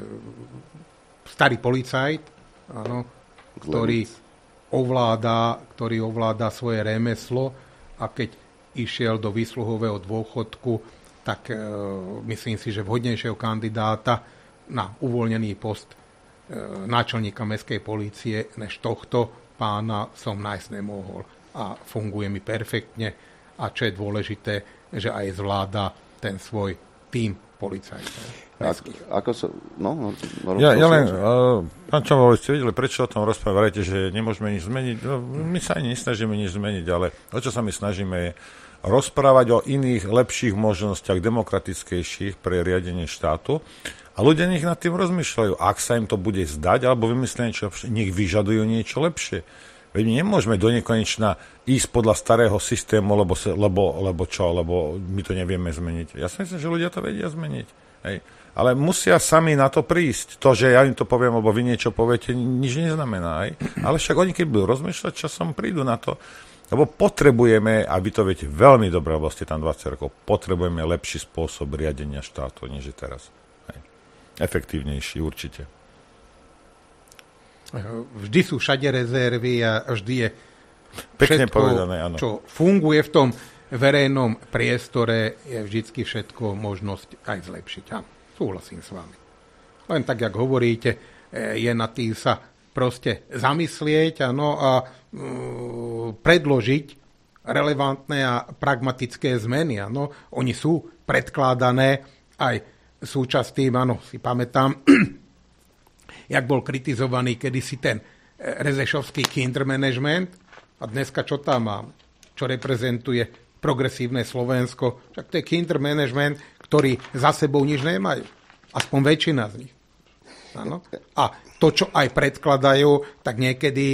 starý policajt, áno, ktorý ovláda, ktorý ovláda svoje remeslo a keď išiel do výsluhového dôchodku, tak e, myslím si, že vhodnejšieho kandidáta na uvoľnený post e, náčelníka mestskej polície než tohto pána som nájsť nemohol. A funguje mi perfektne a čo je dôležité, že aj zvláda ten svoj tím policajtov. Ako, ako sa... No, no, no, ja, ja len, uh, pán Čavovič, ste videli, prečo o tom rozprávate, že nemôžeme nič zmeniť? No, my sa ani nesnažíme nič zmeniť, ale o čo sa my snažíme je rozprávať o iných, lepších možnostiach, demokratickejších pre riadenie štátu a ľudia nech nad tým rozmýšľajú. Ak sa im to bude zdať, alebo vymyslia niečo lepšie, nech vyžadujú niečo lepšie. Veď nemôžeme do nekonečna ísť podľa starého systému, lebo, lebo, lebo čo, lebo my to nevieme zmeniť. Ja si myslím, že ľudia to vedia zmeniť. Hej. Ale musia sami na to prísť. To, že ja im to poviem, alebo vy niečo poviete, nič neznamená. Hej. Ale však oni, keď budú rozmýšľať, časom prídu na to. Lebo potrebujeme, a vy to viete veľmi dobre, lebo ste tam dvadsať rokov, potrebujeme lepší spôsob riadenia štátu, než je teraz. Hej. Efektívnejší, určite. Vždy sú všade rezervy a vždy je pekne všetko, povedané, áno. Čo funguje v tom verejnom priestore, je vždycky všetko možnosť aj zlepšiť. Áno, súhlasím s vami. Len tak, jak hovoríte, je na tým sa proste zamyslieť áno, a mm, predložiť relevantné a pragmatické zmeny. Áno. Oni sú predkladané aj súčasť tým, áno, si pamätám, jak bol kritizovaný kedysi ten rezešovský kindermanagement a dneska čo tam mám? Čo reprezentuje progresívne Slovensko? Však to je kindermanagement, ktorí za sebou nič nemajú. Aspoň väčšina z nich. Ano? A to, čo aj predkladajú, tak niekedy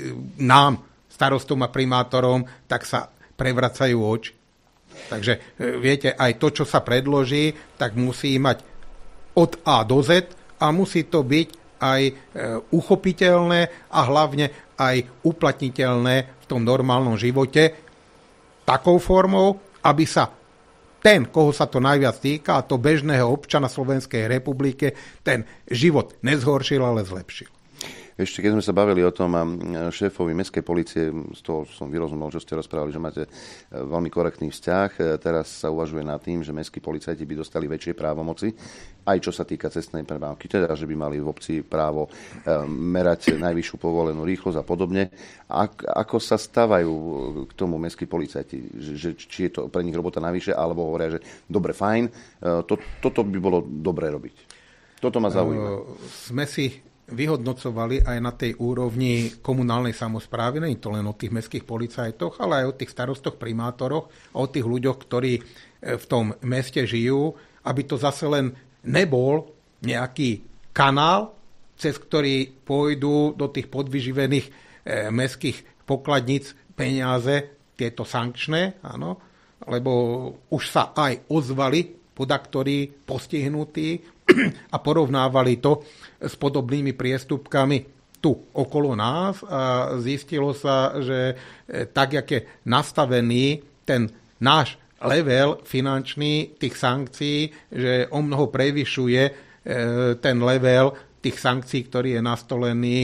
nám, starostom a primátorom, tak sa prevracajú oči. Takže viete, aj to, čo sa predloží, tak musí mať od A do Z a musí to byť aj e, uchopiteľné a hlavne aj uplatniteľné v tom normálnom živote takou formou, aby sa ten, koho sa to najviac týka, a to bežného občana Slovenskej republike, ten život nezhoršil, ale zlepšil. Ešte keď sme sa bavili o tom šéfovi mestskej polície, z toho som vyrozumel, čo ste rozprávali, že máte veľmi korektný vzťah. Teraz sa uvažuje nad tým, že mestskí policajti by dostali väčšie právomoci, aj čo sa týka cestnej premávky, teda, že by mali v obci právo merať najvyššiu povolenú rýchlosť a podobne. Ako sa stávajú k tomu mestskí policajti? Že, či je to pre nich robota navyše, alebo hovoria, že dobre, fajn, to, toto by bolo dobre robiť. Toto ma zaujíma. Uh, sme si vyhodnocovali aj na tej úrovni komunálnej samosprávy, nie to len o tých mestských policajtoch, ale aj o tých starostoch, primátoroch a o tých ľuďoch, ktorí v tom meste žijú, aby to zase len nebol nejaký kanál, cez ktorý pôjdu do tých podvyživených e, mestských pokladníc peniaze, tieto sankčné, áno, lebo už sa aj ozvali podaktori postihnutí a porovnávali to s podobnými priestupkami tu okolo nás a zistilo sa, že tak, jak je nastavený ten náš level finančný tých sankcií, že o mnoho prevyšuje ten level tých sankcií, ktorý je nastolený v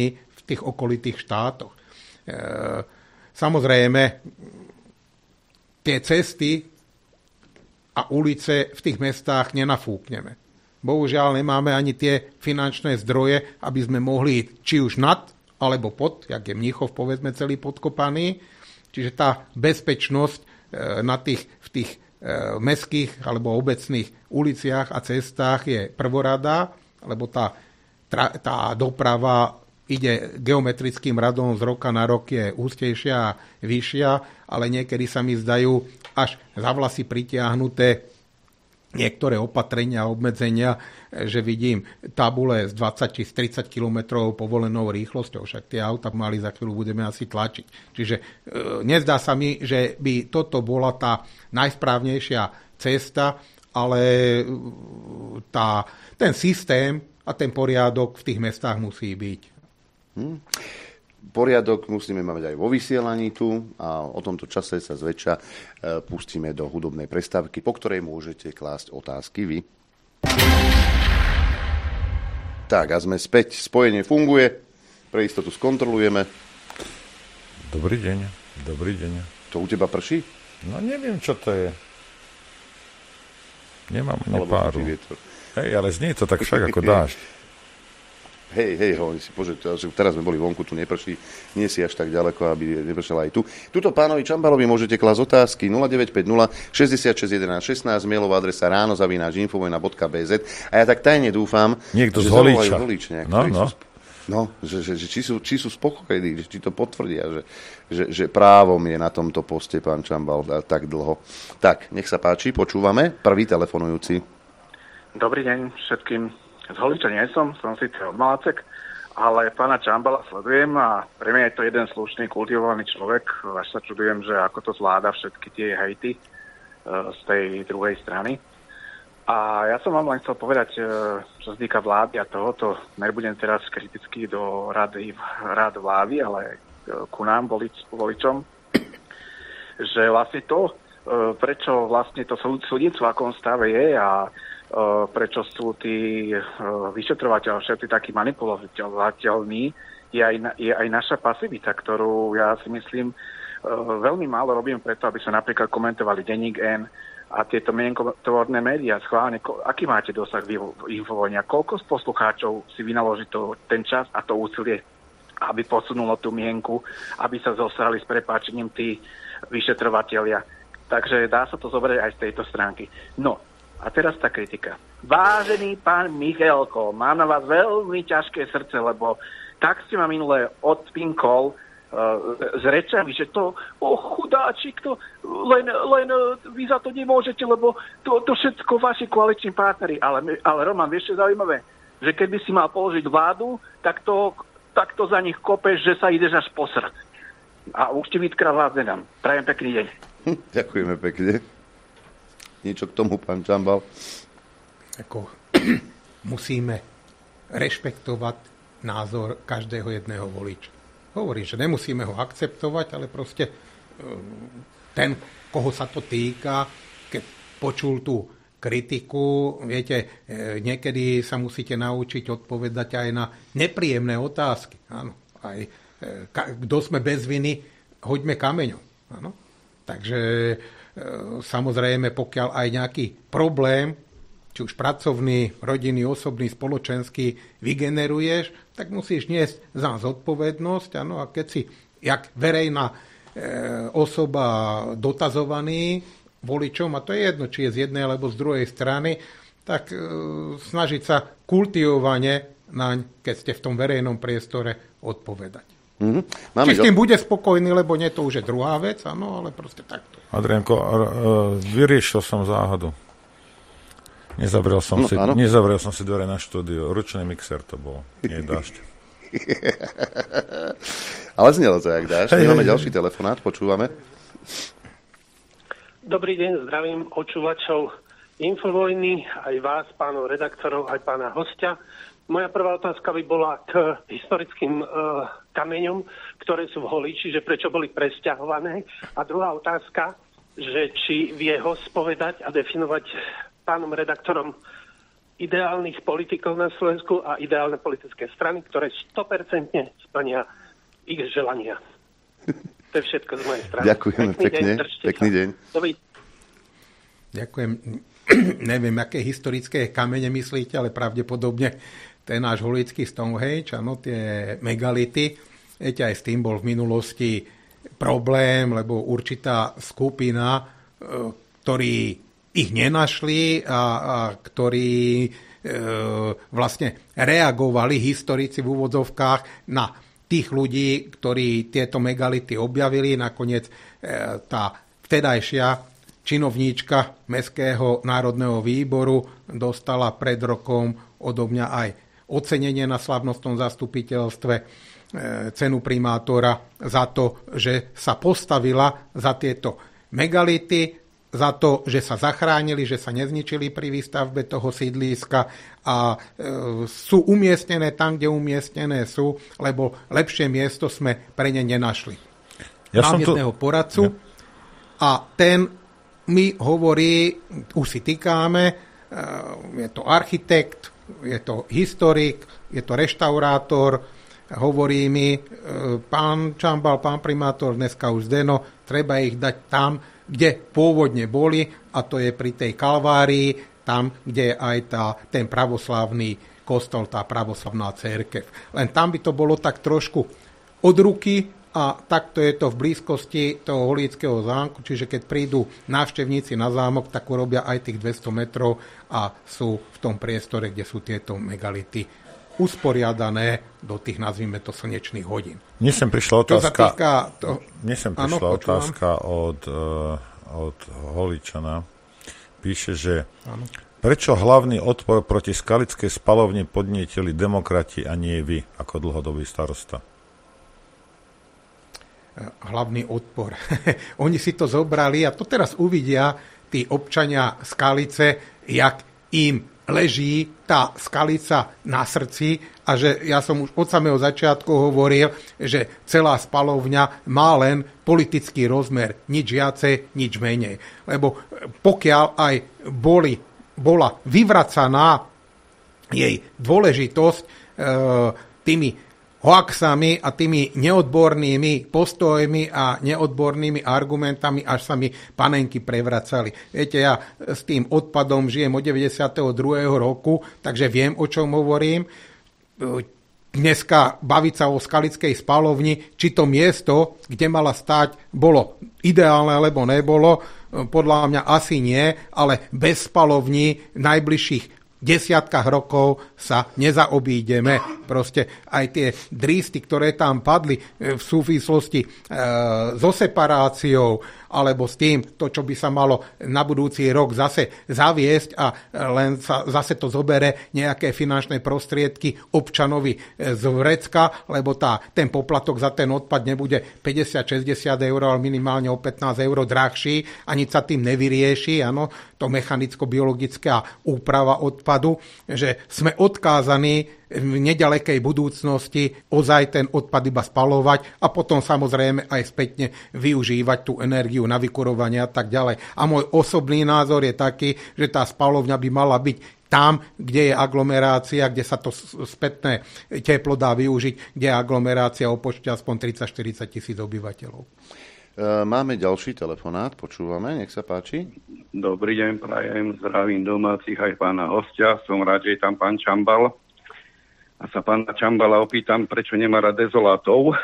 tých okolitých štátoch. E, samozrejme, tie cesty a ulice v tých mestách nenafúkneme. Bohužiaľ nemáme ani tie finančné zdroje, aby sme mohli či už nad, alebo pod, jak je Mníchov, povedzme, celý podkopaný. Čiže tá bezpečnosť e, na tých, v tých e, mestských alebo obecných uliciach a cestách je prvoradá, lebo tá, tá doprava ide geometrickým radom z roka na rok, je ústejšia a vyššia, ale niekedy sa mi zdajú až za vlasy pritiahnuté niektoré opatrenia a obmedzenia, že vidím tabule z dvadsať či tridsať kilometrov povolenou rýchlosťou, však tie auta mali za chvíľu budeme asi tlačiť. Čiže e, nezdá sa mi, že by toto bola tá najsprávnejšia cesta, ale tá, ten systém a ten poriadok v tých mestách musí byť. Hmm. Poriadok musíme mať aj vo vysielaní tu a o tomto čase sa zväčša e, pustíme do hudobnej prestávky, po ktorej môžete klásť otázky vy. Tak a sme späť. Spojenie funguje. Pre istotu skontrolujeme. Dobrý deň. Dobrý deň. To u teba prší? No neviem, čo to je. Nemám nepáru. Hej, ale znie to tak však ako dážď. Hej, hej, hovorím si, bože, teraz sme boli vonku, tu neprší, nie si až tak ďaleko, aby nepršala aj tu. Tuto pánovi Čambalovi môžete klásť otázky nula deväť päť nula šesťdesiatšesť jedenásť šestnásť, mailová adresa ráno zavináč infovojna bodka bé zet a ja tak tajne dúfam, niekto že zavolajú volične, no, no. Sú, no, že, že, že či, sú, či sú spokojní, či to potvrdia, že, že, že právom je na tomto poste pán Čambal tak dlho. Tak, nech sa páči, počúvame. Prvý telefonujúci. Dobrý deň všetkým. Z Holiča nie som, som síce od Malacek, ale pána Čambala sledujem a pre mňa je to jeden slušný, kultivovaný človek. Až sa čudujem, že ako to zvláda všetky tie hejty uh, z tej druhej strany. A ja som vám len chcel povedať, uh, čo sa týka vlády a tohoto, nebudem teraz kritický do rady, rád vlády, ale uh, ku nám, volič, voličom, že vlastne to, uh, prečo vlastne to súdnictvo v akom stave je a prečo sú tí vyšetrovateľ všetci takí manipulovateľní, je aj, je aj naša pasivita, ktorú ja si myslím veľmi málo robím preto, aby sa napríklad komentovali Denník N a tieto mienkovorné médiá schválne. Aký máte dosah Infovojna? Koľko z poslucháčov si vynaloží to, ten čas a to úsilie, aby posunulo tú mienku, aby sa zosrali s prepáčením tí vyšetrovatelia. Takže dá sa to zobrať aj z tejto stránky. No, a teraz tá kritika. Vážený pán Michalko, mám na vás veľmi ťažké srdce, lebo tak ste ma minule odpinkol uh, s rečami, že to, o chudáčik, to len, len vy za to nemôžete, lebo to, to všetko vaši koaliční partneri. Ale, ale Roman, vieš čo je zaujímavé? Že keď by si mal položiť vládu, tak to, tak to za nich kopeš, že sa ideš až posrať. A už ti výtka vás nedám. Prajem pekný deň. Ďakujeme pekne. Niečo k tomu, pán Čambal? Ako, musíme rešpektovať názor každého jedného voliča. Hovorím, že nemusíme ho akceptovať, ale proste ten, koho sa to týka, keď počul tú kritiku, viete, niekedy sa musíte naučiť odpovedať aj na nepríjemné otázky. Áno, aj kto sme bez viny, hoďme kameňom. Áno. Takže samozrejme, pokiaľ aj nejaký problém, či už pracovný, rodinný, osobný, spoločenský, vygeneruješ, tak musíš niesť za zodpovednosť. Ano, a keď si, jak verejná e, osoba dotazovaný voličom, a to je jedno, či je z jednej alebo z druhej strany, tak e, snažiť sa kultivovane naň, keď ste v tom verejnom priestore, odpovedať. Mm-hmm. Máme či s tým do... bude spokojný, lebo nie, to už je druhá vec, áno, ale proste takto. Adrianko, vyriešil som záhadu. Nezavrel som, no, si, nezavrel som si dvere na štúdio. Ručný mixer to bol, nie dážď. Ale znelo to, jak dáš. Hey, máme hey, ďalší hey. telefonát, počúvame. Dobrý deň, zdravím počúvačov Infovojny, aj vás, pánov redaktorov, aj pána hostia. Moja prvá otázka by bola k historickým e, kameňom, ktoré sú v Holíči, že prečo boli presťahované. A druhá otázka, že či vie host povedať a definovať pánom redaktorom ideálnych politikov na Slovensku a ideálne politické strany, ktoré sto percent splnia ich želania. To je všetko z mojej strany. Ďakujem pekne. Deň, pekný deň. Dobrý. Ďakujem. Neviem, aké historické kamene myslíte, ale pravdepodobne ten náš holický Stonehenge, áno, tie megality. Viete, aj s tým bol v minulosti problém, lebo určitá skupina, ktorí ich nenašli a, a ktorí e, vlastne reagovali, historici v úvodzovkách, na tých ľudí, ktorí tieto megality objavili. Nakoniec e, tá vtedajšia činovníčka Mestského národného výboru dostala pred rokom odo mňa aj ocenenie na slávnostnom zastupiteľstve, e, cenu primátora za to, že sa postavila za tieto megality, za to, že sa zachránili, že sa nezničili pri výstavbe toho sídliska a e, sú umiestnené tam, kde umiestnené sú, lebo lepšie miesto sme pre ne nenašli. Ja Mám jedného tu... poradcu ja. a ten mi hovorí, už si týkáme, e, je to architekt, je to historik, je to reštaurátor, hovorí mi, e, pán Čambal, pán primátor, dneska už Zdeno, treba ich dať tam, kde pôvodne boli, a to je pri tej Kalvárii, tam, kde je aj tá, ten pravoslávny kostol, tá pravoslavná cirkev. Len tam by to bolo tak trošku od ruky a takto je to v blízkosti toho Holíckého zámku, čiže keď prídu návštevníci na zámok, tak urobia aj tých dvesto metrov a sú v tom priestore, kde sú tieto megality usporiadané do tých, nazvime to, slnečných hodín. Mne sem prišla otázka, to... Mne sem prišla ano, otázka od, uh, od Holičana. Píše, že ano. Prečo hlavný odpor proti skalickej spalovni podnietili demokrati a nie vy, ako dlhodobý starosta? Hlavný odpor. Oni si to zobrali a to teraz uvidia tí občania Skalice, jak im leží tá Skalica na srdci a že ja som už od samého začiatku hovoril, že celá spalovňa má len politický rozmer, nič viacej, nič menej. Lebo pokiaľ aj boli, bola vyvracaná jej dôležitosť e, tými hoaxami a tými neodbornými postojmi a neodbornými argumentami, až sa mi panenky prevracali. Viete, ja s tým odpadom žijem od deväťdesiateho druhého roku, takže viem, o čom hovorím. Dneska baviť sa o skalickej spalovni, či to miesto, kde mala stáť, bolo ideálne, alebo nebolo, podľa mňa asi nie, ale bez spalovní najbližších desiatkách rokov sa nezaobídeme. Proste aj tie drísty, ktoré tam padli v súvislosti e, so separáciou alebo s tým, to, čo by sa malo na budúci rok zase zaviesť a len sa zase to zobere nejaké finančné prostriedky občanovi z vrecka, lebo tá, ten poplatok za ten odpad nebude päťdesiat šesťdesiat eur, ale minimálne o pätnásť eur drahší a nič sa tým nevyrieši, áno, to mechanicko-biologická úprava odpadu, že sme odkázaní v nedalekej budúcnosti ozaj ten odpad iba spalovať a potom samozrejme aj spätne využívať tú energiu na vykurovanie a tak ďalej. A môj osobný názor je taký, že tá spalovňa by mala byť tam, kde je aglomerácia, kde sa to spätné teplo dá využiť, kde je aglomerácia o počte aspoň tridsať štyridsať tisíc obyvateľov. Máme ďalší telefonát, počúvame, nech sa páči. Dobrý deň, prajem, zdravím domácich aj pána hostia, som rád, že je tam pán Čambal. A sa pána Čambala opýtam, prečo nemá rád dezolátov.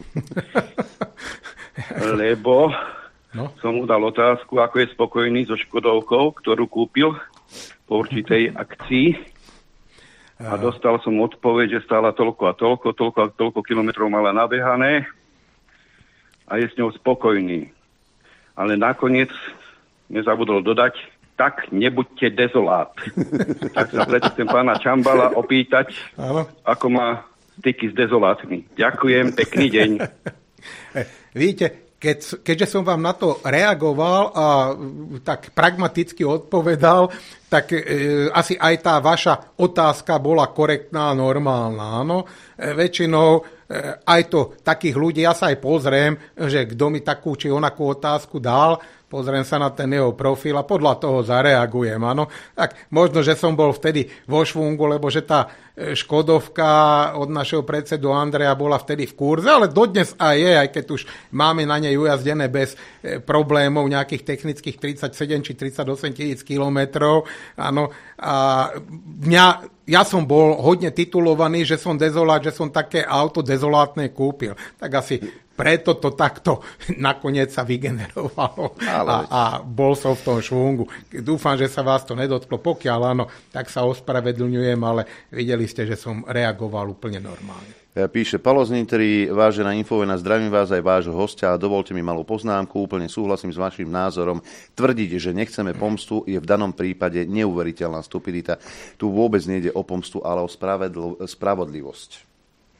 Lebo no. som mu dal otázku, ako je spokojný so Škodovkou, ktorú kúpil po určitej akcii. A dostal som odpoveď, že stála toľko a toľko, toľko a toľko kilometrov mala nabehané a je s ňou spokojný. Ale nakoniec nezabudol dodať, tak nebuďte dezolát. Tak sa preto chcem pána Čambala opýtať, áno, ako má styky s dezolátmi. Ďakujem, pekný deň. Víte, keď, keďže som vám na to reagoval a tak pragmaticky odpovedal, tak e, asi aj tá vaša otázka bola korektná a normálna. Áno? E, väčšinou e, aj to takých ľudí, ja sa aj pozriem, že kto mi takú či onakú otázku dal, pozriem sa na ten jeho profil a podľa toho zareagujem. Áno. Tak možno, že som bol vtedy vo švungu, lebo že tá Škodovka od našeho predsedu Andreja bola vtedy v kurze, ale dodnes aj je, aj keď už máme na nej ujazdené bez problémov nejakých technických tridsaťsedem či tridsaťosem tisíc kilometrov. Áno. A mňa, ja som bol hodne titulovaný, že som dezolát, že som také auto dezolátne kúpil. Tak asi preto to takto nakoniec sa vygenerovalo a, a bol som v tom švungu. Dúfam, že sa vás to nedotklo. Pokiaľ áno, tak sa ospravedlňujem, ale videli ste, že som reagoval úplne normálne. Píše Palo z Nitry, vážená Infovojna, zdravím vás aj vášho hostia a dovolte mi malú poznámku. Úplne súhlasím s vašim názorom. Tvrdiť, že nechceme pomstu, je v danom prípade neuveriteľná stupidita. Tu vôbec nejde o pomstu, ale o spravodlivosť.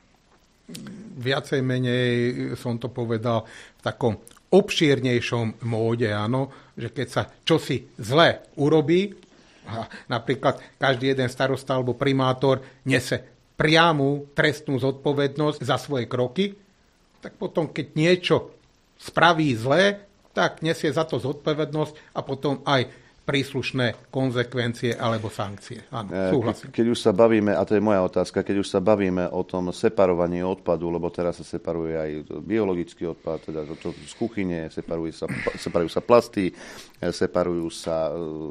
Viacej menej som to povedal v takom obšírnejšom móde, áno, že keď sa čosi zle urobí, a napríklad každý jeden starosta alebo primátor nese priamu trestnú zodpovednosť za svoje kroky, tak potom, keď niečo spraví zle, tak nesie za to zodpovednosť a potom aj príslušné konzekvencie alebo sankcie. Áno, súhlasím. Keď už sa bavíme, a to je moja otázka, keď už sa bavíme o tom separovaní odpadu, lebo teraz sa separuje aj biologický odpad, teda to, to z kuchyne, separujú sa, separujú sa plasty, separujú sa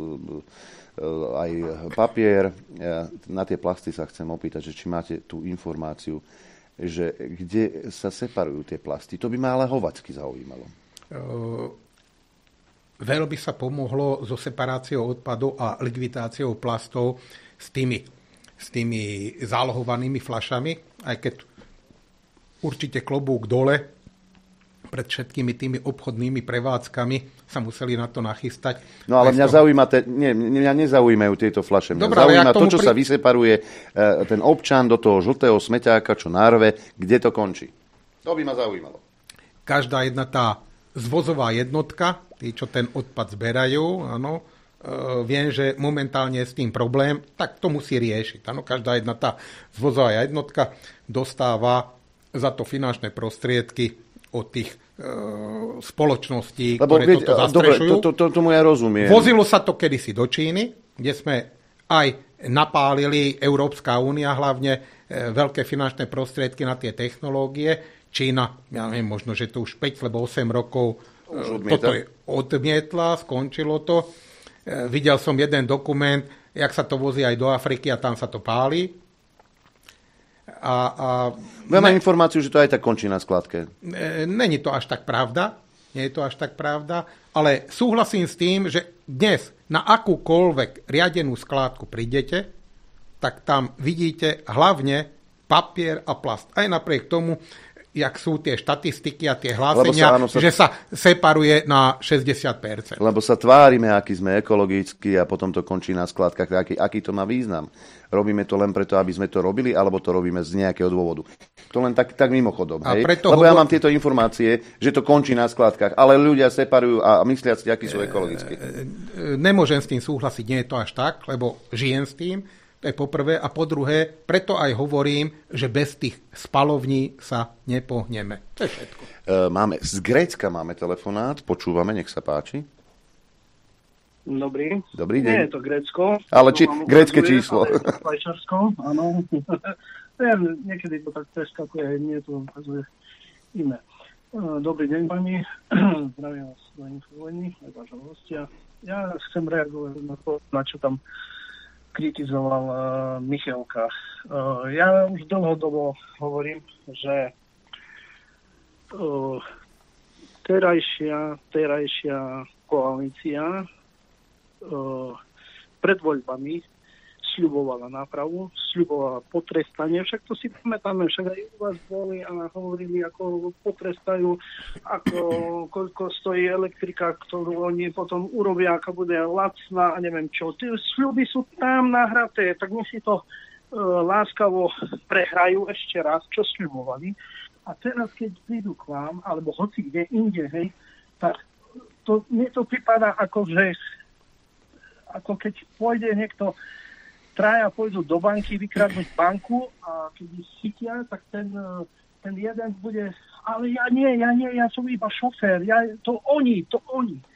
aj papier. Na tie plasty sa chcem opýtať, že či máte tú informáciu, že kde sa separujú tie plasty. To by ma ale hovacky zaujímalo. Uh... Veľmi sa pomohlo so separáciou odpadov a likvidáciou plastov s tými, s tými zálohovanými fľašami, aj keď určite klobúk dole pred všetkými tými obchodnými prevádzkami sa museli na to nachystať. No ale mňa, toho... zaujíma te, nie, mňa nezaujímajú tieto fľaše. Mňa Dobre, zaujíma ja to, čo pri... sa vyseparuje ten občan do toho žltého smeťáka, čo nárve, kde to končí. To by ma zaujímalo. Každá jedna tá zvozová jednotka, tí, čo ten odpad zberajú, áno, e, viem, že momentálne je s tým problém, tak to musí riešiť. Áno, každá jedna tá zvozová jednotka dostáva za to finančné prostriedky od tých e, spoločností, Lebo, ktoré veď, toto zastrešujú. Dobre, to, to, to, tomu ja rozumiem. Vozilo sa to kedysi do Číny, kde sme aj napálili, Európska únia hlavne, e, veľké finančné prostriedky na tie technológie. Čína, ja neviem, možno, že to už päť alebo osem rokov toto je odmietla, skončilo to. E, videl som jeden dokument, jak sa to vozí aj do Afriky a tam sa to páli. A, a Máme ne, informáciu, že to aj tak končí na skladke. E, Není to až tak pravda, nie je to až tak pravda, ale súhlasím s tým, že dnes na akúkoľvek riadenú skládku prídete, tak tam vidíte hlavne papier a plast. Aj napriek tomu, jak sú tie štatistiky a tie hlásenia, sa, áno, sa... že sa separuje na šesťdesiat percent. Lebo sa tvárime, aký sme ekologickí a potom to končí na skladkách. Aký, aký to má význam? Robíme to len preto, aby sme to robili, alebo to robíme z nejakého dôvodu? To len tak, tak mimochodom. Hej? Lebo hovor... ja mám tieto informácie, že to končí na skladkách, ale ľudia separujú a myslia si, akí sú ekologickí. Nemôžem s tým súhlasiť, nie je to až tak, lebo žijem s tým. To je poprvé. A po druhé, preto aj hovorím, že bez tých spalovní sa nepohneme. To je všetko. Máme, z Grécka máme telefonát. Počúvame, nech sa páči. Dobrý. Dobrý deň. Nie je to Grécko. Ale či, grécke číslo. Švajčiarsko, áno. Niekedy to tak preskakuje, nie to ukazuje iné. Dobrý deň, pani. Zdravím vás do Infovojny, aj vášho hostia. Ja chcem reagovať na to, na čo tam kritizoval uh, Michalka. Uh, ja už dlhodobo hovorím, že uh, terajšia, terajšia koalícia uh, pred voľbami sľubovala nápravu, sľubovala potrestanie, však to si pamätáme, však aj u vás boli a hovorili, ako potrestajú, ako koľko stojí elektrika, ktorú oni potom urobia, aká bude lacná a neviem čo. Tie sľuby sú tam nahraté, tak nech si to uh, láskavo prehrajú ešte raz, čo sľubovali. A teraz, keď prídu k vám, alebo hoci kde inde, hej, tak to, mne to pripadá ako, že ako keď pôjde niekto traja pôjdu do banky vykradnúť banku a keď ich chytia, tak ten, ten jeden bude, ale ja nie, ja nie, ja som iba šofér, ja, to oni, to oni.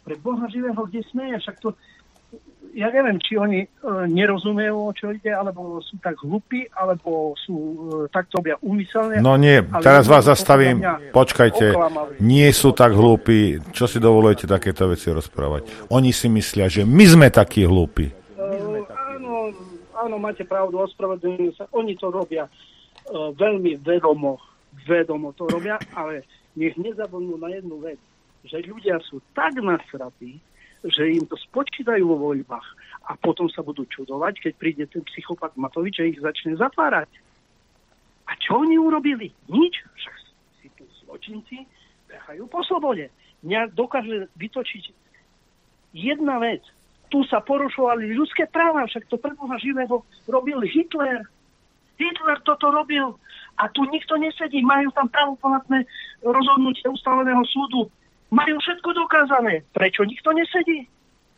Pre Boha živého, kde smeje? Však to, ja neviem, či oni e, nerozumejú, o čo ide, alebo sú tak hlupí, alebo sú e, tak to robia úmyselne. No nie, teraz vás zastavím, počkajte, oklamali. Nie sú tak hlúpi, čo si dovolujete takéto veci rozprávať? Oni si myslia, že my sme takí hlúpi. Uh, áno, áno, máte pravdu, ospravedlňujem sa, oni to robia uh, veľmi vedomo, vedomo to robia, ale nech nezabudnú na jednu vec, že ľudia sú tak nasratí, že im to spočítajú vo voľbách a potom sa budú čudovať, keď príde ten psychopat Matovič a ich začne zatvárať. A čo oni urobili? Nič. Však si tu zločinci behajú po slobode. Mňa dokáže vytočiť jedna vec. Tu sa porušovali ľudské práva, však to pre Boha živého robil Hitler. Hitler toto robil a tu nikto nesedí. Majú tam pravoplatné rozhodnutie ustaveného súdu. Majú všetko dokázané. Prečo nikto nesedí?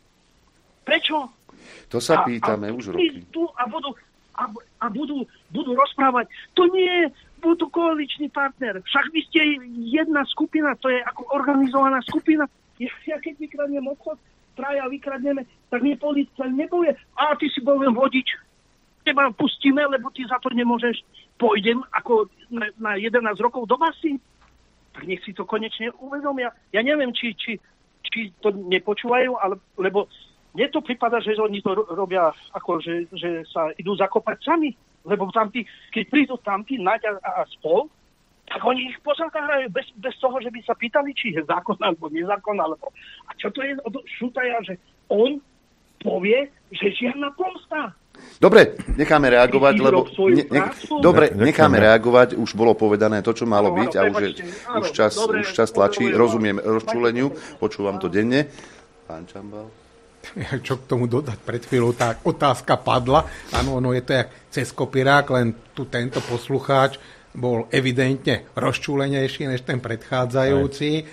Prečo? To sa pýtame a, a už roky. Tu a budú, a, a budú, budú rozprávať. To nie budú koaličný partner. Však vy ste jedna skupina, to je ako organizovaná skupina. Ja, ja keď vykradnem obchod, traja vykradneme, tak mi polícia nepovie, a ty si bol len vodič. Teba pustíme, lebo ty za to nemôžeš. Pôjdem ako na, na jedenásť rokov do basy. Nech si to konečne uvedomia. Ja neviem, či, či, či to nepočúvajú, ale, lebo mne to prípada, že oni to robia, ako, že, že sa idú zakopať sami. Lebo tamtí, keď prídu tamtí, Naď a, a spol, tak oni ich pozatárajú bez, bez toho, že by sa pýtali, či je zákon alebo nezákon. Alebo... A čo to je od Šutaja, že on povie, že žiadna pomsta. Dobre, necháme reagovať, lebo... Ne, ne, dobre, necháme reagovať, už bolo povedané to, čo malo byť a už, je, už, čas, už čas tlačí, rozumiem rozčúleniu, počúvam to denne. Pán Čambal. Čo k tomu dodať? Pred chvíľou tá otázka padla. Áno, ono je to jak cez kopirák, len tu tento poslucháč bol evidentne rozčúlenejší než ten predchádzajúci. E,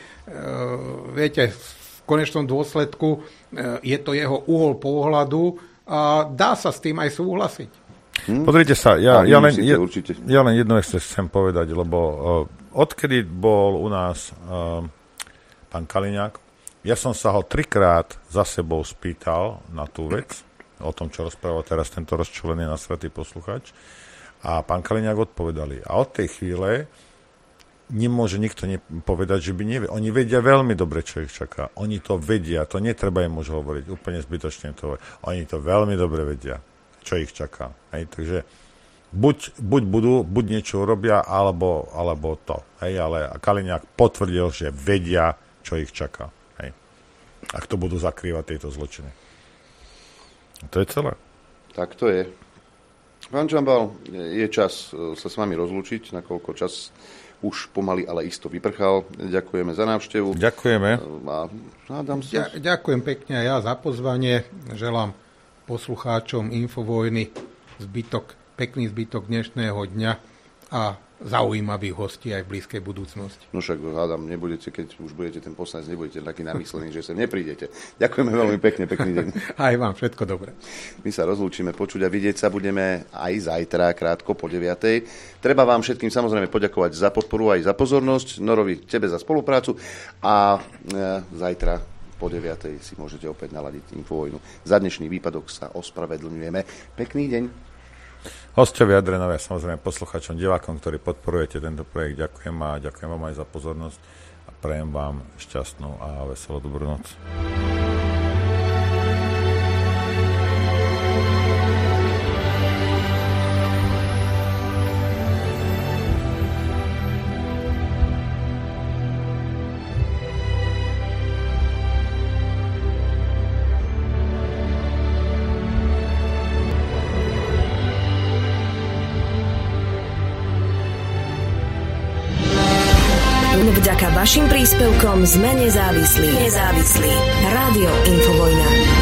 viete, v konečnom dôsledku e, je to jeho uhol pohľadu a dá sa s tým aj súhlasiť. Hm? Pozrite sa, ja, ja, len, je, ja len jedno ešte chcem povedať, lebo uh, odkedy bol u nás uh, pán Kaliňák, ja som sa ho trikrát za sebou spýtal na tú vec, o tom, čo rozprával teraz tento rozčúlený nasratý posluchač, a pán Kaliňák odpovedali. A od tej chvíle nemôže nikto povedať, že by nevie. Oni vedia veľmi dobre, čo ich čaká. Oni to vedia, to netreba im už hovoriť, úplne zbytočne to. Oni to veľmi dobre vedia, čo ich čaká. Hej, takže buď, buď budú, buď niečo urobia, alebo, alebo to. Hej, ale Kaliňák potvrdil, že vedia, čo ich čaká. Hej. Ak to budú zakrývať tieto zločiny. To je celé. Tak to je. Pán Čambal, je čas sa s vami rozlúčiť, nakoľko čas už pomaly, ale isto vyprchal. Ďakujeme za návštevu. Ďakujeme. A hádam sa. Ďakujem pekne aj ja za pozvanie. Želám poslucháčom Infovojny zbytok, pekný zbytok dnešného dňa a zaujímavých hostí aj v blízkej budúcnosti. No však hádam, nebudete, keď už budete ten poslanec, nebudete taký namyslený, že sem neprídete. Ďakujeme veľmi pekne, pekný deň. Aj vám všetko dobré. My sa rozlúčime, počuť a vidieť sa budeme aj zajtra, krátko po deviatej. Treba vám všetkým samozrejme poďakovať za podporu aj za pozornosť. Norovi, tebe za spoluprácu a e, zajtra po deviatej si môžete opäť naladiť Infovojnu. Za dnešný výpadok sa ospravedlňujeme. Pekný deň. Hosťovi Adrenovia, samozrejme poslucháčom, divákom, ktorí podporujete tento projekt, ďakujem a ďakujem vám aj za pozornosť a prajem vám šťastnú a veselú dobrú noc. Vďaka vašim príspevkom sme nezávislí. Nezávislí. Rádio Infovojna.